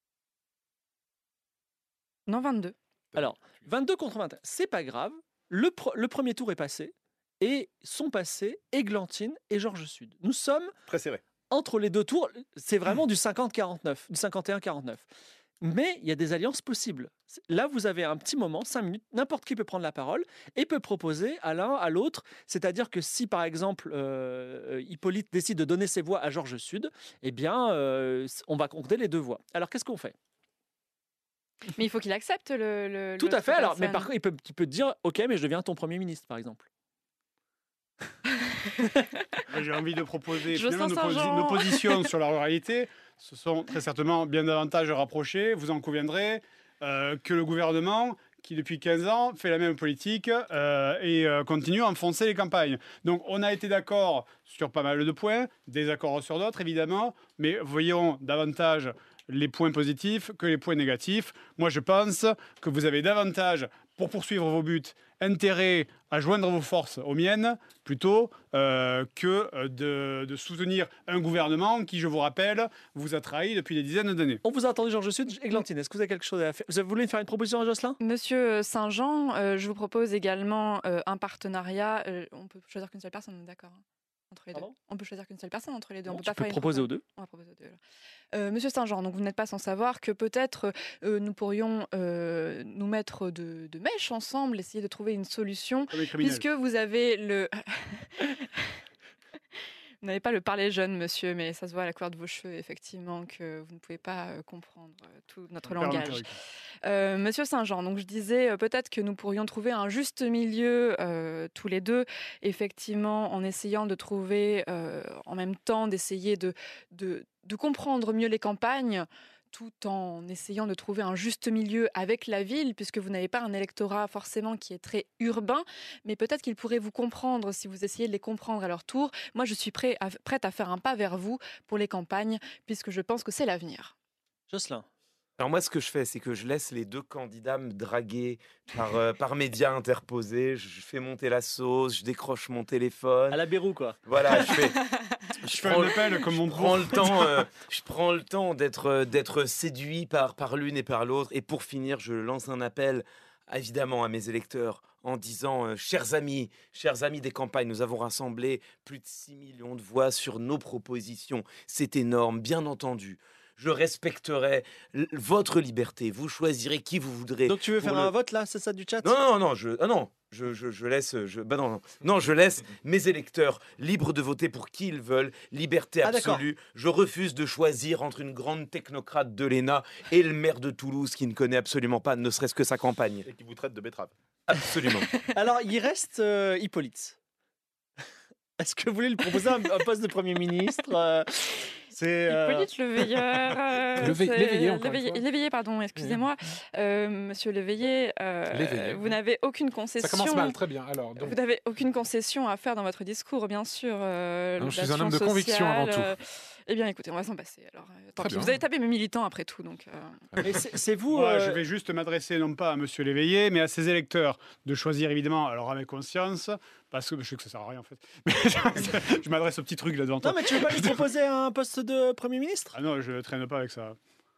Speaker 8: Non, vingt-deux.
Speaker 5: hein.
Speaker 4: Alors, vingt-deux contre vingt et un, c'est pas grave. Le, pre- le premier tour est passé et sont passés Églantine et Georges Sud. Nous sommes
Speaker 6: Très serré.
Speaker 4: entre les deux tours. C'est vraiment du cinquante quarante-neuf, du cinquante et un quarante-neuf. Mais il y a des alliances possibles. C'est- Là, vous avez un petit moment, cinq minutes, n'importe qui peut prendre la parole et peut proposer à l'un, à l'autre. C'est-à-dire que si, par exemple, euh, Hippolyte décide de donner ses voix à Georges Sud, eh bien, euh, on va compter les deux voix. Alors, qu'est-ce qu'on fait?
Speaker 8: Mais il faut qu'il accepte le. le-
Speaker 4: Tout à
Speaker 8: l'autre
Speaker 4: fait. Alors, mais
Speaker 8: personne.
Speaker 4: par contre, il peut, il peut te dire, OK, mais je deviens ton Premier ministre, par exemple.
Speaker 9: Moi, J'ai envie de proposer
Speaker 8: Jocelyn
Speaker 9: finalement nos, posi-
Speaker 8: Saint-Jean.
Speaker 9: nos positions sur la ruralité. Ce sont très certainement bien davantage rapprochées, vous en conviendrez, euh, que le gouvernement qui depuis quinze ans fait la même politique euh, et euh, continue à enfoncer les campagnes. Donc on a été d'accord sur pas mal de points, désaccords sur d'autres évidemment, mais voyons davantage les points positifs que les points négatifs. Moi je pense que vous avez davantage, pour poursuivre vos buts, intérêt à joindre vos forces aux miennes plutôt euh, que euh, de, de soutenir un gouvernement qui, je vous rappelle, vous a trahi depuis des dizaines d'années.
Speaker 4: On vous a entendu, Georges Sud. Églantine, est-ce que vous avez quelque chose à faire? Vous voulez faire une proposition à Jocelyn?
Speaker 8: Monsieur Saint-Jean, euh, je vous propose également euh, un partenariat. euh, on peut choisir qu'une seule personne, on est d'accord, hein, entre les deux.
Speaker 4: Pardon
Speaker 8: On peut choisir qu'une seule personne entre les deux.
Speaker 4: Non,
Speaker 8: on peut
Speaker 4: tu
Speaker 8: pas
Speaker 4: peux
Speaker 8: faire une
Speaker 4: proposer aux
Speaker 8: propo-
Speaker 4: deux.
Speaker 8: On va proposer aux deux. alors. Euh, Monsieur Saint-Jean, donc vous n'êtes pas sans savoir que peut-être euh, nous pourrions euh, nous mettre de, de mèche ensemble, essayer de trouver une solution,
Speaker 9: Comme les criminels.
Speaker 8: puisque vous avez le. Vous n'avez pas le parler jeune, monsieur, mais ça se voit à la couleur de vos cheveux, effectivement, que vous ne pouvez pas euh, comprendre euh, tout notre
Speaker 9: On perd
Speaker 8: langage.
Speaker 9: notre
Speaker 8: Euh, monsieur Saint-Jean, donc je disais euh, peut-être que nous pourrions trouver un juste milieu euh, tous les deux, effectivement, en essayant de trouver, euh, en même temps, d'essayer de, de, de comprendre mieux les campagnes, tout en essayant de trouver un juste milieu avec la ville, puisque vous n'avez pas un électorat forcément qui est très urbain, mais peut-être qu'ils pourraient vous comprendre si vous essayez de les comprendre à leur tour. Moi, je suis prêt à, prête à faire un pas vers vous pour les campagnes, puisque je pense que c'est l'avenir.
Speaker 4: Jocelyn.
Speaker 7: Alors moi, ce que je fais, c'est que je laisse les deux candidats me draguer par, euh, par médias interposés. Je fais monter la sauce, je décroche mon téléphone.
Speaker 4: À la Bérou, quoi.
Speaker 7: Voilà, je fais...
Speaker 9: Je fais un appel comme mon
Speaker 7: je prends le temps, euh, je prends le temps d'être euh, d'être séduit par, par l'une et par l'autre. Et pour finir, je lance un appel, évidemment, à mes électeurs en disant euh, chers amis, chers amis des campagnes, nous avons rassemblé plus de six millions de voix sur nos propositions. C'est énorme, bien entendu. Je respecterai l- votre liberté. Vous choisirez qui vous voudrez.
Speaker 4: Donc tu veux
Speaker 7: pour
Speaker 4: faire
Speaker 7: le-
Speaker 4: un vote là, c'est ça du chat?
Speaker 7: Non, non, non, je, ah non, je, je, je laisse, je, bah non, non, non, je laisse mes électeurs libres de voter pour qui ils veulent, liberté
Speaker 4: Ah, d'accord.
Speaker 7: absolue. Je refuse de choisir entre une grande technocrate de l'E N A et le maire de Toulouse qui ne connaît absolument pas, ne serait-ce que sa campagne.
Speaker 6: Et qui vous traite de betterave.
Speaker 7: Absolument.
Speaker 4: Alors, il reste euh, Hippolyte. Est-ce que vous voulez lui proposer un, un poste de Premier ministre euh, C'est euh,
Speaker 8: Hippolyte Leveilleur. euh,
Speaker 5: Leve-
Speaker 8: c'est-
Speaker 5: Léveillé, encore une
Speaker 8: Léveillé,
Speaker 5: fois.
Speaker 8: Léveillé, pardon, excusez-moi. Euh, monsieur Léveillé, euh,
Speaker 5: Léveillé.
Speaker 8: vous n'avez aucune concession.
Speaker 5: Ça commence mal, très bien. Alors, donc,
Speaker 8: Vous n'avez aucune concession à faire dans votre discours, bien sûr. euh,
Speaker 5: Non, je suis un
Speaker 8: l'action
Speaker 5: homme de conviction avant
Speaker 8: sociale,
Speaker 5: tout.
Speaker 8: euh, Eh bien, écoutez, on va s'en passer. Alors, euh, tant
Speaker 5: Très
Speaker 8: pis.
Speaker 5: bien.
Speaker 8: Vous avez tapé mes militants après tout, donc. euh,
Speaker 4: mais c'est c'est vous.
Speaker 9: Moi,
Speaker 4: euh,
Speaker 9: je vais juste m'adresser non pas à Monsieur Léveillé, mais à ses électeurs, de choisir évidemment, alors à mes consciences, parce que je sais que ça sert à rien en fait. Mais je, je m'adresse au petit truc là devant toi.
Speaker 4: Non, mais tu veux pas lui proposer un poste de Premier ministre?
Speaker 9: Ah non, je traîne pas avec ça.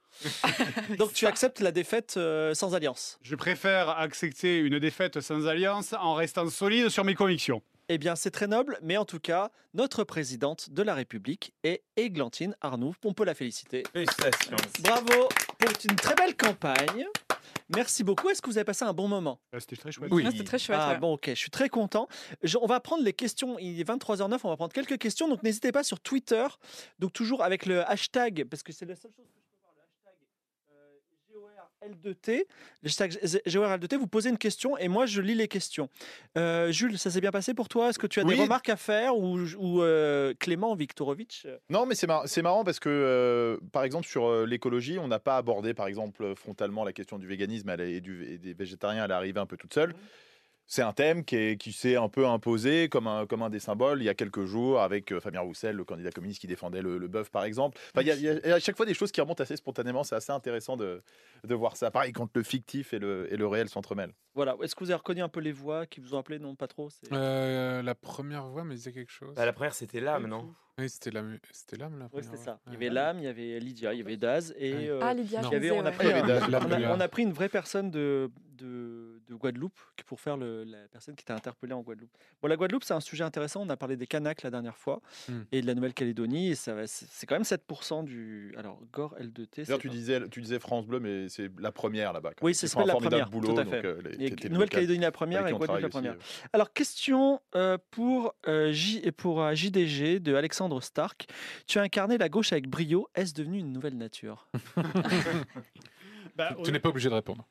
Speaker 4: Donc tu acceptes la défaite euh, sans alliance?
Speaker 9: Je préfère accepter une défaite sans alliance en restant solide sur mes convictions.
Speaker 4: Eh bien, c'est très noble, mais en tout cas, notre présidente de la République est Églantine Arnoux. On peut la féliciter.
Speaker 7: Félicitations.
Speaker 4: Bravo pour une très belle campagne. Merci beaucoup. Est-ce que vous avez passé un bon moment?
Speaker 9: Euh, C'était très chouette.
Speaker 5: Oui.
Speaker 8: ah, c'était très chouette.
Speaker 4: Ah
Speaker 8: ouais.
Speaker 4: bon, ok, je suis très content. Je- on va prendre les questions, il est vingt-trois heures zéro neuf, on va prendre quelques questions, donc n'hésitez pas sur Twitter, donc toujours avec le hashtag, parce que c'est la seule chose que je peux voir, le hashtag euh, G O R L deux T, le hashtag G O R L deux T, vous posez une question et moi je lis les questions. Euh, Jules, ça s'est bien passé pour toi? Est-ce que tu as
Speaker 6: Oui.
Speaker 4: des remarques à faire ou, ou euh, Clément Viktorovitch euh,
Speaker 6: Non, mais c'est mar- c'est marrant parce que, euh, par exemple, sur euh, l'écologie, on n'a pas abordé, par exemple, euh, frontalement la question du véganisme elle est- et, du, et des végétariens. Elle est arrivée un peu toute seule. C'est un thème qui, est- qui s'est un peu imposé comme un, comme un des symboles il y a quelques jours avec euh, Fabien Roussel, le candidat communiste qui défendait le, le bœuf, par exemple. Enfin, il y a- il y, a- il y a à chaque fois des choses qui remontent assez spontanément. C'est assez intéressant de, de voir ça. Pareil, quand le fictif et le, et le réel s'entremêlent.
Speaker 4: Voilà, est-ce que vous avez reconnu un peu les voix qui vous ont appelé? Non, pas trop. c'est-
Speaker 5: euh, la première voix me disait quelque chose.
Speaker 7: Bah, la première, c'était l'âme, non?
Speaker 5: Oui, c'était l'âme, c'était l'âme la
Speaker 4: Oui,
Speaker 5: première
Speaker 4: c'est ça.
Speaker 5: voix.
Speaker 4: Il y
Speaker 5: Ouais.
Speaker 4: avait Lame, il y avait Lydia, il y avait Daz et
Speaker 5: Ouais.
Speaker 4: euh,
Speaker 8: Ah, Lydia,
Speaker 5: Non.
Speaker 8: je
Speaker 4: il y avait,
Speaker 8: disais,
Speaker 4: on, a
Speaker 8: ouais.
Speaker 4: pris
Speaker 6: Il y avait
Speaker 4: un-
Speaker 6: Daz.
Speaker 5: La
Speaker 4: on, a,
Speaker 5: première.
Speaker 4: on a pris une vraie personne de, de, de Guadeloupe pour faire le, la personne qui t'a interpellé en Guadeloupe. Bon, la Guadeloupe, c'est un sujet intéressant. On a parlé des Kanaks la dernière fois
Speaker 5: Hmm.
Speaker 4: et de la Nouvelle-Calédonie. Et ça, va- c'est c'est quand même sept pour cent du. Alors, Gore L deux T.
Speaker 6: D'ailleurs,
Speaker 4: c'est-
Speaker 6: tu disais, tu disais France Bleu, mais c'est la première là-bas. quand
Speaker 4: Oui,
Speaker 6: même.
Speaker 4: c'est
Speaker 6: Ils font un
Speaker 4: la
Speaker 6: formidable
Speaker 4: première.
Speaker 6: boulot.
Speaker 4: tout à
Speaker 6: donc,
Speaker 4: fait.
Speaker 6: euh, les-
Speaker 4: Et
Speaker 6: les télés
Speaker 4: Nouvelle-Calédonie la
Speaker 6: locales
Speaker 4: première
Speaker 6: avec
Speaker 4: et
Speaker 6: qui on
Speaker 4: Guadeloupe la
Speaker 6: travaille
Speaker 4: première.
Speaker 6: aussi, euh.
Speaker 4: Alors, question euh, pour, euh, J, pour euh, J D G de Alexandre Stark. Tu as incarné la gauche avec brio. Est-ce devenu une nouvelle nature?
Speaker 9: Bah,
Speaker 5: Tu n'es pas obligé de répondre.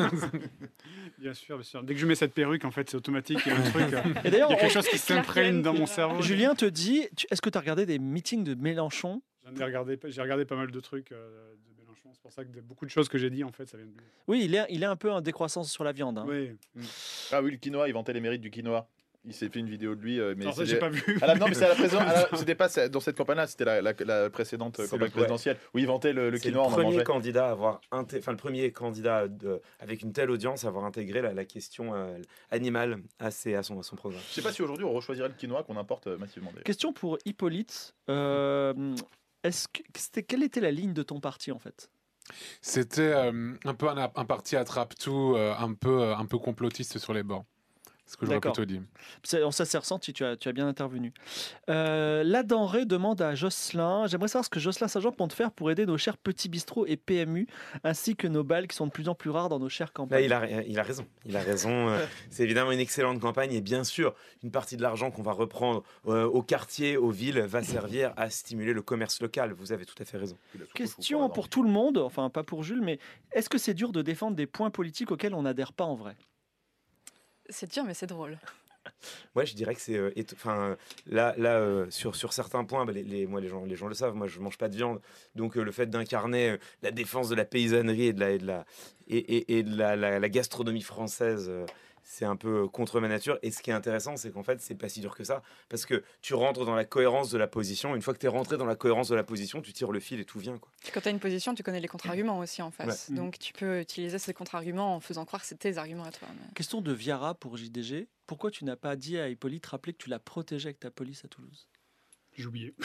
Speaker 9: Bien sûr, bien sûr. Dès que je mets cette perruque, en fait, c'est automatique. Il y a un truc. euh,
Speaker 4: Et d'ailleurs,
Speaker 9: il y a quelque
Speaker 4: on-
Speaker 9: chose qui s'imprègne dans mon cerveau.
Speaker 4: Julien te dit, tu- est-ce que tu as regardé des meetings de Mélenchon?
Speaker 9: J'en ai regardé, j'ai regardé pas mal de trucs euh, de Mélenchon. C'est pour ça que de- beaucoup de choses que j'ai dit, en fait, ça vient de lui.
Speaker 4: Oui, il est, il est un peu en décroissance sur la viande. hein.
Speaker 9: Oui.
Speaker 6: Ah oui, le quinoa, il vantait les mérites du quinoa. Il s'est fait une vidéo de lui, euh, mais
Speaker 9: Alors ça,
Speaker 6: c'était-
Speaker 9: j'ai pas vu.
Speaker 6: Ah là, non, mais c'est à la présent- à la- c'était pas dans cette campagne-là, c'était la, la- la précédente euh,
Speaker 7: C'est
Speaker 6: campagne
Speaker 7: le- ouais.
Speaker 6: présidentielle où il vantait le, le
Speaker 7: C'est
Speaker 6: quinoa,
Speaker 7: le
Speaker 6: on en
Speaker 7: premier
Speaker 6: mangeait.
Speaker 7: candidat à avoir inté- enfin le premier candidat de- avec une telle audience à avoir intégré la, la question euh, animale à, ses- à, son, à son programme.
Speaker 6: Je sais pas si aujourd'hui on rechoisirait le quinoa qu'on importe euh, massivement. d'ailleurs.
Speaker 4: Question pour Hippolyte. Euh, est-ce que, c'était, quelle était la ligne de ton parti en fait?
Speaker 5: C'était euh, un peu un, un parti attrape-tout, euh, un peu, euh, un peu complotiste sur les bords. ce que j'aurais
Speaker 4: D'accord.
Speaker 5: plutôt dit.
Speaker 4: C'est- Ça s'est ressenti, tu as, tu as bien intervenu. Euh, la denrée demande à Jocelyn, j'aimerais savoir ce que Jocelyn Saint-Jean compte faire pour aider nos chers petits bistrots et P M U, ainsi que nos balles qui sont de plus en plus rares dans nos chères
Speaker 7: Là,
Speaker 4: campagnes.
Speaker 7: il a, il a raison. Il a raison. Euh, C'est évidemment une excellente campagne et bien sûr, une partie de l'argent qu'on va reprendre euh, au quartier, aux villes, va servir à stimuler le commerce local. Vous avez tout à fait raison.
Speaker 4: Question pour tout le monde, enfin pas pour Jules, mais est-ce que c'est dur de défendre des points politiques auxquels on n'adhère pas en vrai?
Speaker 8: C'est dur, mais c'est drôle.
Speaker 7: Ouais, je dirais que c'est, euh, éto- enfin, là, là, euh, sur sur certains points, bah, les, les- moi, les gens, les gens le savent. Moi, je mange pas de viande, donc euh, le fait d'incarner euh, la défense de la paysannerie et de la et de la et, et- et de la, la- la gastronomie française, euh, c'est un peu contre ma nature. Et ce qui est intéressant, c'est qu'en fait, c'est pas si dur que ça, parce que tu rentres dans la cohérence de la position. Une fois que tu es rentré dans la cohérence de la position, tu tires le fil et tout vient, quoi.
Speaker 8: Puis quand tu as une position, tu connais les contre-arguments aussi en face.
Speaker 7: Ouais.
Speaker 8: Donc tu peux utiliser ces contre-arguments en faisant croire que c'est tes arguments à toi. mais-
Speaker 4: Question de Viara pour J D G. Pourquoi tu n'as pas dit à Hippolyte, rappeler que tu l'as protégé avec ta police à Toulouse?
Speaker 9: J'ai oublié.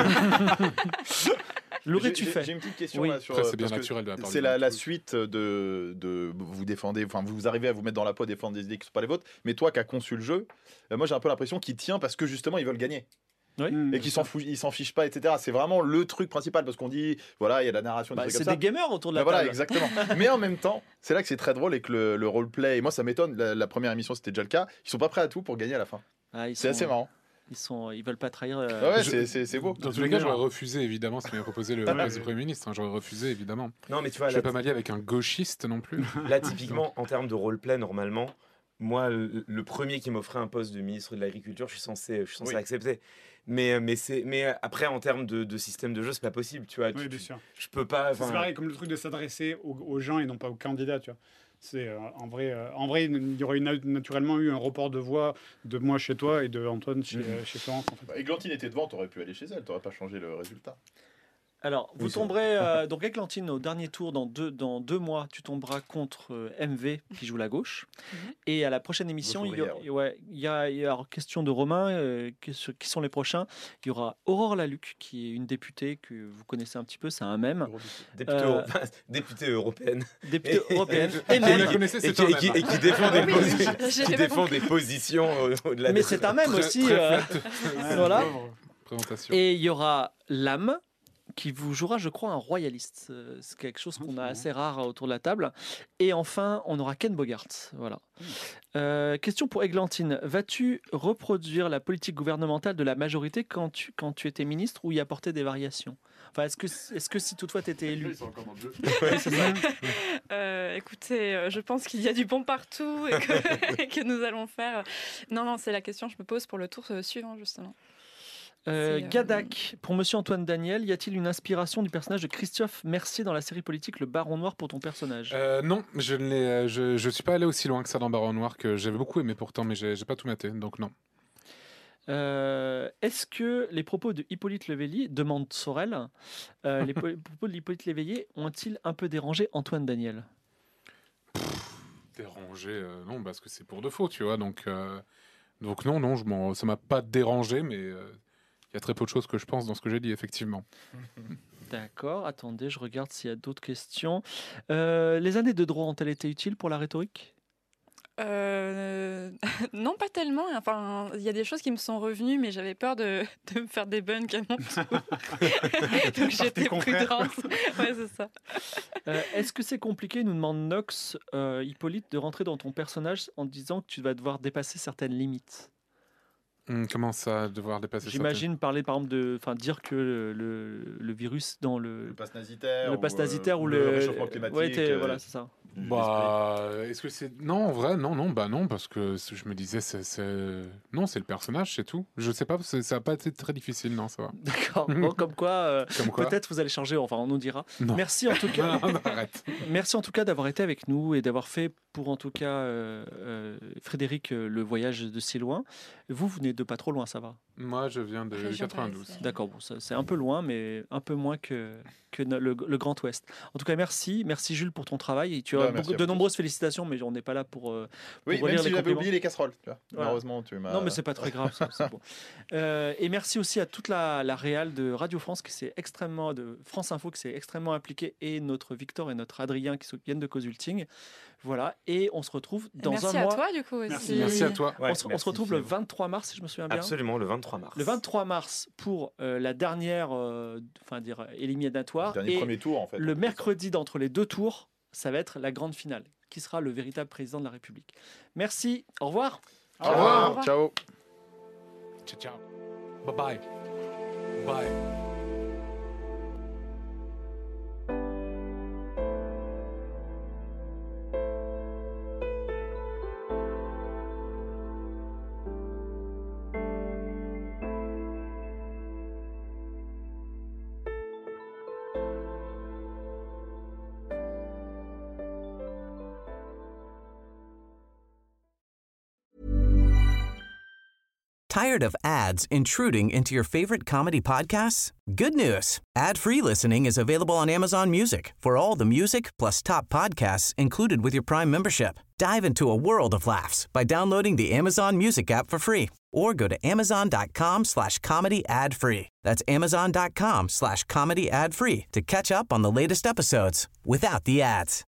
Speaker 4: L'aurais-tu
Speaker 6: J'ai-
Speaker 4: fait?
Speaker 6: J'ai une petite question
Speaker 4: Oui.
Speaker 6: là sur.
Speaker 5: Après, c'est bien
Speaker 6: parce que
Speaker 5: naturel de la part
Speaker 6: C'est
Speaker 5: du
Speaker 6: la,
Speaker 5: monde.
Speaker 6: la suite de, de vous défendez, enfin vous arrivez à vous mettre dans la peau, défendre des idées qui ne sont pas les vôtres. Mais toi qui as conçu le jeu, euh, moi j'ai un peu l'impression qu'il tient parce que justement ils veulent gagner.
Speaker 4: Oui.
Speaker 6: Et qu'ils s'en fou- ils s'en fichent pas, et cetera. C'est vraiment le truc principal parce qu'on dit, voilà, il y a de la narration, des
Speaker 4: Bah,
Speaker 6: trucs
Speaker 4: c'est
Speaker 6: comme ça.
Speaker 4: des gamers autour de la
Speaker 6: Bah voilà,
Speaker 4: table.
Speaker 6: exactement. Mais en même temps, c'est là que c'est très drôle et que le, le roleplay, et moi ça m'étonne, la, la première émission c'était déjà le cas, ils sont pas prêts à tout pour gagner à la fin.
Speaker 4: Ah, ils
Speaker 6: C'est
Speaker 4: sont-
Speaker 6: assez marrant.
Speaker 4: Ils sont, ils veulent pas trahir. euh,
Speaker 6: Ouais, ouais,
Speaker 4: je-
Speaker 6: c'est- c'est c'est beau.
Speaker 5: Dans tous les cas, j'aurais refusé, évidemment, ce que m'a proposé le poste de Premier ministre. hein, J'aurais refusé, évidemment.
Speaker 7: Non, mais tu vois,
Speaker 5: je
Speaker 7: là,
Speaker 5: vais pas m'allier avec un gauchiste non plus.
Speaker 7: Là, typiquement, en termes de roleplay, normalement, moi, le, le premier qui m'offrait un poste de ministre de l'Agriculture, je suis censé, je suis censé
Speaker 9: Oui.
Speaker 7: accepter. Mais, mais, c'est, mais après, en termes de, de système de jeu, c'est pas possible. Tu vois,
Speaker 9: Oui,
Speaker 7: tu-
Speaker 9: bien sûr.
Speaker 7: Je peux pas.
Speaker 9: C'est
Speaker 7: enfin,
Speaker 9: pareil, comme le truc de s'adresser aux, aux gens et non pas aux candidats, tu vois. C'est euh, en vrai, euh, en vrai, il y aurait na- naturellement eu un report de voix de moi chez toi et de Antoine chez, euh, chez Florence. En fait.
Speaker 6: Bah, Églantine était devant, t'aurais pu aller chez elle, t'aurais pas changé le résultat.
Speaker 4: Alors, vous
Speaker 6: Oui, c'est
Speaker 4: tomberez euh, donc Églantine au dernier tour dans deux, dans deux mois. Tu tomberas contre euh, M V qui joue la gauche. Et à la prochaine émission, il y,
Speaker 6: ouvrière,
Speaker 4: a, ouais, il y a, il y a alors, question de Romain, euh, qui, qui sont les prochains. Il y aura Aurore Laluc qui est une députée que vous connaissez un petit peu, c'est un mème.
Speaker 7: Députée,
Speaker 4: Euh,
Speaker 7: euro- enfin, députée européenne.
Speaker 4: Députée européenne.
Speaker 7: Et,
Speaker 4: Et même.
Speaker 7: qui- et qui, et qui- et qui défend des,
Speaker 4: Oui,
Speaker 7: posi-
Speaker 4: j'ai
Speaker 7: qui
Speaker 4: pas
Speaker 7: défend
Speaker 4: compris.
Speaker 7: des positions au- au-delà
Speaker 4: Mais
Speaker 7: de-
Speaker 4: c'est un mème
Speaker 7: Très-
Speaker 4: aussi.
Speaker 7: très
Speaker 4: euh,
Speaker 7: flat.
Speaker 4: voilà.
Speaker 5: Présentation.
Speaker 4: Et il y aura Lame qui vous jouera, je crois, un royaliste. Euh, C'est quelque chose qu'on a assez rare autour de la table. Et enfin, on aura Ken Bogart. Voilà. Euh, question pour Églantine. Vas-tu reproduire la politique gouvernementale de la majorité quand tu, quand tu étais ministre ou y apporter des variations? Enfin, est-ce que, est-ce que si toutefois tu étais élu? Oui, c'est ça.
Speaker 8: Euh, écoutez, euh, je pense qu'il y a du bon partout et que, et que nous allons faire. Non, non, c'est la question que je me pose pour le tour euh, suivant, justement.
Speaker 4: Euh,
Speaker 8: C'est, euh,
Speaker 4: Gadak, pour Monsieur Antoine Daniel, y a-t-il une inspiration du personnage de Christophe Mercier dans la série politique Le Baron Noir pour ton personnage?
Speaker 5: Euh, non, je ne l'ai, euh, je, je suis pas allé aussi loin que ça dans Baron Noir, que j'avais beaucoup aimé pourtant, mais j'ai j'ai pas tout maté, donc non.
Speaker 4: Euh, Est-ce que les propos de Hippolyte Leveillé, demande Sorel, euh, les po- propos de Hippolyte Leveillé ont-ils un peu dérangé Antoine Daniel?
Speaker 5: Dérangé, euh, non, parce que c'est pour de faux, tu vois, donc, euh, donc non, non, je m'en, ça m'a pas dérangé, mais euh, il y a très peu de choses que je pense dans ce que j'ai dit, effectivement.
Speaker 4: D'accord, attendez, je regarde s'il y a d'autres questions. Euh, les années de droit ont-elles été utiles pour la rhétorique?
Speaker 8: Euh, non, pas tellement. Enfin, il y a des choses qui me sont revenues, mais j'avais peur de, de me faire des buns à mon tour. Donc j'étais prudente. Ouais, c'est ça.
Speaker 4: Euh, Est-ce que c'est compliqué, nous demande Nox, euh, Hippolyte, de rentrer dans ton personnage en disant que tu vas devoir dépasser certaines limites?
Speaker 5: Hum, comment ça, devoir dépasser
Speaker 4: J'imagine parler par exemple de, enfin dire que le, le, le virus dans le,
Speaker 6: Le pass nazitaire,
Speaker 4: le pass
Speaker 6: ou, euh,
Speaker 4: nazitaire ou
Speaker 6: le
Speaker 4: le,
Speaker 6: réchauffement climatique,
Speaker 4: ouais, t'es-
Speaker 6: euh,
Speaker 4: voilà, c'est ça.
Speaker 5: Bah, est-ce que c'est non en vrai non non bah non parce que c- je me disais c'est c'est- non c'est le personnage c'est tout je sais pas c'est- ça a pas été très difficile non ça va
Speaker 4: D'accord. Bon, comme quoi, euh,
Speaker 5: Comme quoi.
Speaker 4: peut-être vous allez changer. Enfin, on nous dira.
Speaker 5: Non.
Speaker 4: Merci en tout cas.
Speaker 5: Non, non, arrête.
Speaker 4: Merci en tout cas d'avoir été avec nous et d'avoir fait pour en tout cas euh, euh, Frédéric euh, le voyage de si loin. Vous vous venez de pas trop loin, ça va?
Speaker 5: Moi je viens de
Speaker 8: Région
Speaker 5: quatre-vingt-douze.
Speaker 8: parisienne.
Speaker 4: D'accord, bon, ça, c'est un peu loin, mais un peu moins que, que no- le, le Grand Ouest. En tout cas, merci. Merci Jules pour ton travail. Et tu as
Speaker 6: Bah, merci
Speaker 4: beaucoup-
Speaker 6: à
Speaker 4: de
Speaker 6: vous
Speaker 4: nombreuses félicitations, mais on n'est pas là pour, euh, pour
Speaker 6: Oui, même
Speaker 4: relire
Speaker 6: si
Speaker 4: les
Speaker 6: j'avais
Speaker 4: compliments.
Speaker 6: oublié les casseroles. Tu vois.
Speaker 4: Voilà.
Speaker 6: Malheureusement, tu m'as.
Speaker 4: Non, mais c'est pas très grave. ça, c'est bon. Euh, et merci aussi à toute la, la réal de Radio France qui s'est extrêmement, de France Info qui s'est extrêmement impliquée, et notre Victor et notre Adrien qui sont- viennent de Consulting. Voilà, et on se retrouve dans
Speaker 8: merci
Speaker 4: un
Speaker 8: à
Speaker 4: mois.
Speaker 8: toi, du coup, aussi.
Speaker 5: Merci. Merci à toi.
Speaker 4: On,
Speaker 7: Ouais,
Speaker 4: se, on
Speaker 7: merci,
Speaker 4: se retrouve le
Speaker 7: Philippe.
Speaker 4: vingt-trois mars, si je me souviens bien.
Speaker 7: Absolument, le vingt-trois mars.
Speaker 4: Le vingt-trois mars pour euh, la dernière, euh, enfin dire éliminatoire.
Speaker 6: Dernier
Speaker 4: et
Speaker 6: premier tour, en fait.
Speaker 4: le mercredi d'entre les deux tours, ça va être la grande finale. Qui sera le véritable président de la République. Merci, au revoir.
Speaker 6: Au revoir. Ciao.
Speaker 5: Ciao, ciao. Bye bye. Bye.
Speaker 18: Tired of ads intruding into your favorite comedy podcasts? Good news. Ad-free listening is available on Amazon Music for all the music plus top podcasts included with your Prime membership. Dive into a world of laughs by downloading the Amazon Music app for free or go to amazon.com slash comedy ad free. That's amazon.com slash comedy ad free to catch up on the latest episodes without the ads.